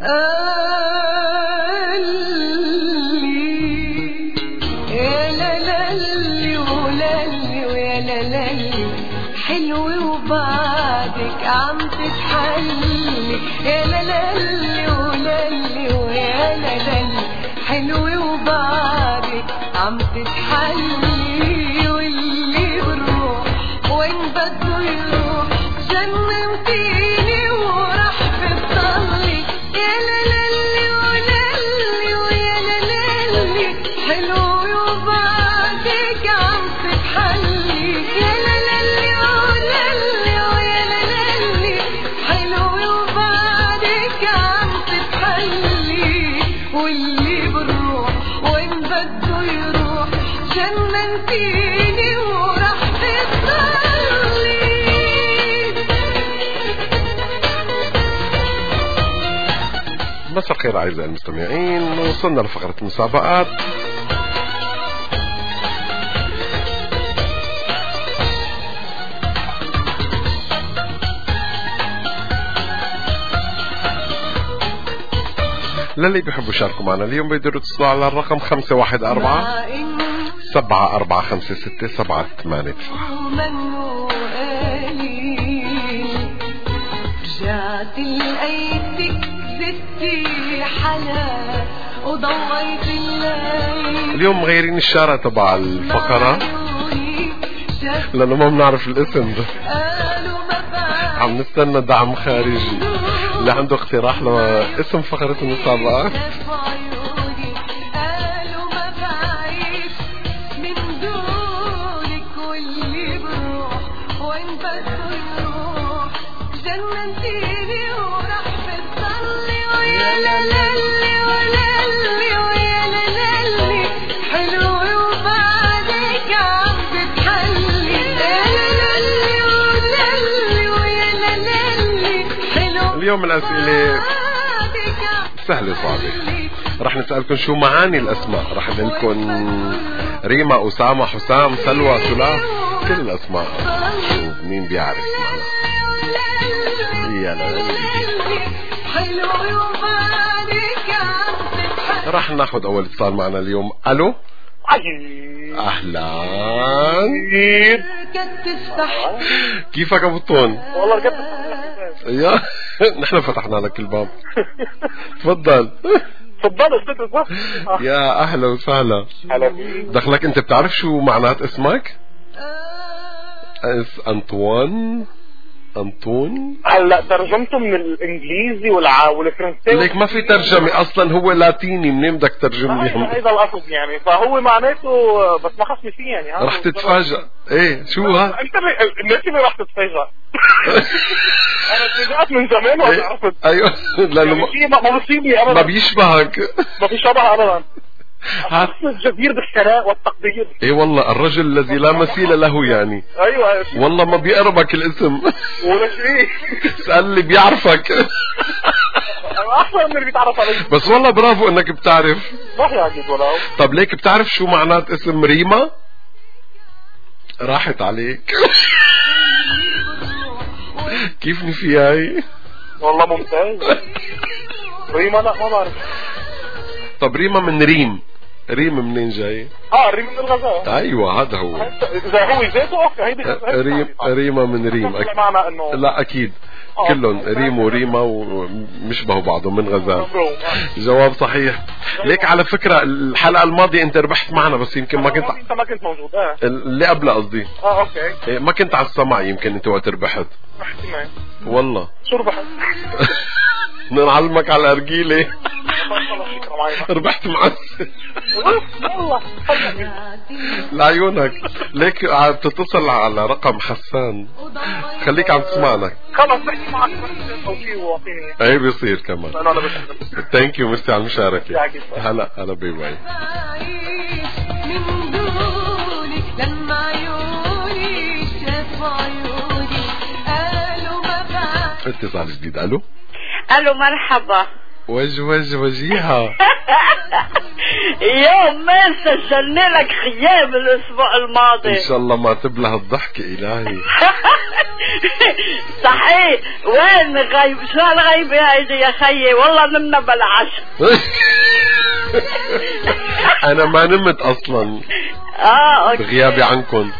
قال لي يا لالي ولالي ويا لالي حلوة وبعدك عم تتحلي. يا لالي ولالي ويا لالي حلوة وبعدك عم تتحلي، واللي بروح وين بده يروح جننتيني وراح بتضلي. يا لالي ولالي ويا لالي حلوة وبعدك عم تتحلي. يا لالي ولالي ويا لالي حلوة وبعدك عم تتحلي، واللي بروح وين بده يروح جننتيني وراح تضلي. مساء الخير أعزائي المستمعين، وصلنا لفقرة المسابقات. للي بيحبوا يشاركوا معنا اليوم بيقدروا يتصلوا على الرقم خمسة واحد أربعة سبعة أربعة خمسة ستة سبعة ثمانية تسعة. رجعت لقيتك زدتي حلا وضويت الليل. اليوم مغيرين الشارع تبع الفقرة لأنه ما بنعرف الاسم ده، عم نستنى دعم خارجي اللي عنده اقتراح لاسم فقرة المسابقة. اليوم الأسئلة سهلة صعبة. رح نسألكم شو معاني الأسماء. رح نقولكم ريما، أسامة، حسام، سلوى، سلاف، كل الأسماء. شو مين بيعرف معنا؟ يا لا راح ناخذ اول اتصال معنا اليوم. الو اهلا، كيفك ابو الطون؟ والله رجعت يا نحن فتحنا لك الباب. تفضل تفضل استاذ. يا اهلا وسهلا. هلا دخلك انت بتعرف شو معنات اسمك؟ اس انطوان انطون. هلا ترجمته من الانجليزي والع... والفرنسي. ليك ما في ترجمه اصلا، هو لاتيني، منين بدك ترجم لي؟ هيدا القصد يعني، فهو معناته بس ما خصني فيه يعني. رح تتفاجئ. ايه شو ها؟ انت الناس اللي رح تتفاجئ. انا تفاجأت من زمان وما عرفت. ايوه لانه ما ما بصيبني ابدا، ما بيشبهك، ما في شبه ابدا. الشخص الجدير بالثناء والتقدير. ايه والله الرجل الذي لا مثيل له يعني. ايوه والله ما بيقربك الاسم ولا شيء. اسأل اللي بيعرفك. احسن من اللي بيتعرف علي. بس والله برافو انك بتعرف. صح يا عزيز ولو. طب ليك بتعرف شو معنات اسم ريما؟ راحت عليك. كيفني فيها هي؟ والله ممتاز. ريما لا ما بعرف. طب ريما من ريم. ريم منين جاي؟ اه ريم من الغزال. ايوه هذا هو. اذا هو ذاته اوكي هيدي ريم. ريما من ريم أكيد. معنى انه لا اكيد كلهم ريم وريما ومشبهوا بعضهم من غزال. جواب صحيح. ليك على فكرة الحلقة الماضية انت ربحت معنا بس يمكن ما كنت انت ما كنت موجود. اه اللي قبلها قصدي. اه اوكي ما كنت على السمع يمكن انت وقت ربحت. ربحت معي والله. شو ربحت؟ نعلمك على الأرجيلة. ربحت معسل. والله لعيونك. ليك بتتصل على رقم حسان، خليك عم تسمعنا. خلص بحكي معك او شيء واعطيني. اي بيصير كمان. انا انا بشكرك. ثانك يو ميرسي على المشاركة. هلا هلا باي باي. من دونك لما عيوني شافوا عيوني قالوا ما بعد. اتصال جديد. الو الو مرحبا. وجه وجه وجيها. يوم ما سجلنا لك خيام الاسبوع الماضي. ان شاء الله ما تبلع الضحك الهي. صحيح. وين غايب؟ شو الغيبة هيدي يا خيي؟ والله نمنا بالعشاء. انا ما نمت اصلا. اه اوكي. بغيابي عنكم.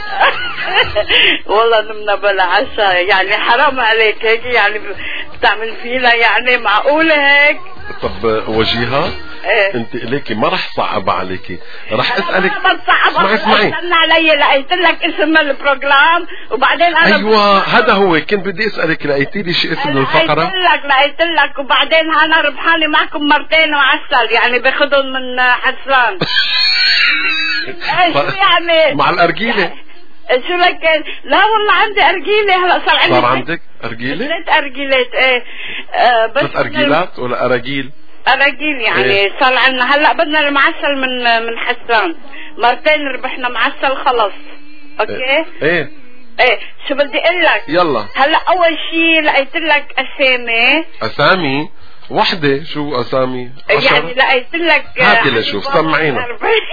والله نمنا بالعشاء يعني حرام عليك هيك يعني بتعمل فينا يعني معقولة هيك؟ طب وجيها ايه؟ انت ليكي ما رح صعب عليكي، رح اسالك. ما تصعب. اسمعي اسمعي استنى علي لقيت لك اسم البروجرام وبعدين انا ايوه هذا هو كنت بدي اسالك لقيتي لي شيء اسم الفقره. لقيت لك لقيت لك وبعدين انا ربحانه معكم مرتين وعسل يعني باخذهم من حسان. ايش يعني مع الارجيله؟ شو لك؟ لا والله عندي ارجيله هلا صار عندي. صار عندك ارجيله؟ ثلاث ارجيلات ايه. آه بس ثلاث ارجيلات ولا اراجيل؟ اراجيل يعني إيه؟ صار عندنا هلا بدنا المعسل من من حسان مرتين ربحنا معسل خلص. اوكي؟ ايه ايه, ايه. شو بدي اقول لك؟ يلا هلا اول شيء لقيت لك اسامي. اسامي؟ وحده. شو اسامي؟ يعني لقيت لك هاتي لشوف سمعينا.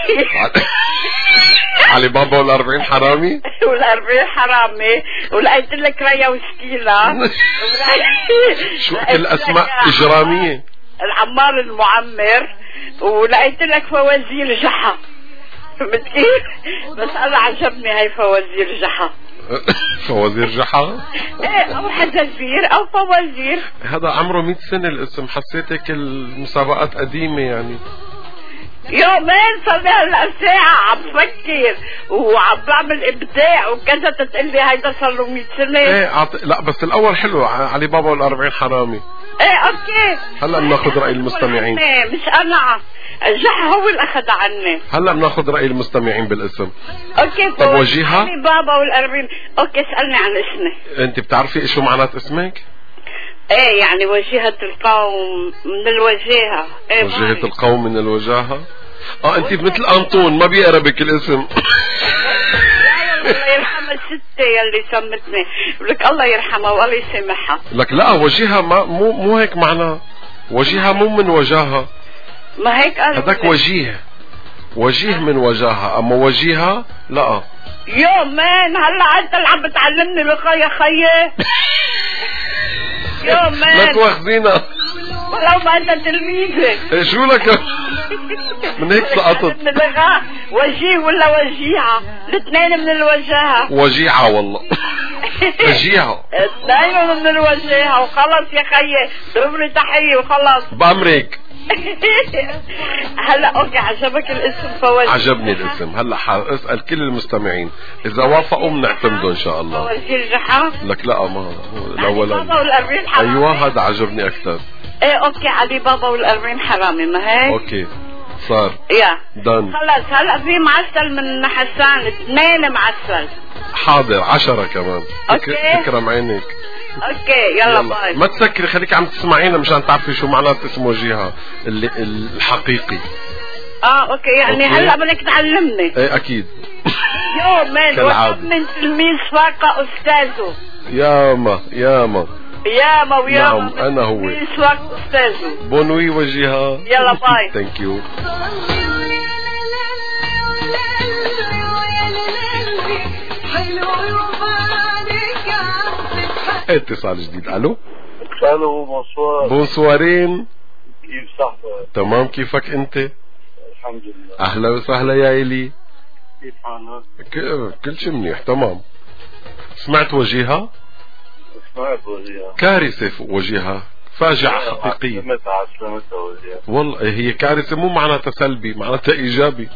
علي بابا والأربعين حرامي. والأربعين حرامي. ولقيت لك ريا وسكيلة. شو كل اسماء اجراميه. العمار المعمر. ولقيت لك فوازير جحا. فهمت كيف؟ بس انا عجبني هاي فوازير جحا. فوازير جحا؟ ايه او حزازير او فوازير. هذا عمره مئة سنة الاسم، حسيتك المسابقات قديمة يعني. يومين صار لي هلا ساعة عم فكر وعم بعمل ابداع وكذا تتقلي هيدا صار له مئة سنة. ايه عط... لا بس الاول حلو علي بابا والأربعين حرامي. ايه اوكي. هلا بناخذ رأي المستمعين. مش انا الجحا هو اللي اخذ عني. هلا بناخذ رأي المستمعين بالاسم. اوكي. طب وجيها؟ علي بابا والأربعين. اوكي اسألني عن اسمي. انت بتعرفي شو معنات اسمك؟ ايه يعني وجيهة القوم من الوجاهة. ايه وجيهة القوم من الوجاهة. اه انت مثل انطون ما بيقربك الاسم. الله يرحم الستة يلي سمتني. لك الله يرحمها والله يسامحها. لك لا وجيهة ما مو مو هيك معناه. وجيهة مو من وجاهة. ما هيك قال هذاك وجيه. وجيه من وجاهة، اما وجيهة لا. يوم مان هلا انت اللي عم بتعلمني لقا يا خيي. يوم مان لا تواخذينا ولو ما انت تلميذي. شو لك من هيك سقطت. من اللغة وجيه ولا وجيعة؟ الاثنين من الوجاهة. وجيعة والله. وجيعة. اثنين من الوجاهة وخلص يا خيي، ضربني تحية وخلص. بأمريك. هلا اوكي عجبك الاسم فوزي؟ عجبني الاسم. هلا اسأل كل المستمعين اذا وافقوا بنعتمده ان شاء الله. وزير جحا؟ لك لا ما الاولاني. بابا والأربعين حرامي. ايوه هذا عجبني اكثر. ايه اوكي علي بابا والأربعين حرامي ما هيك؟ اوكي صار. يا دن. خلص هلا في معسل من حسان، اثنين معسل. حاضر عشرة كمان. اوكي تكرم عينك. اوكي يلا, يلا. باي. ما تسكري خليك عم تسمعينا مشان تعرفي شو معنات اسم وجيهة اللي الحقيقي. اه اوكي يعني أوكي. هلا بدك تعلمني. ايه اكيد. يومين وطب من تلميذ فاقة استاذه. ياما ياما ياما وياما. نعم انا هو تلميذ فاقة استاذه. بونوي وجيهة. يلا باي. ثانك يو. اتصال جديد. الو الو بونسوار. بونسوارين. كيف صحتك؟ تمام كيفك انت؟ الحمد لله. اهلا وسهلا يا الي. كيف حالك؟ كل شيء منيح تمام. سمعت وجيهة؟ سمعت وجيهة. كارثة وجيهة، فاجعة حقيقية. عسلمتها عسلمتها وجيهة. والله هي كارثة مو معناتها سلبي، معناتها ايجابي.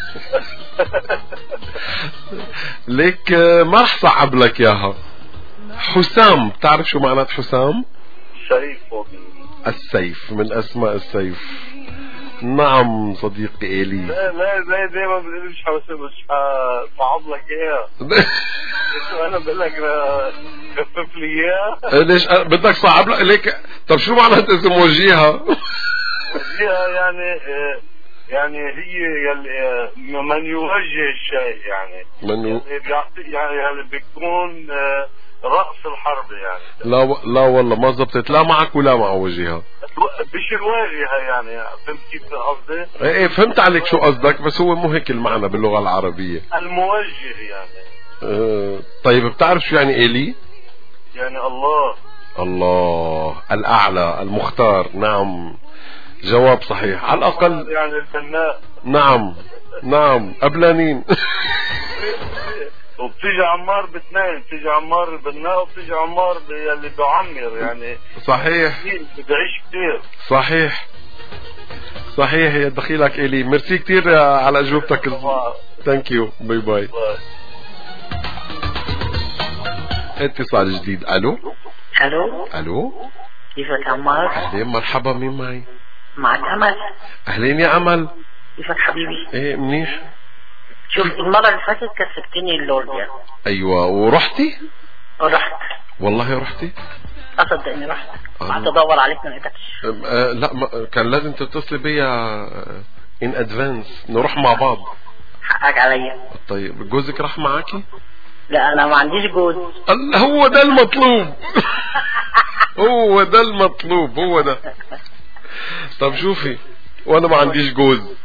ليك ما رح صعب لك اياها. حسام، بتعرف شو معنات حسام؟ سيف. السيف من اسماء السيف. نعم صديقي إيلي. لا لا زي دايما بتقولش حسام، مش صعب لك اياها. انا بقول لك خفف لي اياها. ليش بدك صعب لك؟ طب شو معنات اسم وجيهة؟ وجيهة يعني يعني هي يلي من يوجه الشيء يعني. من يو... يعني يعني بيكون رأس الحرب يعني. لا و... لا والله ما زبطت لا معك ولا مع وجيهة. مش الواجهة يعني، فهمت كيف قصدي؟ ايه ايه فهمت عليك شو قصدك، بس هو مو هيك المعنى باللغة العربية. الموجه يعني. اه طيب بتعرف شو يعني إيلي؟ يعني الله. الله الأعلى المختار. نعم جواب صحيح على الأقل. يعني الفنان. نعم نعم قبلانين. وبتيجي عمار باثنين، بتيجي عمار البناء وبتيجي عمار اللي بعمر يعني. صحيح. بتعيش كتير. صحيح صحيح يا دخيلك إلي. ميرسي كتير على أجوبتك. ثانك يو. باي باي. اتصال جديد. الو الو الو كيفك عمار؟ اهلين مرحبا. مين معي؟ معك امل. اهلين يا امل. كيفك حبيبي؟ ايه منيح. شوف المرة اللي فاتت كسبتني اللوريا. ايوه ورحتي؟ رحت والله رحتي؟ اصدق اني رحت. قعدت ادور عليك ما لقيتكش. أه لا ما كان لازم تتصلي بيا ان ادفانس نروح مع بعض. حقك عليا. طيب جوزك راح معاكي؟ لا انا ما عنديش جوز. هو ده المطلوب. هو ده المطلوب هو ده. طب شوفي وانا ما عنديش جوز.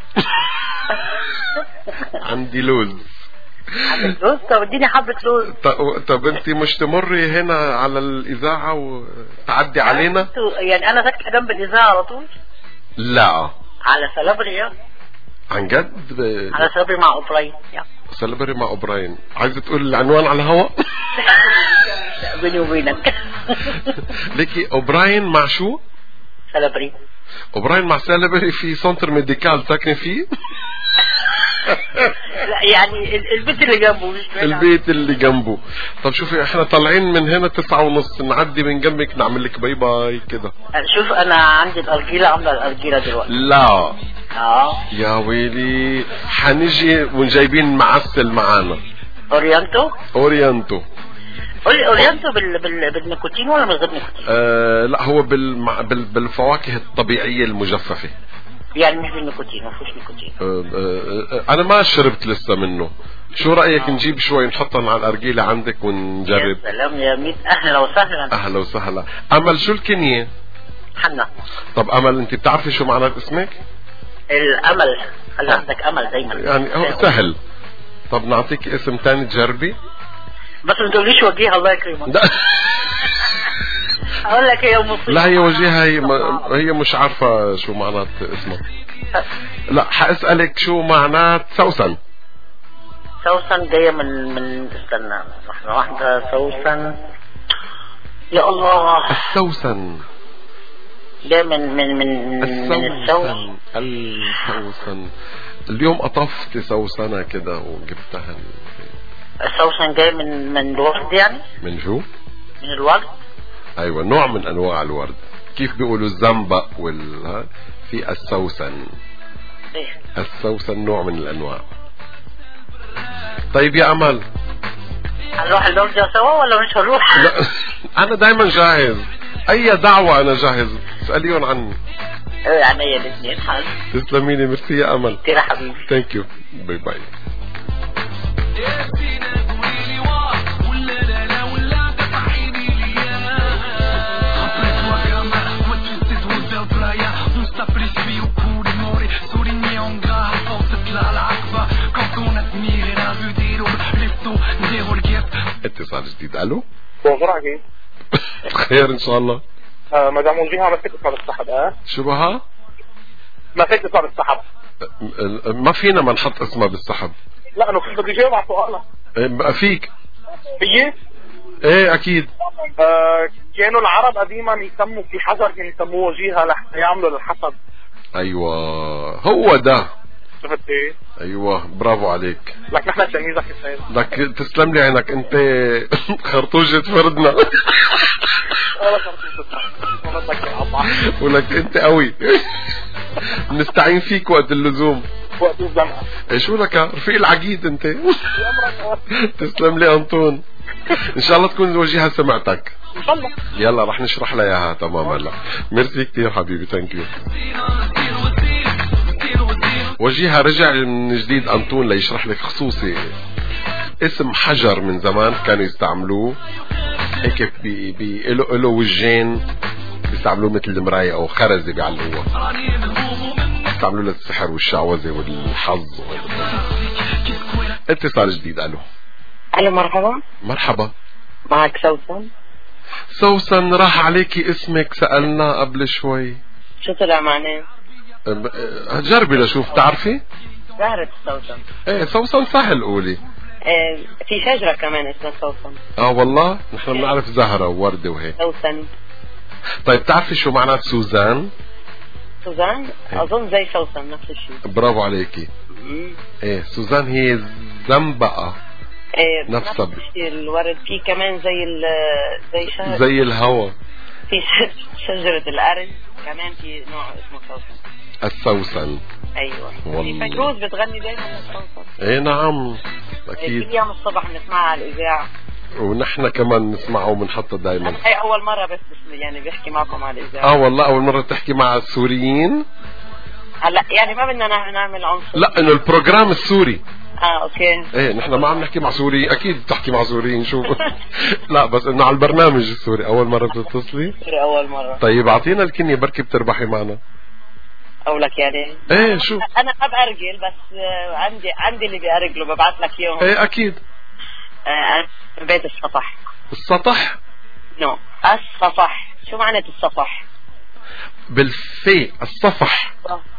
عندي لوز. عندك لوز؟ طب اديني حبة لوز. طب انت مش تمري هنا على الاذاعة وتعدي علينا؟ يعني انا ساكنة جنب الاذاعة على طول؟ لا على سلابري. عن جد؟ ب... على سلابري مع اوبراين. سلابري مع اوبراين. عايزة تقول العنوان على الهواء؟ بيني وبينك. ليكي اوبراين مع شو؟ سلابري. اوبراين مع سلابري في سنتر ميديكال ساكنة فيه؟ لا يعني البيت اللي جنبه مش البيت اللي جنبه. طب شوفي احنا طالعين من هنا تسعة ونص، نعدي من جنبك نعمل لك باي باي كده. شوف انا عندي الارجيلة عاملة الارجيلة دلوقتي. لا اه يا ويلي حنجي ونجايبين معسل معانا. اورينتو. اورينتو. قولي اورينتو بال... بال... بالنيكوتين ولا من غير نيكوتين؟ آه لا هو بالمع... بال... بالفواكه الطبيعية المجففة. يعني مش بالنيكوتين، ما فيهوش نيكوتين. آه آه آه انا ما شربت لسه منه. شو رأيك آه. نجيب شوي نحطهم على الأرجيلة عندك ونجرب؟ يا سلام يا ميت. أهلا وسهلا. أهلا وسهلا. أمل شو الكنية؟ حنا. طب أمل أنت بتعرفي شو معنات اسمك؟ الأمل. خلي عندك أمل دايما. يعني هو سهل. طب نعطيك اسم تاني تجربي؟ بس ما تقوليش وجيهة الله يكرمك. اقول لك هي مصيبة. لا هي وجيهة هي, ما هي مش عارفة شو معنات اسمها. لا حاسألك شو معنات سوسن. سوسن جاية من من استنى واحدة واحدة. سوسن يا الله. السوسن جاي من من من من السوسن. السوسن اليوم قطفت سوسنة كده وجبتها. السوسن جاي من من الورد يعني. من شو؟ من الورد. ايوه نوع من انواع الورد. كيف بيقولوا الزنبق وال في السوسن. إيه؟ السوسن نوع من الانواع. طيب يا امل هنروح اللوجة سوا ولا مش هنروح؟ لا انا دايما جاهز، اي دعوة انا جاهز، اسأليهم عني. ايه عينيا الاثنين. حاضر. تسلميني. ميرسي يا امل. كتير حبيبي. ثانك يو. باي باي. اتصال جديد. الو. بونجور كيف؟ خير ان شاء الله. آه مدام وجيها ما فيك تصل السحب. اه شو بها؟ ما فيك تصل السحب. ما فينا ما نحط اسمها بالسحب. لا انه كيف بدي جاوب على سؤالك. بقى فيك. فيي؟ ايه اكيد. آه كانوا العرب قديما يسموا في حجر كانوا يسموه وجيها لحتى يعملوا للحسد. ايوه هو ده. شفت ايه؟ ايوه برافو عليك. لك نحن تلاميذك يا سيد. لك تسلم لي عينك انت. خرطوشة فردنا. ولا خرطوشة. ولك انت قوي. نستعين فيك وقت اللزوم. وقت الزنقة. ايه شو لك رفيق العقيد انت. تسلم لي انطون. ان شاء الله تكون الوجيهة سمعتك. ان شاء الله. يلا رح نشرح لها اياها تماما. لا ميرسي كتير حبيبي. ثانك يو. وجيها رجع من جديد أنطون ليشرح لك خصوصي اسم حجر من زمان كانوا يستعملوه هيك بي بي له له وجهين بيستعملوه مثل المراية أو خرزة بيعلقوها، بيستعملوه للسحر والشعوذة والحظ. اتصال جديد. ألو. ألو مرحبا. مرحبا. معك سوسن. سوسن راح عليكي اسمك، سألنا قبل شوي. شو طلع معناه؟ جربي لشوف تعرفي. زهرة السوسن. ايه سوسن سهل قولي. ايه في شجرة كمان اسمها سوسن. اه والله نحن بنعرف زهرة ووردة وهيك. سوسن. طيب تعرفي شو معنى سوزان؟ سوزان اظن زي سوسن نفس الشيء. برافو عليكي. مم. ايه سوزان هي زنبقة. ايه نفسها نفس الشيء الورد. في كمان زي ال زي شجرة زي الهوا. في شجرة الأرز كمان في نوع اسمه سوسن. السوسن. ايوه. والله. في فيروز بتغني دايما السوسن. ايه نعم اكيد. كل يوم الصبح بنسمعها على الإذاعة. ونحن كمان نسمعه وبنحطه دايما. هي أول مرة بس, بس يعني بيحكي معكم على الإذاعة. اه والله أول مرة تحكي مع السوريين. هلا يعني ما بدنا نعمل عنصر. لا إنه البروجرام السوري. اه اوكي. ايه نحن ما عم نحكي مع سوري، اكيد بتحكي مع سوريين شو. لا بس انه على البرنامج السوري اول مرة بتتصلي. سوري اول مرة. طيب اعطينا الكنية بركي بتربحي معنا. اقولك يعني. ايه شو. انا ما بأرجل بس عندي عندي اللي بأرجله ببعث لك اياه. ايه اكيد. آه بيت السطح. السطح؟ نو السطح. شو معنى السطح؟ بالفي الصفح.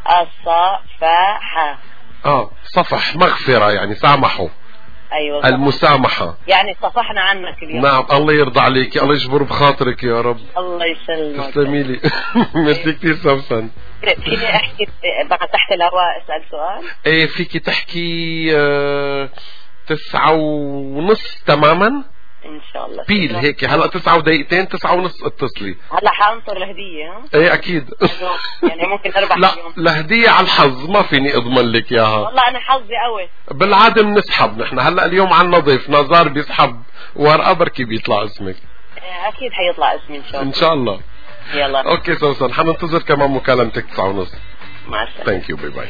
الصفحة. اه صفح مغفرة يعني سامحوا. ايوه المسامحة يعني صفحنا عنك اليوم. نعم الله يرضى عليك، الله يجبر بخاطرك يا رب. الله يسلمك. تسلمي لي. ميرسي كثير سوسن. فيني احكي بقى تحت الهواء اسأل سؤال؟ ايه فيكي تحكي آه تسعة ونص تماما ان شاء الله. بيل هيك هلا تسعة ودقيقتين تسعة ونص اتصلي. هلا حانطر الهدية ها؟ ايه اكيد. يعني ممكن اربح لا اليوم. الهدية على الحظ ما فيني اضمن لك اياها. والله انا حظي قوي. بالعادة بنسحب نحن، هلا اليوم عنا ضيف نزار بيسحب ورقة بركي بيطلع اسمك. اكيد حيطلع اسمي ان شاء الله. ان شاء الله. يلا اوكي سوسن حننتظر كمان مكالمتك تسعة ونص. مع السلامة. ثانك يو باي باي.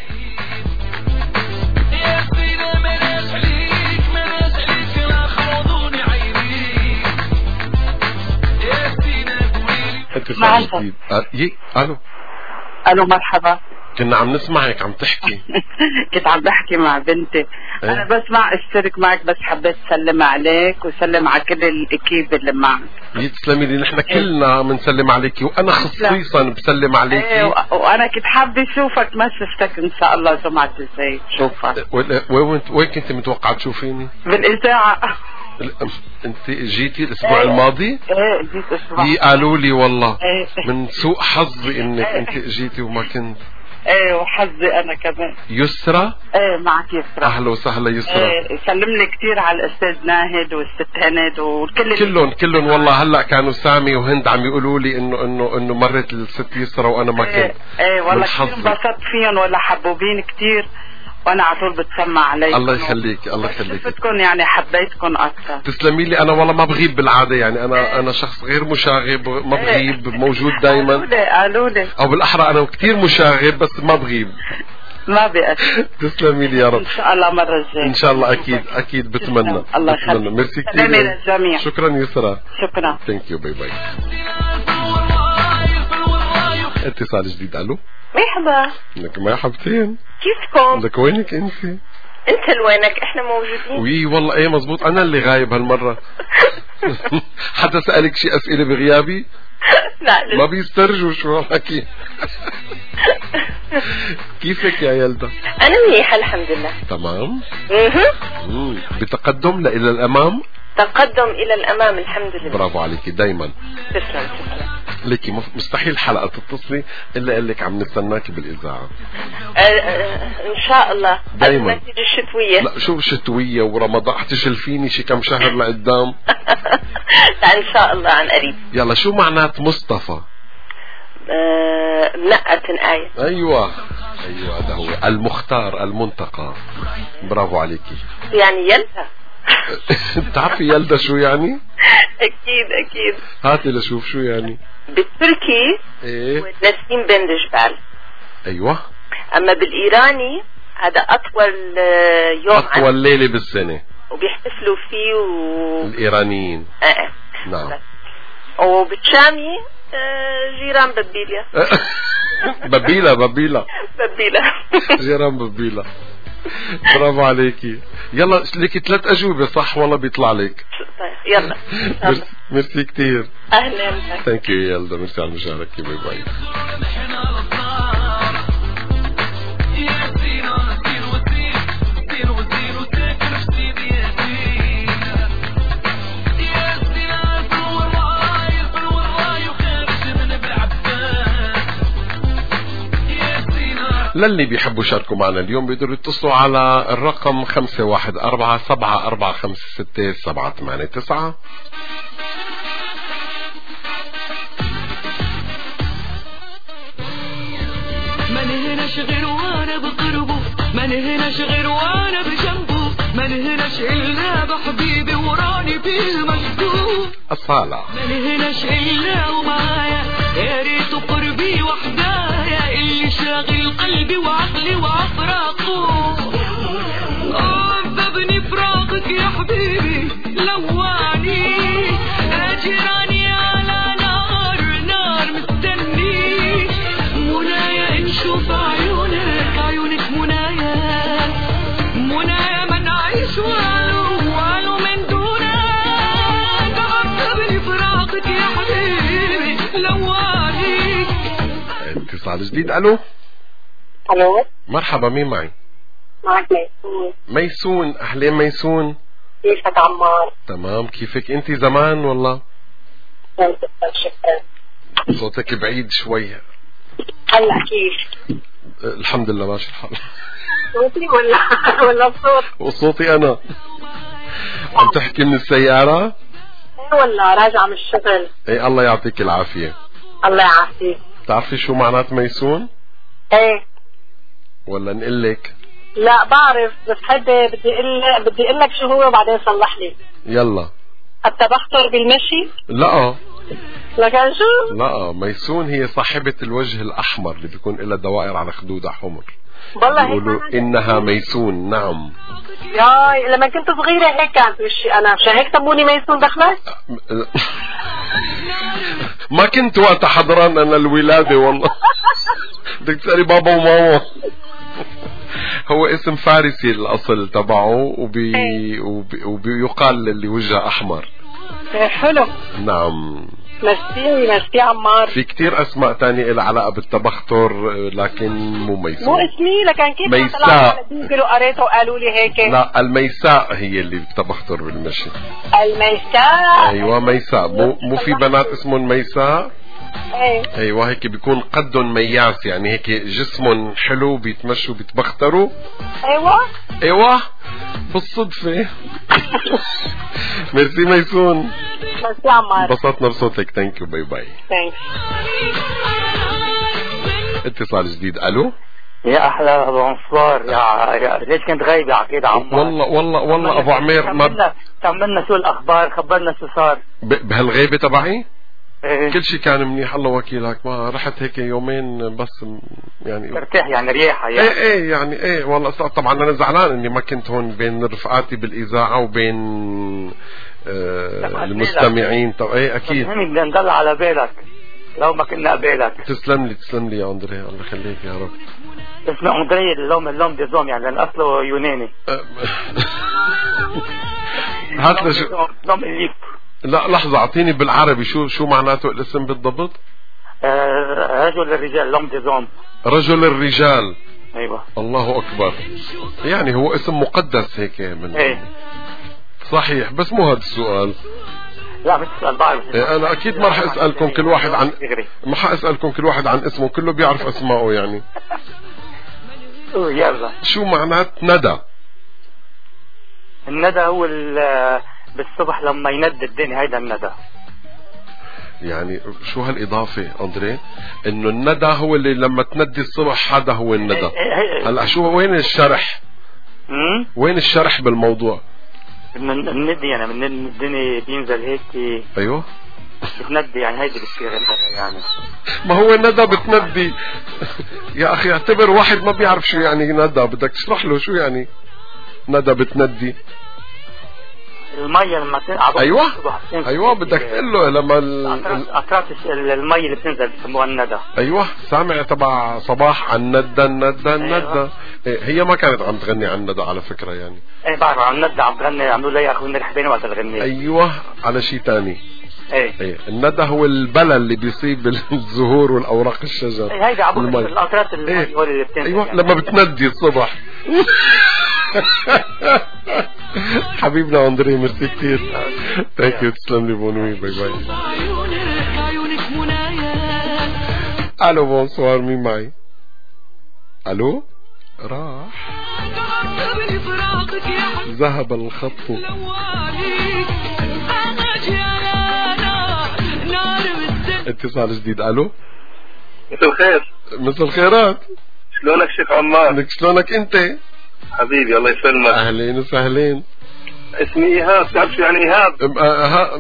اتصال جديد. الو. الو مرحبا. كنا عم نسمعك عم تحكي. كنت عم بحكي مع بنتي انا بسمع اشترك معك، بس حبيت اسلم عليك وسلم على كل الاكيب اللي معك. تسلمي لي، نحن كلنا بنسلم عليكي وانا خصيصا بسلم عليكي. ايه وانا كنت حابه اشوفك، ما شفتك ان شاء الله جمعة الزي شوفك. وين وين كنت متوقعه تشوفيني؟ بالاذاعه. انت جيتي الاسبوع ايه الماضي؟ ايه جيت اسبوع. ايه قالوا لي والله ايه من سوء حظي انك ايه انت جيتي وما كنت. ايه وحظي انا كمان. يسرى؟ ايه معك يسرى. اهلا وسهلا يسرى. ايه سلم لي كثير على الاستاذ ناهد والست هند وكل كلهم كلهم والله. هلا كانوا سامي وهند عم يقولوا لي انه انه انه مرت الست يسرى وانا ما كنت. ايه, ايه والله كثير انبسطت فيهم، ولا حبوبين كثير، وانا على طول بتسمع عليكم. الله يخليك الله يخليك. شفتكم يعني حبيتكم اكثر. تسلمي لي. انا والله ما بغيب بالعاده، يعني انا ايه. انا شخص غير مشاغب، ما بغيب ايه. موجود دائما. قالوا لي قالوا لي او بالاحرى انا كثير مشاغب بس ما بغيب. ما بأس. تسلمي لي يا رب. ان شاء الله مرة الجاية. ان شاء الله اكيد اكيد بتمنى. الله يخليك. ميرسي كثير. سلامي للجميع. شكرا يسرى. شكرا. ثانك يو. باي باي. اتصال جديد. الو. مرحبا. لك مرحبتين. كيفكم؟ لك وينك انت؟ انت لوينك؟ احنا موجودين. وي والله ايه مزبوط، انا اللي غايب هالمرة. حتى سألك شي اسئلة بغيابي؟ لا ما بيسترجوا شو حكي. كيفك يا يلدا؟ انا منيحة الحمد لله. تمام. اها. بتقدم الى الامام. تقدم الى الامام الحمد لله. برافو عليكي دايما. تسلم تسلم. ليكي مستحيل حلقة تتصلي الا اقول لك عم نستناكي بالاذاعة. أه أه ان شاء الله. دايما. المسجد الشتوية. لا شو الشتوية ورمضان، حتشلفيني شي كم شهر لقدام. لا ان شاء الله عن قريب. يلا شو معنات مصطفى؟ أه منقة آية. ايوه ايوه هذا هو المختار المنتقى. برافو عليكي. يعني يلدا. بتعرفي يلدا شو يعني؟ اكيد اكيد. هاتي لشوف شو يعني. بالتركي ايه نسيم بن دجبال. ايوه. اما بالايراني هذا اطول يوم، اطول ليلة بالسنة وبيحتفلوا فيه و... الايرانيين. اه نعم. وبالشامي جيران ببيلة. ببيلة ببيلة ببيلة. جيران ببيلة. برافو عليكي. يلا ليكي ثلاث اجوبة صح والله بيطلع لك. طيب يلا. ميرسي كتير. اهلا بك. ثانك يو يلدا، ميرسي على المشاركة. باي باي. للي بيحبوا يشاركوا معنا اليوم بيقدروا يتصلوا على الرقم خمسة واحد أربعة سبعة أربعة خمسة ستة سبعة ثمانية تسعة. ما نهناش غير وانا بقربه، ما نهناش غير وانا بجنبه، ما نهناش الا بحبيبي وراني فيه مشدود. أصالة. ما نهناش الا ومعايا يا ريت قربي وحدايا اللي شاغل قلبي وعقلي وعفراقه. عذبني فراقك يا حبيبي لواني، اجراني على نار نار مستني. منايا نشوف عيونك عيونك منايا، منايا ما نعيش والو والو من دونك. عذبني فراقك يا حبيبي لواني. اتصال جديد. الو. الو. مرحبا، مين معي؟ معك ميسون. ميسون. اهلين ميسون. كيفك عمار؟ تمام. كيفك انت؟ زمان والله. شكرا. صوتك بعيد شوي. هلا كيف؟ الحمد لله ماشي الحال. صوتي ولا ولا الصوت؟ وصوتي انا. عم تحكي من السيارة؟ ايه والله راجعة من الشغل. ايه الله يعطيك العافية. الله يعافيك. بتعرفي شو معنات ميسون؟ ايه. ولا نقلك؟ لا بعرف، بس حدا بدي اقول بدي اقول لك شو هو وبعدين صلح لي. يلا. التبختر بالمشي؟ لا. لكن شو؟ لا، ميسون هي صاحبة الوجه الأحمر اللي بيكون لها دوائر على خدودها حمر. والله بيقولوا إنها ميسون. نعم. ياي لما كنت صغيرة هيك كانت وشي أنا، مشان هيك سموني ميسون دخلت؟ ما كنت وقت حضران أنا الولادة والله. بدك تسألي بابا وماما. هو اسم فارسي الاصل تبعه وبي وبي وبيقال للي وجه احمر. حلو. نعم. ميرسي ميرسي عمار. في كتير اسماء تانية لها علاقة بالتبختر لكن مو ميسون. مو اسمي لكن كيف ميساء. قريته وقالوا لي هيك. لا الميساء هي اللي بتبختر بالمشي. الميساء. ايوه ميساء. مو مو في بنات اسمهم ميساء. ايه. ايوه هيك بيكون قدهم مياس يعني هيك جسمهم حلو بيتمشوا بيتبختروا. ايوه ايوه بالصدفة. ميرسي ميسون. ميرسي عمار. انبسطنا بصوتك. ثانك يو. باي باي. ثانكس. اتصال جديد. الو. يا احلى ابو انصار. يا, يا ليش كنت غايب عقيد عمار؟ والله والله والله ابو عمير ما طمنا شو الاخبار، خبرنا شو صار بهالغيبة تبعي. إيه؟ كل شيء كان منيح الله وكيلك. ما رحت هيك يومين بس يعني ارتاح يعني رياحة يعني. ايه ايه يعني ايه والله طبعا انا زعلان اني ما كنت هون بين رفقاتي بالاذاعة وبين آه المستمعين. طب ايه اكيد بدنا نضل على بالك لو ما كنا قبالك. تسلم لي تسلم لي يا اندري الله يخليك يا رب. اسمه اندري اللوم اللوم دي زوم يعني لان اصله يوناني. هات لي شو لوم الليب. لا لحظة اعطيني بالعربي شو شو معناته الاسم بالضبط؟ آه رجل الرجال لوم دي زوم. رجل الرجال. ايوه. الله اكبر. يعني هو اسم مقدس هيك من ايه صحيح بس مو هذا السؤال. لا مش سؤال بعرف. إيه انا اكيد ما راح اسالكم كل واحد عن ما راح اسالكم كل واحد عن اسمه كله بيعرف اسمائه يعني. يلا شو معنات ندى؟ الندى هو بالصبح لما يند الدنيا هيدا الندى. يعني شو هالإضافة أندري إنه الندى هو اللي لما تندي الصبح هذا هو الندى. هلا شو وين الشرح؟ امم وين الشرح بالموضوع؟ من الندي يعني من الدنيا بينزل هيك. أيوه بتندي يعني هيدي بتصير الندى يعني. ما هو الندى بتندي يا أخي اعتبر واحد ما بيعرف شو يعني ندى بدك تشرح له شو يعني ندى بتندي. المية لما تنقع. ايوه ايوه بدك تقول له لما اطراف المية اللي بتنزل بسموها الندى. ايوه سامع تبع صباح عن ندى الندى الندى. إيه هي ما كانت عم تغني عن ندى على فكرة يعني. ايه بعرف عن ندى عم تغني عملوا لي اخونا الحبيني وقت الغنية. ايوه على شيء تاني. ايه ايه الندى هو البلل اللي بيصيب بالزهور والاوراق الشجر. ايه هيدا عبود الاطراف اللي بتنزل. ايوه يعني. لما بتندي الصبح. حبيبنا اندري ميرسي كتير. ثانك يو تسلم لي بونوي. باي باي. الو بونسوار مين معي؟ الو راح ذهب الخط. اتصال جديد. الو مساء الخير. مساء الخيرات. شلونك شيخ عمار؟ شلونك انت؟ حبيبي الله يسلمك. اهلين وسهلين. اسمي ايهاب. تعرف شو يعني ايهاب؟ ها...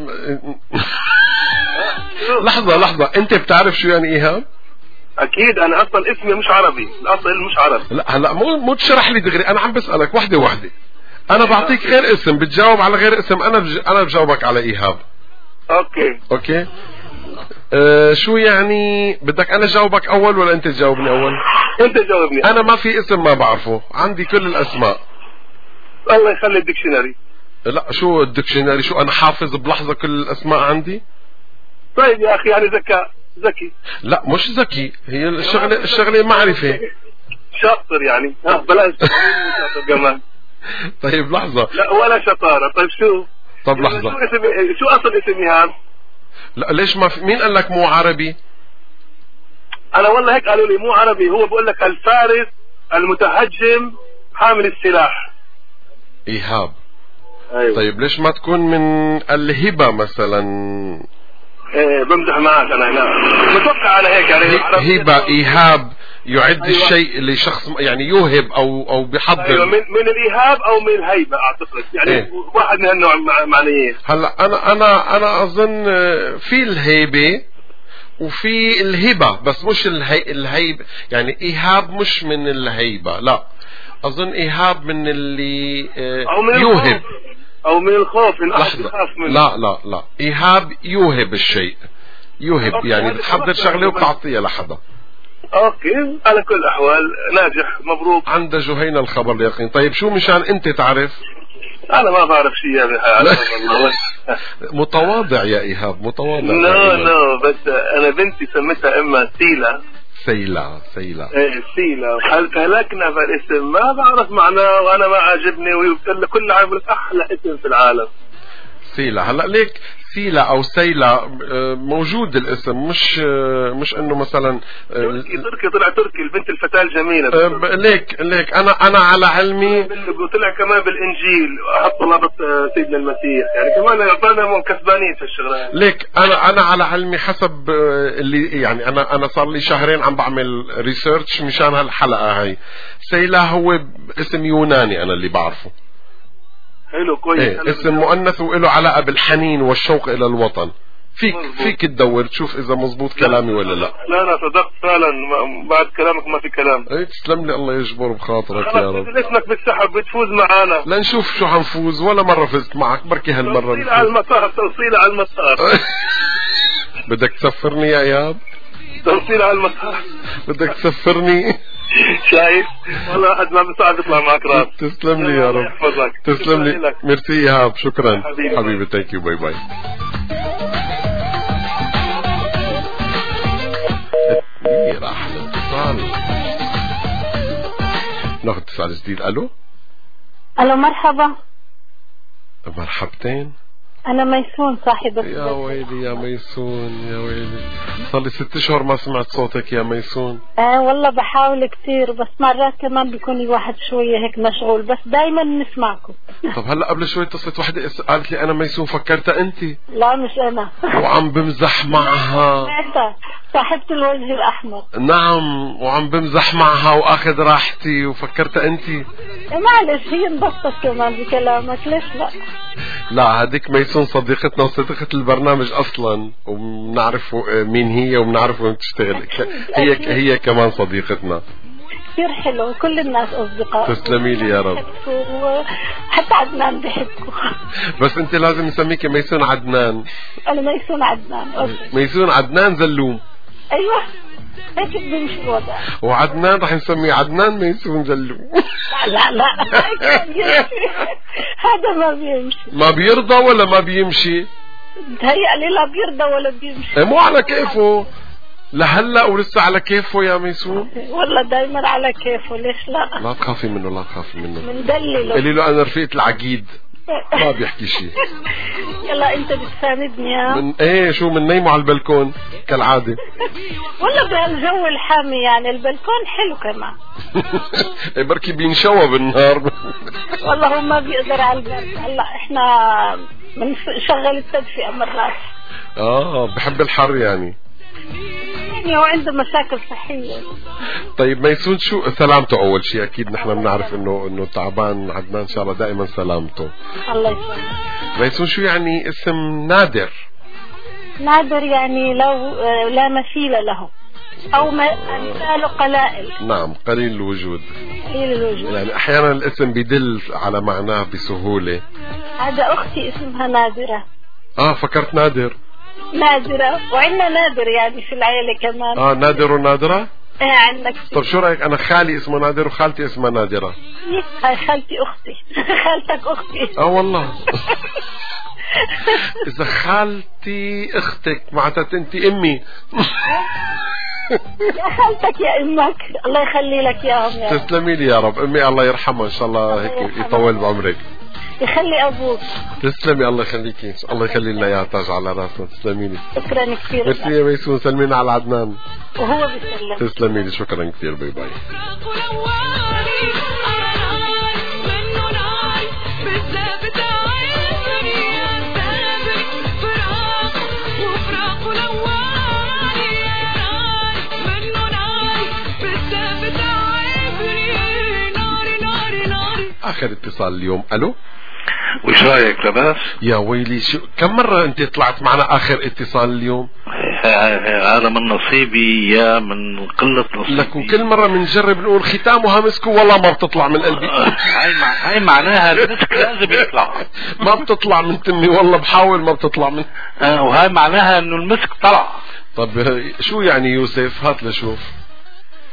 لحظة لحظة انت بتعرف شو يعني ايهاب؟ اكيد انا اصلا اسمي مش عربي الاصل مش عربي. لا هلا مو مو تشرح لي دغري انا عم بسألك وحدة وحدة. انا بعطيك غير اسم بتجاوب على غير اسم انا بج... انا بجاوبك على ايهاب. اوكي اوكي أه شو يعني بدك انا جاوبك اول ولا انت تجاوبني اول؟ انت جاوبني. انا ما في اسم ما بعرفه عندي كل الاسماء. الله يخلي الدكشنري. لا شو الدكشنري شو انا حافظ بلحظة كل الاسماء عندي. طيب يا اخي يعني ذكاء ذكي. لا مش ذكي هي الشغلة الشغلة معرفة. شاطر يعني ها بلاش شاطر كمان. طيب لحظة. لا ولا شطارة. طيب شو؟ طب لحظة. شو اسم شو اصل اسم ايهاب؟ لا ليش ما في مين قال لك مو عربي؟ انا والله هيك قالوا لي مو عربي. هو بقول لك الفارس المتهجم حامل السلاح. ايهاب. أيوة. طيب ليش ما تكون من الهبة مثلا؟ ايه بمزح معك انا هنا متوقع على هيك يعني. هبة ايهاب يعد أيوة. الشيء لشخص يعني يوهب او او بيحضر. ايوه من من الايهاب او من الهيبة اعتقد يعني. إيه؟ واحد من هالنوع معنيين. هلا انا انا انا اظن في الهيبة وفي الهبة بس مش الهي الهيبة يعني ايهاب مش من الهيبة لا اظن ايهاب من اللي أو من يوهب الخوف. او من الخوف من احد يخاف منه. لا لا لا ايهاب يوهب الشيء يوهب يعني بتحضر شغله وبتعطيها لحدا. اوكي على كل الاحوال ناجح مبروك. عند جهينة الخبر اليقين. طيب شو مشان انت تعرف؟ انا ما بعرف شيء يا بحال. متواضع يا ايهاب متواضع. لا لا بس انا بنتي سميتها اما سيلا. سيلا سيلا ايه سيلا هلكنا فالاسم ما بعرف معناه وانا ما عاجبني ويقول كل عام احلى اسم في العالم سيلا. هلا ليك سيلا او سيلا موجود الاسم مش مش انه مثلا تركي تركي طلع تركي البنت الفتاة الجميلة. ليك ليك انا انا على علمي طلع كمان بالانجيل حط لبط سيدنا المسيح يعني كمان اعطانا كسبانين في الشغلة. ليك انا انا على علمي حسب اللي يعني انا انا صار لي شهرين عم بعمل ريسيرش مشان هالحلقة هاي. سيلا هو اسم يوناني انا اللي بعرفه. حلو كويس. ايه اسم مؤنث وله علاقة بالحنين والشوق الى الوطن. فيك مزبوط. فيك تدور تشوف اذا مزبوط كلامي ولا لا. لا لا صدقت فعلا بعد كلامك ما في كلام. ايه تسلم لي الله يجبر بخاطرك يا رب. اسمك بالسحب بتفوز معانا. لنشوف شو حنفوز ولا مرة فزت معك بركي هالمرة. توصيل على المسار توصيل على المسار. بدك تسفرني يا اياب؟ توصيل على المسار. بدك تسفرني؟ شايف والله واحد ما بيصعد يطلع معك راس. تسلم لي يا رب. تسلم لي ميرسي ايهاب شكرا حبيبي ثانك يو باي باي. راح الاتصال ناخذ اتصال جديد. الو الو مرحبا. مرحبتين. انا ميسون صاحبة. يا ويلي يا ميسون يا ويلي صار لي ست اشهر ما سمعت صوتك يا ميسون. اه والله بحاول كثير بس مرات كمان بيكون الواحد شوية هيك مشغول بس دايما نسمعكم. طب هلا قبل شوي اتصلت وحدة قالت لي انا ميسون فكرتها انت. لا مش انا. وعم بمزح معها. صاحبة الوجه الاحمر. نعم وعم بمزح معها واخذ راحتي وفكرتها انت. معلش هي انبسطت كمان بكلامك ليش لا. لا هذيك ميسون صديقتنا وصديقة البرنامج اصلا وبنعرف مين هي وبنعرف وين بتشتغل. هي هي كمان صديقتنا. كثير حلو كل الناس اصدقاء. تسلمي لي يا رب. حتى عدنان بحبكم. بس انت لازم نسميكي ميسون عدنان. انا ميسون عدنان. أوكي. ميسون عدنان زلوم. ايوه هيك بيمشي الوضع. وعدنان رح نسميه عدنان ميسون زلوم. لا لا هذا ما بيمشي. ما بيرضى ولا ما بيمشي؟ بتهيألي لا بيرضى ولا بيمشي. مو على كيفه لهلا ولسه على كيفه يا ميسون. والله دايما على كيفه ليش لا. لا تخافي منه لا تخافي منه. مندلله. قولي له انا رفيقة العقيد ما بيحكي شيء. يلا انت بتساندني ها. من ايه شو من نيمه على البلكون كالعاده. والله بهالجو الحامي يعني البلكون حلو كمان. بركي بينشوى بالنهار. والله هو ما بيقدر على البرد. هلا احنا بنشغل التدفئه مرات. اه بحب الحر يعني. يعني هو عنده مشاكل صحية. طيب ميسون شو سلامته أول شيء أكيد نحن بنعرف إنه إنه تعبان عدنان إن شاء الله دائما سلامته. الله يسلمك. ميسون شو يعني اسم نادر؟ نادر يعني لو لا مثيل له أو أمثاله قلائل. نعم قليل الوجود. قليل الوجود. يعني أحيانا الاسم بيدل على معناه بسهولة. هذا أختي اسمها نادرة. آه فكرت نادر. نادرة وعندنا نادر يعني في العيلة كمان. اه نادر ونادرة؟ ايه عندك. طب شو رأيك انا خالي اسمه نادر وخالتي اسمها نادرة. هاي خالتي اختي. خالتك اختي. اه والله. اذا خالتي اختك معناتها انت امي. يا خالتك يا امك الله يخلي لك اياهم يا رب. تسلمي لي يا رب. امي الله يرحمها ان شاء الله هيك يطول بعمرك. يخلي ابوك. تسلمي الله يخليكي الله يخلي لنا اياها تاج على راسنا. تسلمي لي. شكرا كثير. ميرسي يا ميسون سلمينا على عدنان. وهو بيسلم. تسلمي لي شكرا كثير باي باي. آخر اتصال اليوم. ألو وش رايك لباس؟ يا ويلي شو كم مرة أنت طلعت معنا آخر اتصال اليوم؟ هذا من نصيبي يا من قلة نصيبي لك وكل مرة بنجرب نقول ختامها مسك والله ما بتطلع من قلبي. هاي مع... هاي معناها المسك لازم يطلع. ما بتطلع من تمي والله بحاول ما بتطلع من. آه وهاي معناها إنه المسك طلع. طب شو يعني يوسف هات لشوف.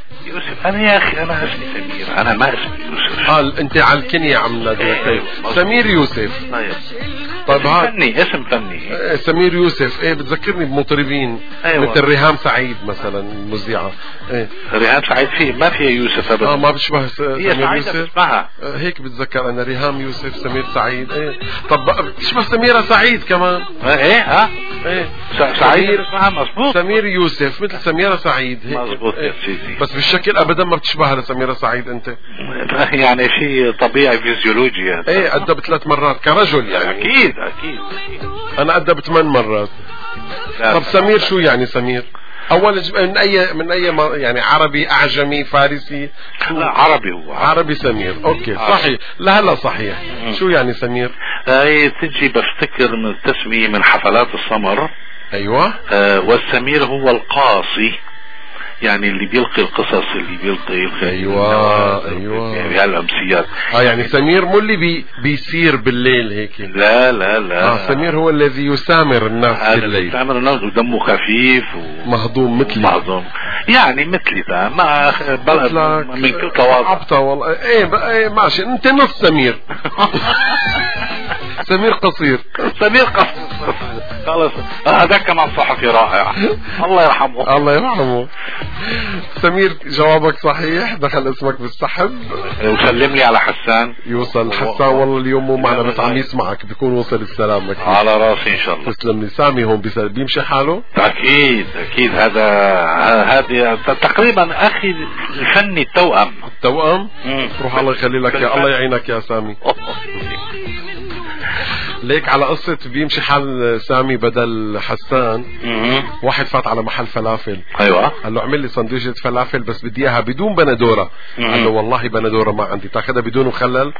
يوسف انا يا اخي انا اسمي سمير، انا ما اسمي يوسف. قال انت على الكنية عم ناديك. سمير يوسف. طيب اسم فني اسم فني ايه سمير يوسف. ايه بتذكرني بمطربين أيوة. مثل ريهام سعيد مثلا مذيعة. ايه ريهام سعيد فيه ما فيها يوسف ابدا. اه ما بتشبه سمير يوسف. بسمعها آه هيك بتذكر انا ريهام يوسف سمير سعيد. ايه طب بتشبه سميرة سعيد كمان. ايه ها ايه سعيد اسمها مظبوط. سمير يوسف مثل سميرة سعيد هيك. مظبوط إيه. يا سيدي. بس بالشكل ابدا ما بتشبهها لسميرة سعيد انت. يعني شيء طبيعي فيزيولوجيا. ايه أدب ثلاث مرات كرجل يعني. اكيد اكيد انا أدب ثمان مرات. طب سمير شو يعني سمير؟ اول من اي من اي يعني عربي اعجمي فارسي؟ لا عربي هو عربي سمير. اوكي عربي. صحيح لهلا صحيح. م. شو يعني سمير؟ هي تجي بفتكر من التسمية من حفلات السمر. ايوه. آه والسمير هو القاصي، يعني اللي بيلقي القصص اللي بيلقي الخير. ايوه ايوه يعني هالامسيات. اه يعني سمير مو اللي بي بيسير بالليل هيك. لا لا لا اه سمير هو الذي يسامر الناس بالليل. يسامر الناس ودمه خفيف ومهضوم مثلي. مهضوم يعني مثلي ده ما بلد من كل تواضع. عبطة والله. ايه, ايه ماشي انت نص سمير. سمير قصير. سمير قصير خلص. هذاك كمان صحفي رائع الله يرحمه. الله يرحمه. سمير جوابك صحيح، دخل اسمك بالسحب. وسلم لي على حسان. يوصل حسان والله اليوم مو معنا بس عم يسمعك، بيكون وصل السلام أكيد. على راسي ان شاء الله. تسلم لي. سامي هون بيمشي حاله؟ اكيد اكيد. هذا هذه تقريبا اخي الفني التوأم. التوأم؟ روح الله يخلي لك يا الله يعينك يا سامي. ليك على قصة بيمشي حال سامي بدل حسان. واحد فات على محل فلافل. ايوه. قال له اعمل لي سندويشة فلافل بس بدي اياها بدون بندورة. قال له والله بندورة ما عندي، تاخذها بدون مخلل.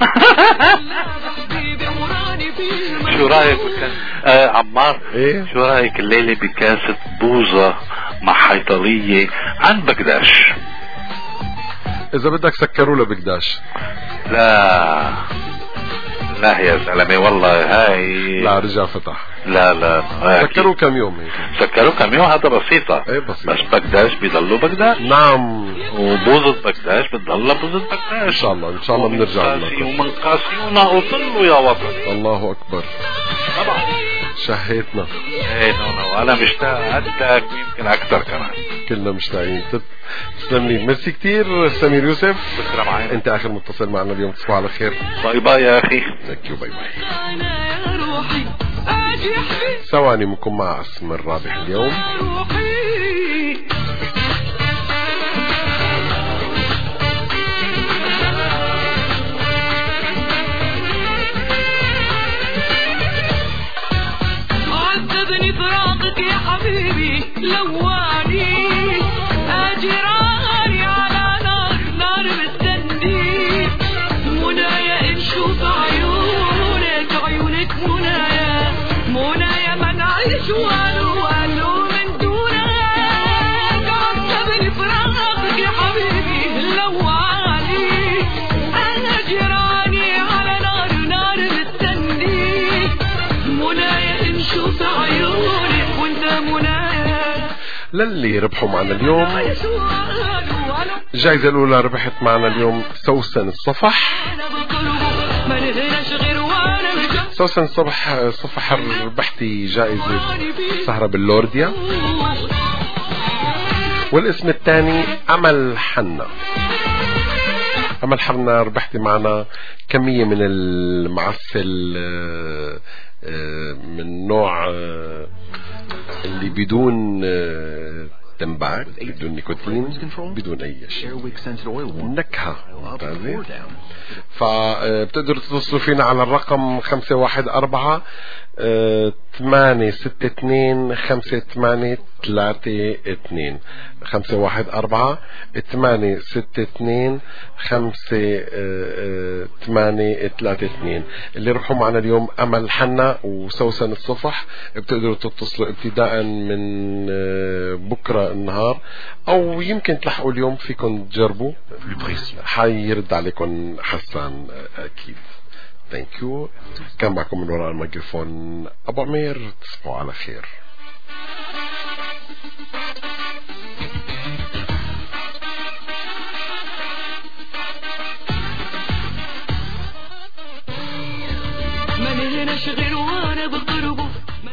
شو رايك آه عمار؟ ايه؟ شو رايك الليلة بكاسة بوظة مع حيطلية عن بقداش؟ اذا بدك سكروا له بقداش. لا لا يا زلمه والله هاي لا رجع فتح. لا لا سكروا كم يوم هيك. سكروا كم يوم هذا بسيطة. ايه بسيطة. بس بقداش بيضلوا بقداش. نعم. وبوظة بقداش بتضلها بوظة بقداش. ان شاء الله ان شاء الله بنرجع لك. ومن قاسيونا وصلوا يا وطن. الله اكبر. طبعا شهيتنا. ايه نو نو انا مشتاق قدك ويمكن اكثر كمان. كلنا مشتاقين. تسلم لي. ميرسي كثير سمير يوسف. بسلام عليكم. انت اخر متصل معنا اليوم. تصبح على خير. باي باي يا اخي. ثانك يو. باي باي. ثواني منكم مع اسم الرابح اليوم. عذبني فراقك يا حبيبي لواني اجراني على نار نار مستني منايا نشوف عيونك عيونك منايا منايا ما نعيش والو والو من دونك. عذبني فراقك يا حبيبي لواني اجراني على نار نار مستني منايا نشوف عيونك وانت منايا. للي ربحوا معنا اليوم الجائزة الأولى ربحت معنا اليوم سوسن الصفح. سوسن الصبح الصفح ربحتي جائزة سهرة باللورديا. والاسم الثاني أمل حنا. أمل حنا ربحتي معنا كمية من المعسل من نوع اللي بدون تنباك بدون نيكوتين بدون اي شيء، نكهة ممتازة. فبتقدروا تتصلوا فينا على الرقم خمسة واحد أربعة ثمانية ستة اثنين خمسة ثمانية ثلاثة اثنين خمسة واحد أربعة ثمانية ستة اثنين خمسة ثمانية ثلاثة اثنين. اللي ربحوا معنا اليوم أمل حنا وسوسن الصفح. بتقدروا تتصلوا ابتداء من بكرة النهار أو يمكن تلحقوا اليوم، فيكم تجربوا حيرد عليكم حسان أكيد. ثانك يو. كان معكم من وراء الميكروفون أبو عمير. تصبحوا على خير. نهناش غير وانا بقربه.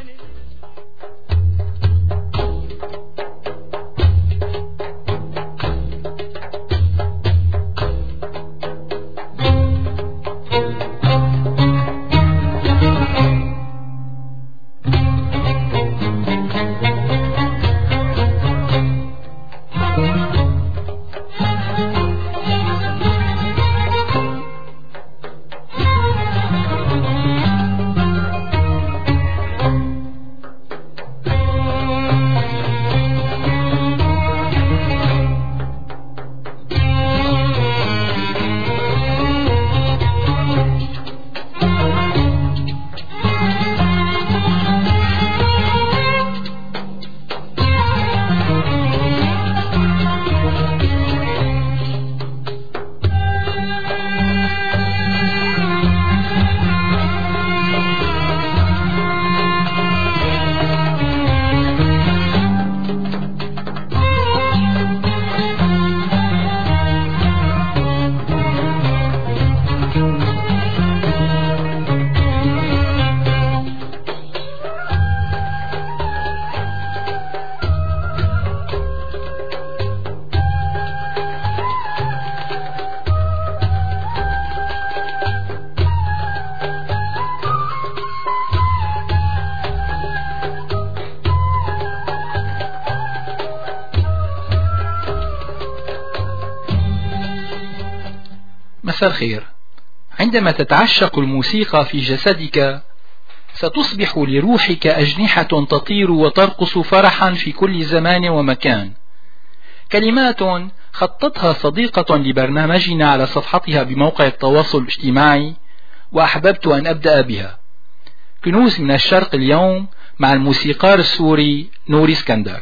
مساء الخير. عندما تتعشق الموسيقى في جسدك ستصبح لروحك أجنحة تطير وترقص فرحا في كل زمان ومكان. كلمات خطتها صديقة لبرنامجنا على صفحتها بموقع التواصل الاجتماعي وأحببت أن أبدأ بها. كنوز من الشرق اليوم مع الموسيقار السوري نوري اسكندر.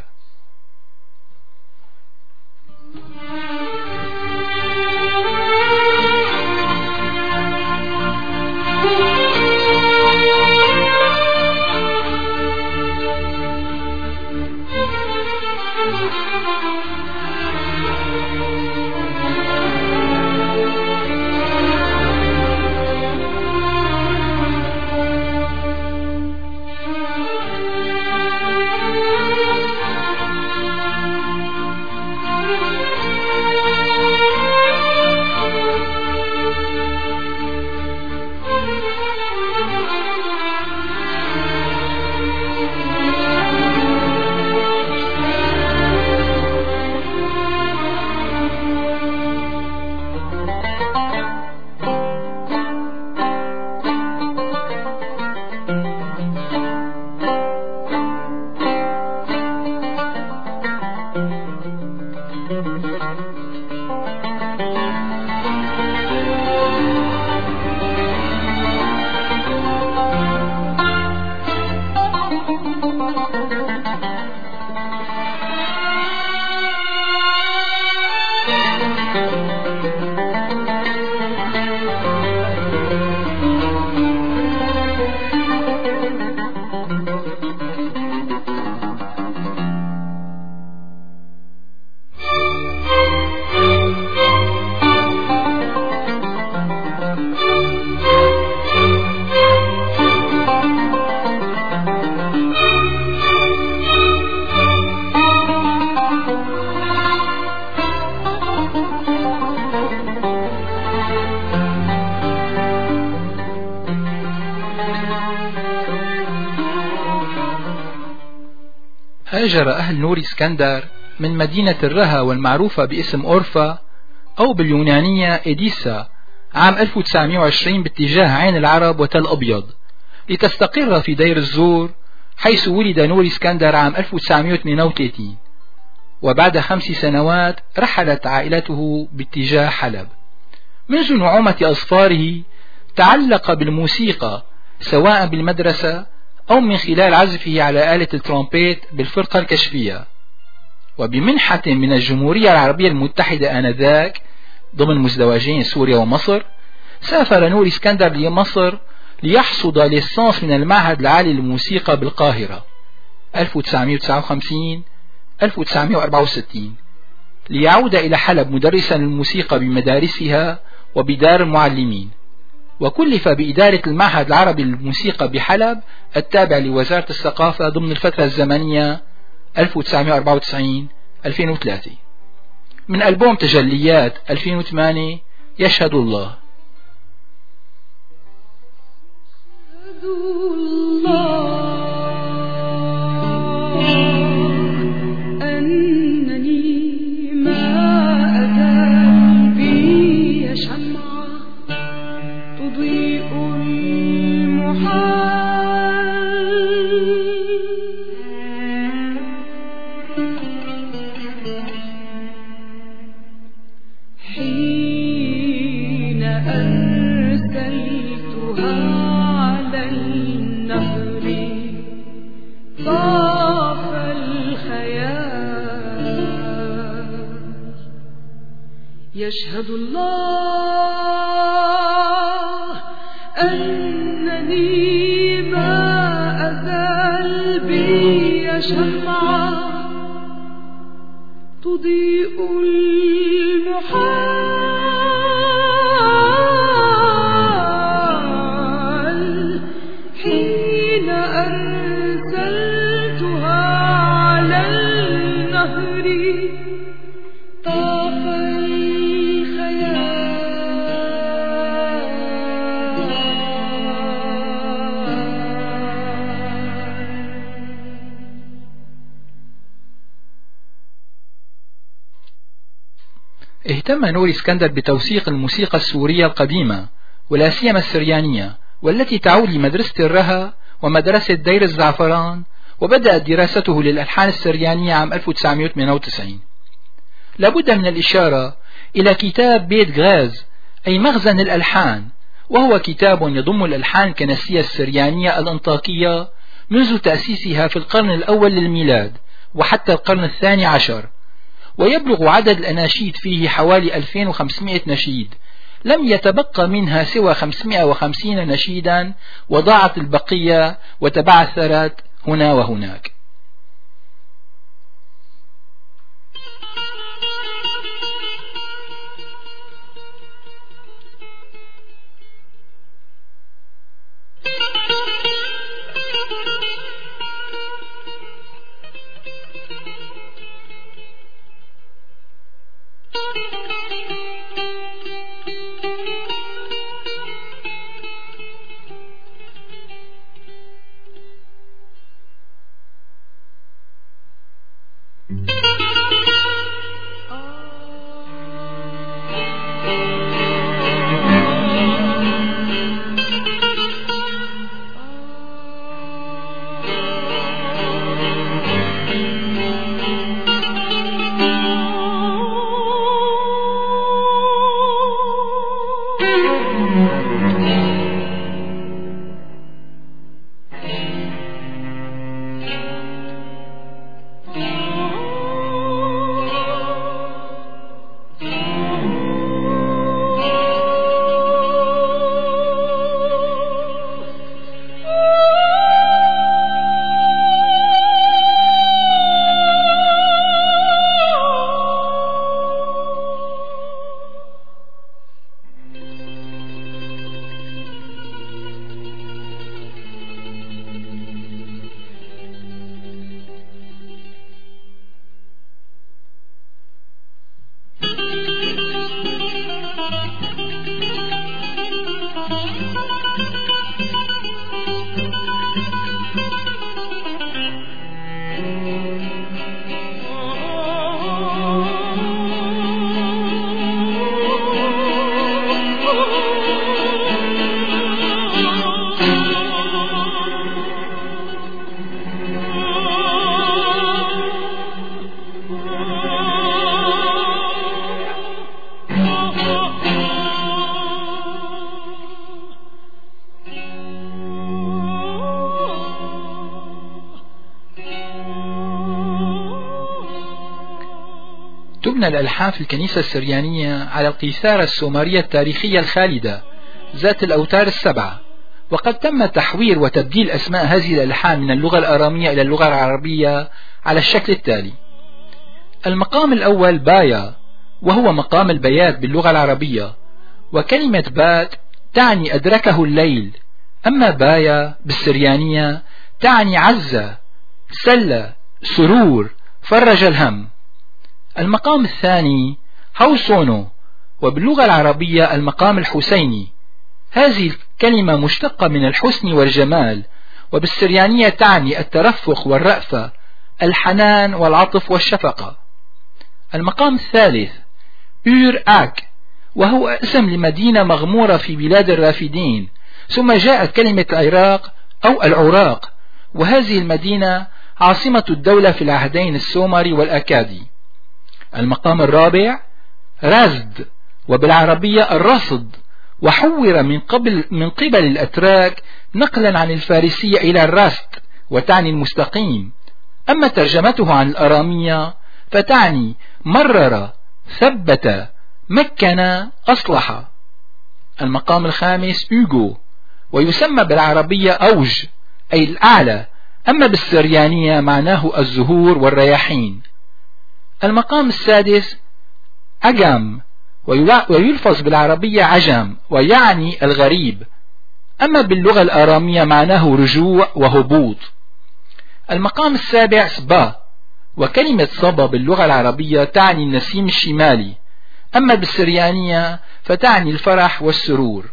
هاجر أهل نوري اسكندر من مدينة الرها والمعروفة باسم أورفا أو باليونانية إديسا عام ألف وتسعمائة وعشرين باتجاه عين العرب وتل أبيض لتستقر في دير الزور، حيث ولد نوري اسكندر عام ألف وتسعمائة وثمانية وثلاثين. وبعد خمس سنوات رحلت عائلته باتجاه حلب. منذ نعومة أظفاره تعلق بالموسيقى سواء بالمدرسة أو من خلال عزفه على آلة الترومبيت بالفرقة الكشفية. وبمنحة من الجمهورية العربية المتحدة آنذاك ضمن مزدوجين سوريا ومصر، سافر نوري اسكندر لمصر ليحصد ليسانس من المعهد العالي للموسيقى بالقاهرة ألف وتسعمائة وتسعة وخمسين ألف وتسعمائة وأربعة وستين، ليعود إلى حلب مدرسا للموسيقى بمدارسها وبدار المعلمين. وكلف بإدارة المعهد العربي للموسيقى بحلب التابع لوزارة الثقافة ضمن الفترة الزمنية ألف وتسعمائة وأربعة وتسعين ألفين وثلاثة. من ألبوم تجليات ألفين وثمانية يشهد الله. يشهد الله أنني ما أزال بي شمعة تضيء المحال حين أرسلتها على النهر طاف اهتم نوري اسكندر بتوثيق الموسيقى السورية القديمة ولا سيما السريانية، والتي تعود لمدرسة الرها ومدرسة دير الزعفران، وبدأت دراسته للألحان السريانية عام ألف وتسعمائة وثمانية وتسعين. لابد من الإشارة إلى كتاب بيت غاز أي مخزن الألحان، وهو كتاب يضم الألحان الكنسية السريانية الأنطاكية منذ تأسيسها في القرن الأول للميلاد وحتى القرن الثاني عشر، ويبلغ عدد الأناشيد فيه حوالي ألفين وخمسمائة نشيد، لم يتبقى منها سوى خمسمائة وخمسين نشيدا، وضاعت البقية وتبعثرت هنا وهناك. تبنى الألحان في الكنيسة السريانية على القيثارة السومرية التاريخية الخالدة ذات الأوتار السبعة، وقد تم تحوير وتبديل أسماء هذه الألحان من اللغة الآرامية إلى اللغة العربية على الشكل التالي: المقام الأول بايا، وهو مقام البيات باللغة العربية، وكلمة بات تعني أدركه الليل. أما بايا بالسريانية تعني عزة، سلة، سرور، فرج الهم. المقام الثاني حوصونو، وباللغة العربية المقام الحسيني. هذه الكلمة مشتقة من الحسن والجمال، وبالسريانية تعني الترفق والرأفة، الحنان والعطف والشفقة. المقام الثالث أور آك، وهو اسم لمدينة مغمورة في بلاد الرافدين، ثم جاءت كلمة العراق أو العراق، وهذه المدينة عاصمة الدولة في العهدين السومري والأكادي. المقام الرابع رزد، وبالعربية الرصد، وحور من قبل من قبل الأتراك نقلا عن الفارسية إلى الرست، وتعني المستقيم. أما ترجمته عن الأرامية فتعني مرر، ثبت، مكن، أصلح. المقام الخامس أوغو، ويسمى بالعربية أوج أي الأعلى، أما بالسريانية معناه الزهور والرياحين. المقام السادس أجام، ويلفظ بالعربية عجم، ويعني الغريب، أما باللغة الآرامية معناه رجوع وهبوط. المقام السابع صبا، وكلمة صبا باللغة العربية تعني النسيم الشمالي، أما بالسريانية فتعني الفرح والسرور.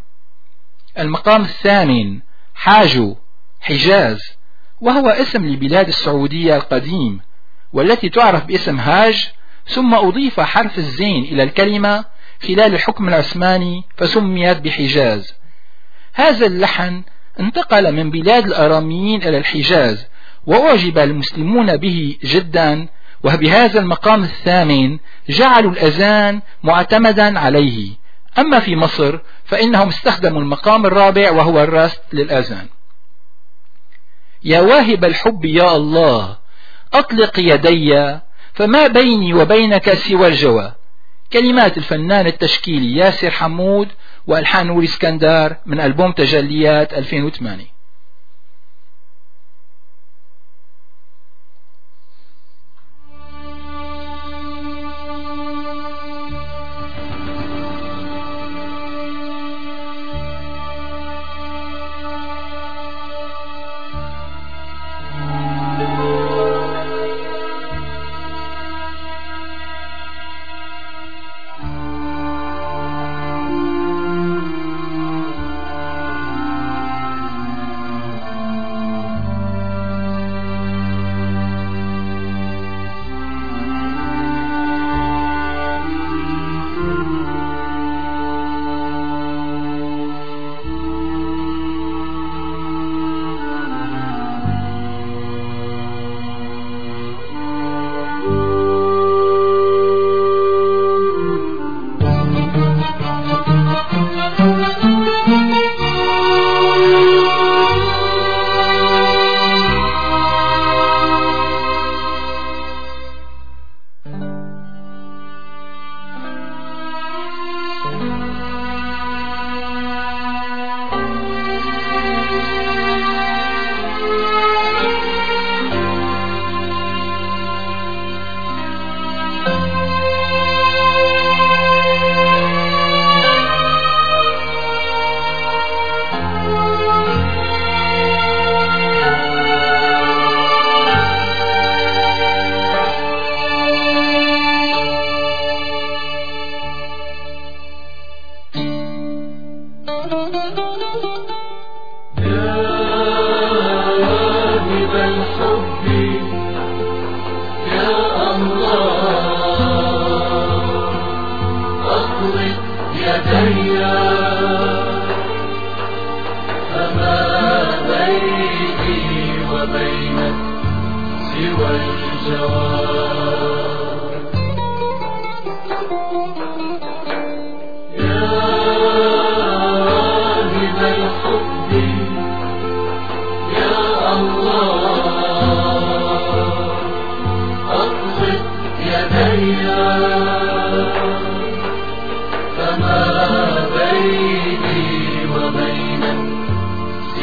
المقام الثامن حاجو، حجاز، وهو اسم لبلاد السعودية القديم، والتي تعرف باسم هاج، ثم أضيف حرف الزين إلى الكلمة خلال الحكم العثماني فسميت بحجاز. هذا اللحن انتقل من بلاد الآراميين إلى الحجاز، وأعجب المسلمون به جدا، وبهذا المقام الثامن جعلوا الأذان معتمدا عليه. أما في مصر فإنهم استخدموا المقام الرابع وهو الرست للأذان. يا واهب الحب يا الله أطلق يدي، فما بيني وبينك سوى الجوى. كلمات الفنان التشكيلي ياسر حمود، وألحان نور اسكندر، من ألبوم تجليات ألفين وثمانية.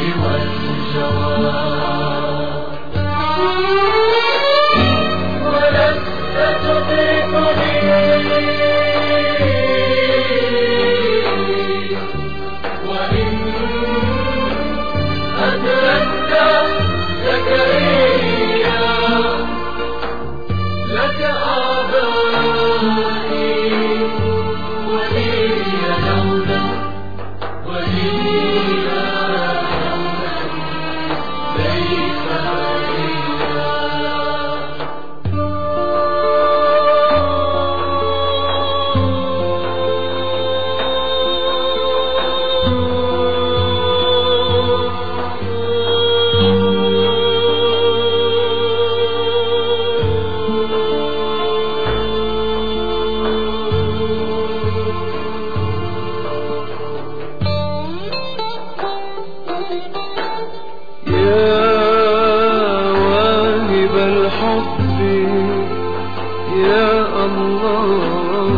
ولا حبي يا الله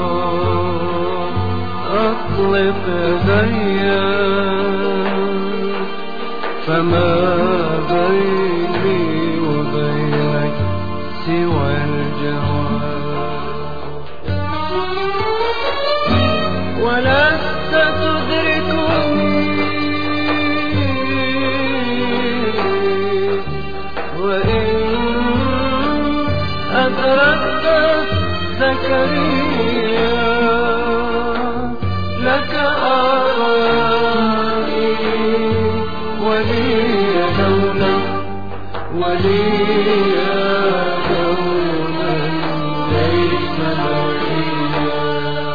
أطلق يديا فما بيني وبينك سوى الجواب ولست تدركني وإن أدركت زكريا لك آرائي ولي دولا ولي دولا ليس مريا.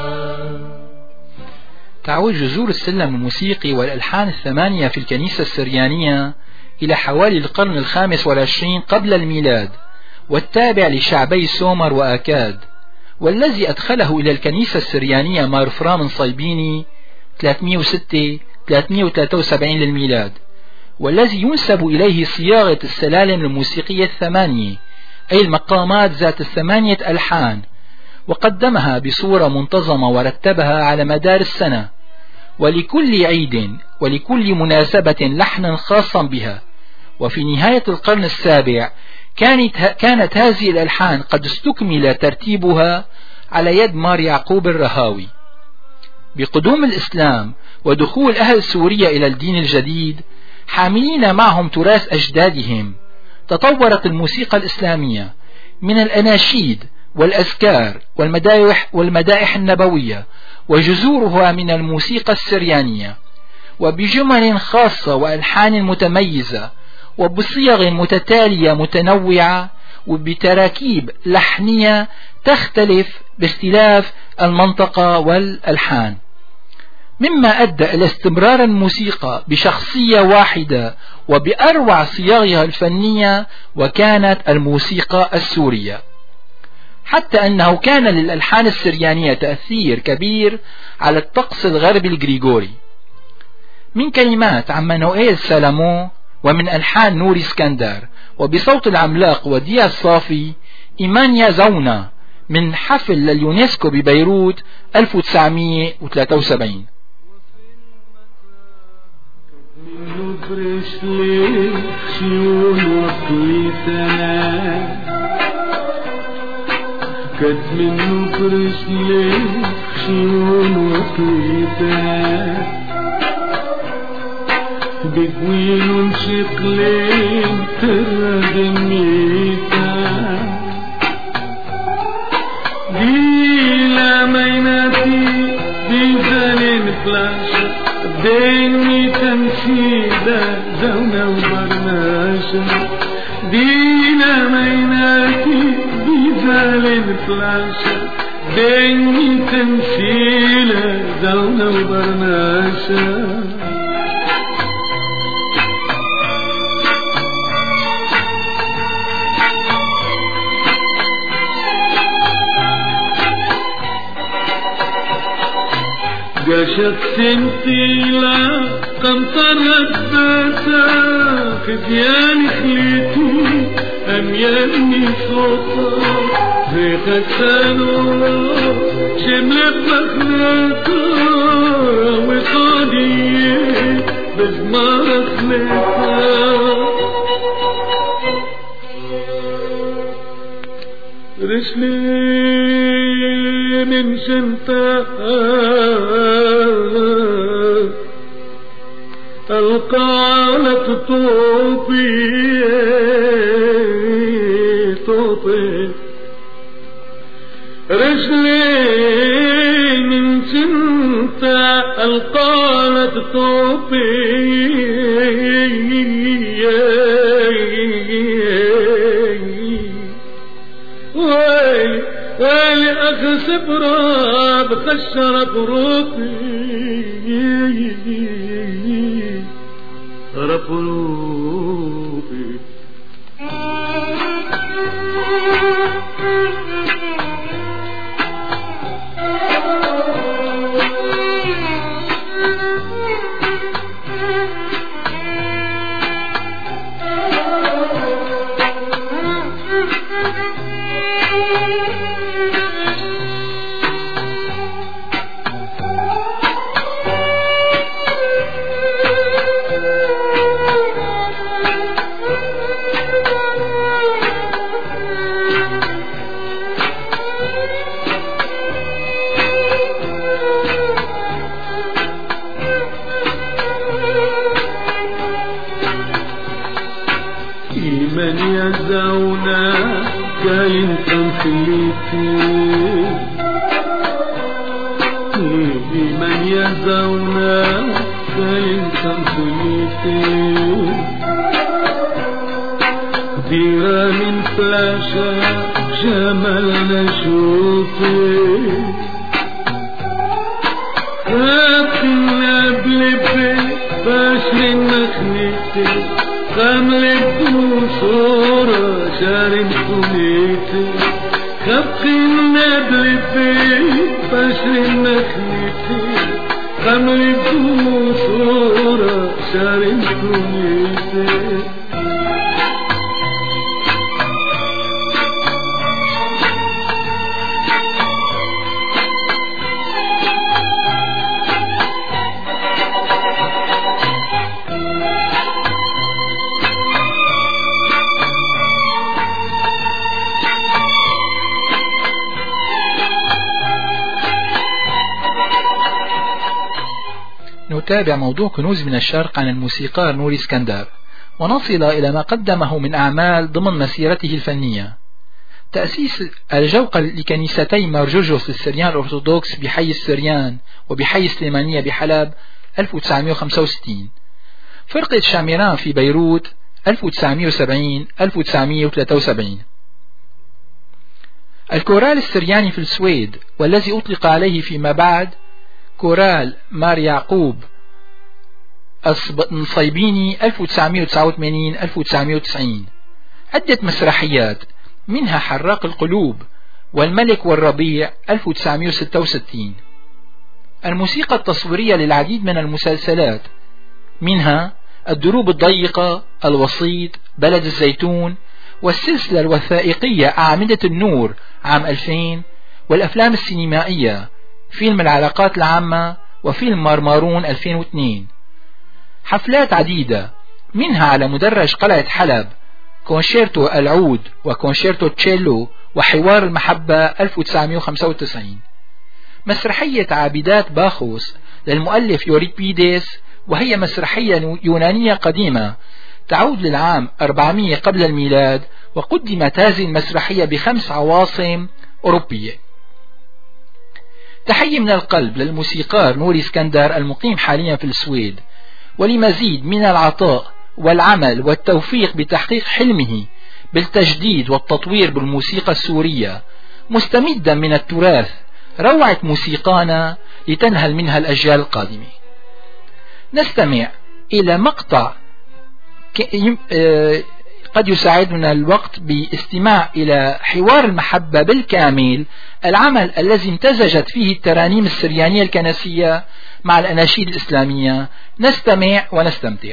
تعود جذور السلم الموسيقي والألحان الثمانية في الكنيسة السريانية إلى حوالي القرن الخامس والعشرين قبل الميلاد، والتابع لشعبي سومر وآكاد، والذي أدخله إلى الكنيسة السريانية مارفرام صيبيني ثلاثمئة وستة ثلاثمئة وثلاثة وسبعين للميلاد، والذي ينسب إليه صياغة السلالم الموسيقية الثمانية أي المقامات ذات الثمانية ألحان، وقدمها بصورة منتظمة ورتبها على مدار السنة، ولكل عيد ولكل مناسبة لحنا خاصا بها. وفي نهاية القرن السابع كانت, كانت هذه الألحان قد استكمل ترتيبها على يد مار يعقوب الرهاوي. بقدوم الإسلام ودخول أهل سوريا إلى الدين الجديد حاملين معهم تراث أجدادهم، تطورت الموسيقى الإسلامية من الأناشيد والأذكار والمدائح, والمدائح النبوية وجذورها من الموسيقى السريانية، وبجمل خاصة وألحان متميزة وبصيغ متتالية متنوعة وبتراكيب لحنية تختلف باختلاف المنطقة والألحان، مما أدى إلى استمرار الموسيقى بشخصية واحدة وبأروع صياغها الفنية، وكانت الموسيقى السورية، حتى أنه كان للألحان السريانية تأثير كبير على الطقس الغربي الغريغوري. من كلمات عمانوئيل سالامون ومن ألحان نوري اسكندر وبصوت العملاق وديع الصافي إيمانيا زونا من حفل لليونسكو ببيروت ألف وتسعمئة وثلاثة وسبعين. كت منه فرش ليه شيون وطيبات بقويلون شقلين تردم يتاك ديلا ميناتي بيزالين فلاشة ديني تنشيدة زونة وبرناشة ديلا ميناتي بيزالين فلاشة ديني تنشيلة زونة وبرناشة قشت سنطيلة قمطرت باتا خديان خليتي أمياني صوتا ريقة سانو شملت مخلطة وقادية بزمار خليطة رسلي من شنطة القالة طوطي طوطي رجلي من سنتا القالة طوطي ويلي ويلي أخسب راب خشرب روطي رفروبي زونا قال انت خليتي من يا زونا قال انت خليتي ديرة من فلاشة جمالنا شوفي خاطنا بلبي باشر مخنيتي خملت صورة شارم سنيتي خاطنا بلبي باشر مخنيتي خملت صورة شارم سنيتي نتابع موضوع كنوز من الشرق عن الموسيقار نوري اسكندر ونصل إلى ما قدمه من أعمال ضمن مسيرته الفنية. تأسيس الجوقة لكنيستي مار جورجوس للسريان الأرثوذكس بحي السريان وبحي سليمانية بحلب ألف وتسعمائة وخمسة وستين، فرقة شاميران في بيروت ألف وتسعمائة وسبعين ألف وتسعمائة وثلاثة وسبعين، الكورال السرياني في السويد والذي أطلق عليه فيما بعد كورال مار يعقوب النصيبيني ألف وتسعمائة وتسعة وثمانين ألف وتسعمائة وتسعين، عدة مسرحيات منها حراق القلوب والملك والربيع ألف وتسعمائة وستة وستين، الموسيقى التصويرية للعديد من المسلسلات منها الدروب الضيقة، الوسيط، بلد الزيتون، والسلسلة الوثائقية أعمدة النور عام ألفين، والأفلام السينمائية فيلم العلاقات العامة وفيلم مارمارون ألفين واثنين، حفلات عديدة منها على مدرج قلعة حلب كونشيرتو العود وكونشيرتو تشيلو وحوار المحبة ألف وتسعمائة وخمسة وتسعين، مسرحية عابدات باخوس للمؤلف يوريبيديس وهي مسرحية يونانية قديمة تعود للعام أربعمائة قبل الميلاد، وقدمت هذه المسرحية بخمس عواصم أوروبية. تحية من القلب للموسيقار نوري اسكندر المقيم حاليا في السويد، ولمزيد من العطاء والعمل والتوفيق بتحقيق حلمه بالتجديد والتطوير بالموسيقى السورية، مستمدا من التراث روعة موسيقانا لتنهل منها الأجيال القادمة. نستمع إلى مقطع قد يساعدنا الوقت باستماع إلى حوار المحبة بالكامل، العمل الذي امتزجت فيه الترانيم السريانية الكنسية مع الأناشيد الإسلامية. نستمع ونستمتع.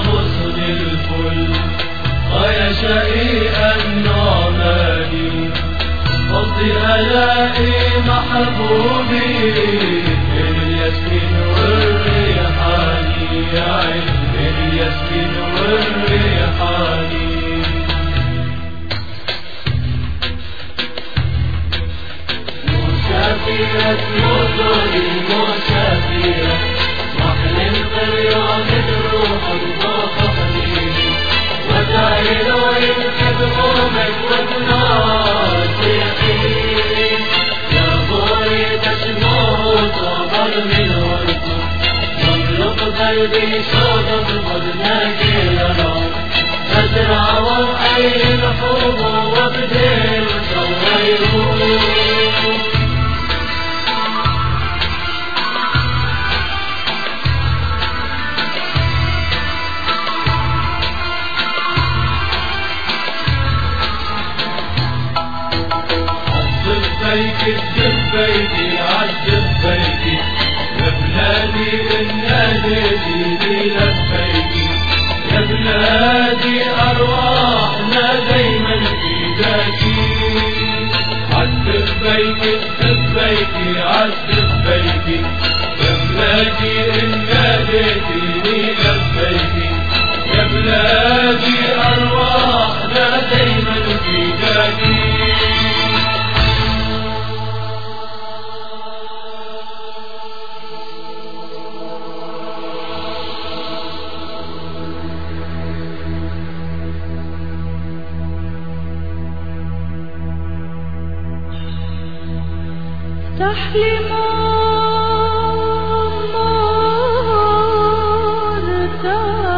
شقيق النعمان راسي ألاقي محبوبي بين الياسمين والريحاني يا عين بين الياسمين والريحاني مسافرة مطري مسافرة محلم فريان الروح الضخمي وتعيلو ينكب قومك وتناصحي يا بوري تشموه طبر من ورده يملك قلبي صوت مدنك لنا أزرعوا أي الحب وابدل صويروا بيتي بيتي عجب بيتي يا بلادي النادي لبيتي يا بلادي أرواحنا دايما في ذاكي عجب بيتي بيتي عجب بيتي يا بلادي النادي لبيتي يا بلادي أرواحنا دايما في ذاكي تحلم مرتا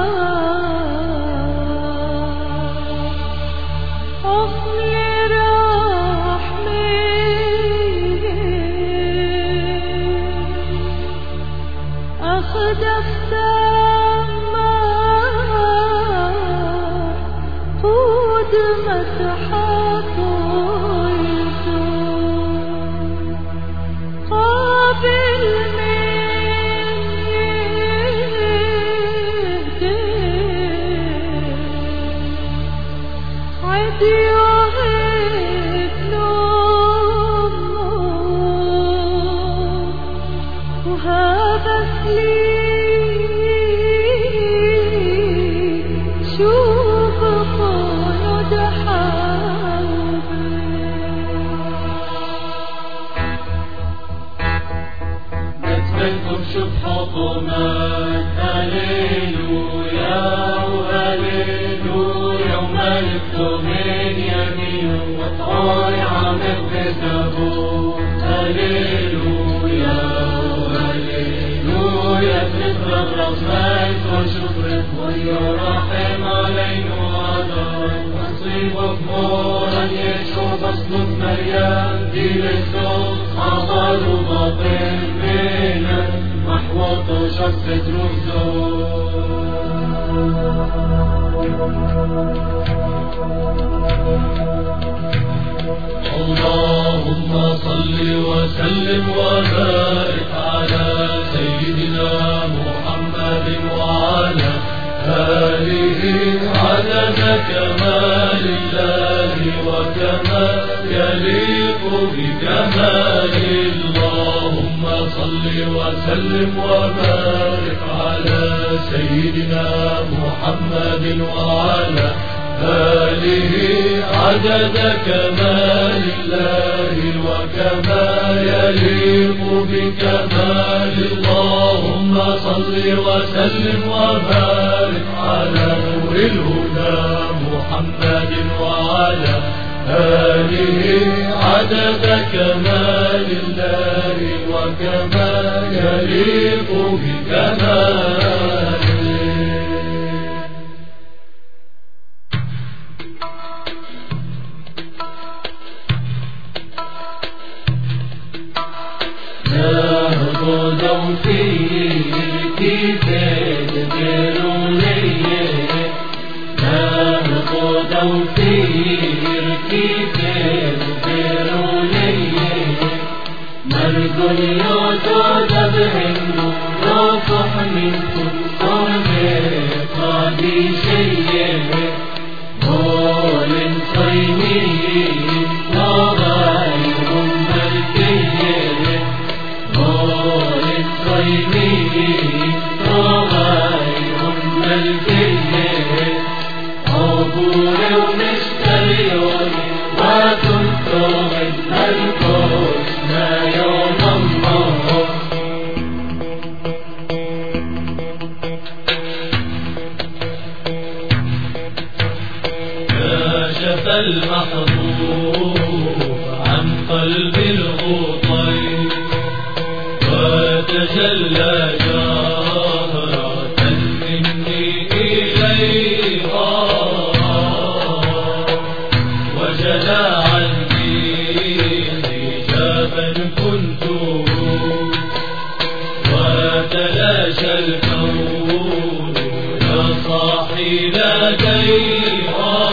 أخلي رحمي أخدف سما قد مسحته اللهم صل وسلم وبارك على سيدنا محمد وعلى آله عدد كمال الله وكما يليق بكمال اللهم صل وسلم وبارك على سيدنا محمد وعلى آله عدد كمال الله وكما يليق بكمال اللهم صل وسلم وبارك على نور الهدى محمد وعلى آله عدد كمال الله وكما يليق بكماله نهضوا فيه كيف تدبروا ليه نهضوا فيه كيف تدبروا ليه مرقوا يوتو دبهنوا روح منكم صومي قادي شيه قول صيني نغاي قلبي الغطير وتجلى جهرة مني إليها وجلى عني حجابا كنت وتلاشى الكون يا صاحي لديها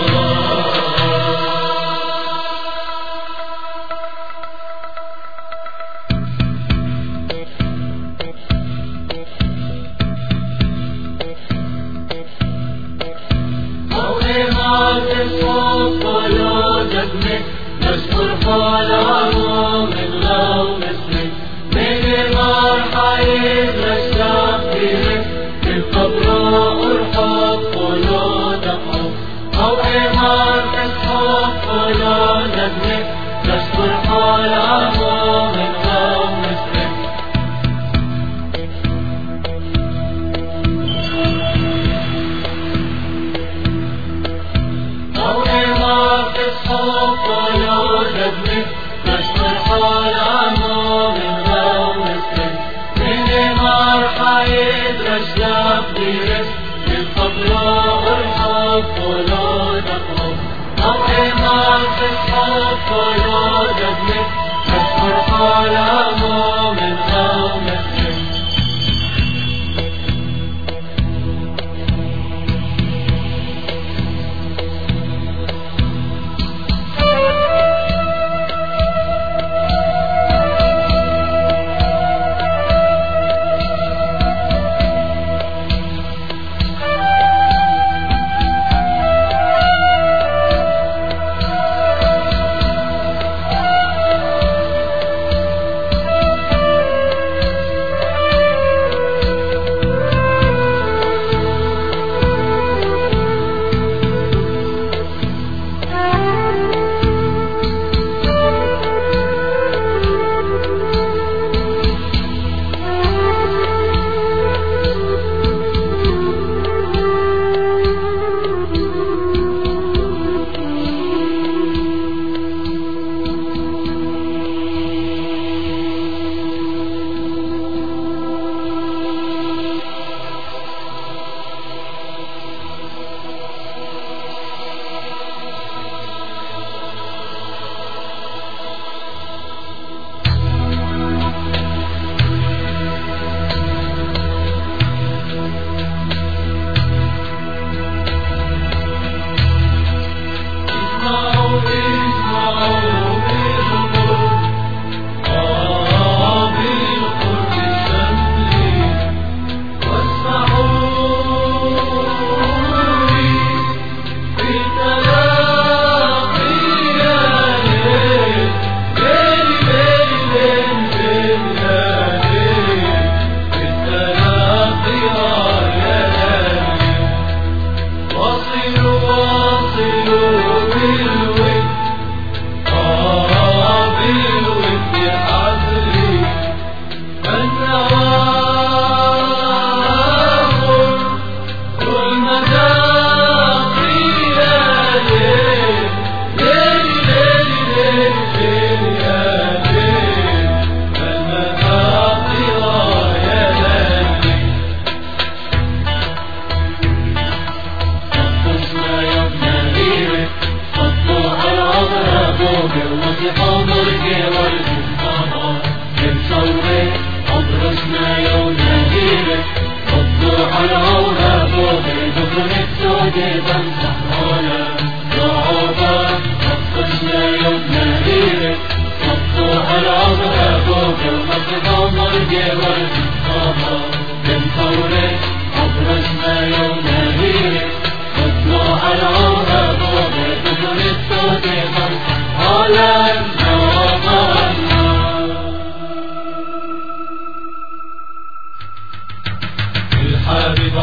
الحبيب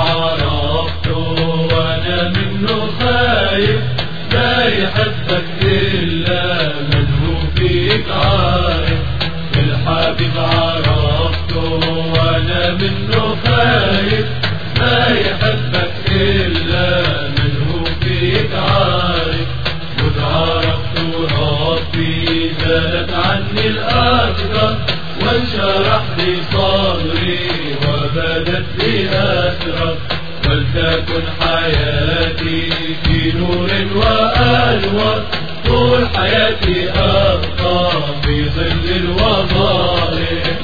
عرفته وانا منه خايف لا يحبك الا من زالت عني الأذكار وانشرح لي صدري وبدت لي أسرار ولتكن حياتي في نور وأنوار طول حياتي أبقى في ظل الوظائف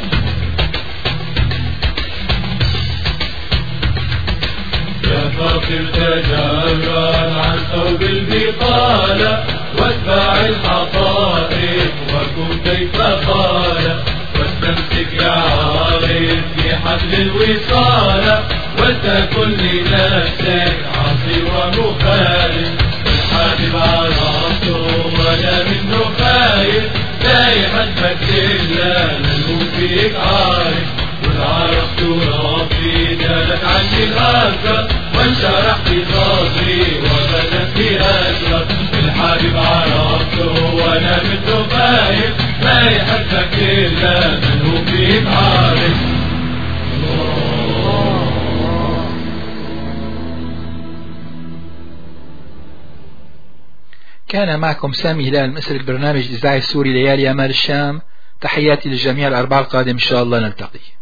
يا فاقر تجرد عن ثوب البطالة واتبع الحقائق وكن كيف قال واستمسك يا عارف في حبل الوصال ولتكن لنفسك عاصي ومخالف الحبيب عرفته ولا منه خايف لا يحبك إلا من فيك عارف قل عرفت ربي جالت عني الأذكار وانشرح لي صدري وبدت لي أسرار الحبيب عرفته وانا منه خايف ما يحبك إلا من فيك عارف. كان معكم سامي هلال من أسر البرنامج الإذاعي السوري ليالي أمال الشام. تحياتي للجميع. الأربعاء القادم إن شاء الله نلتقي.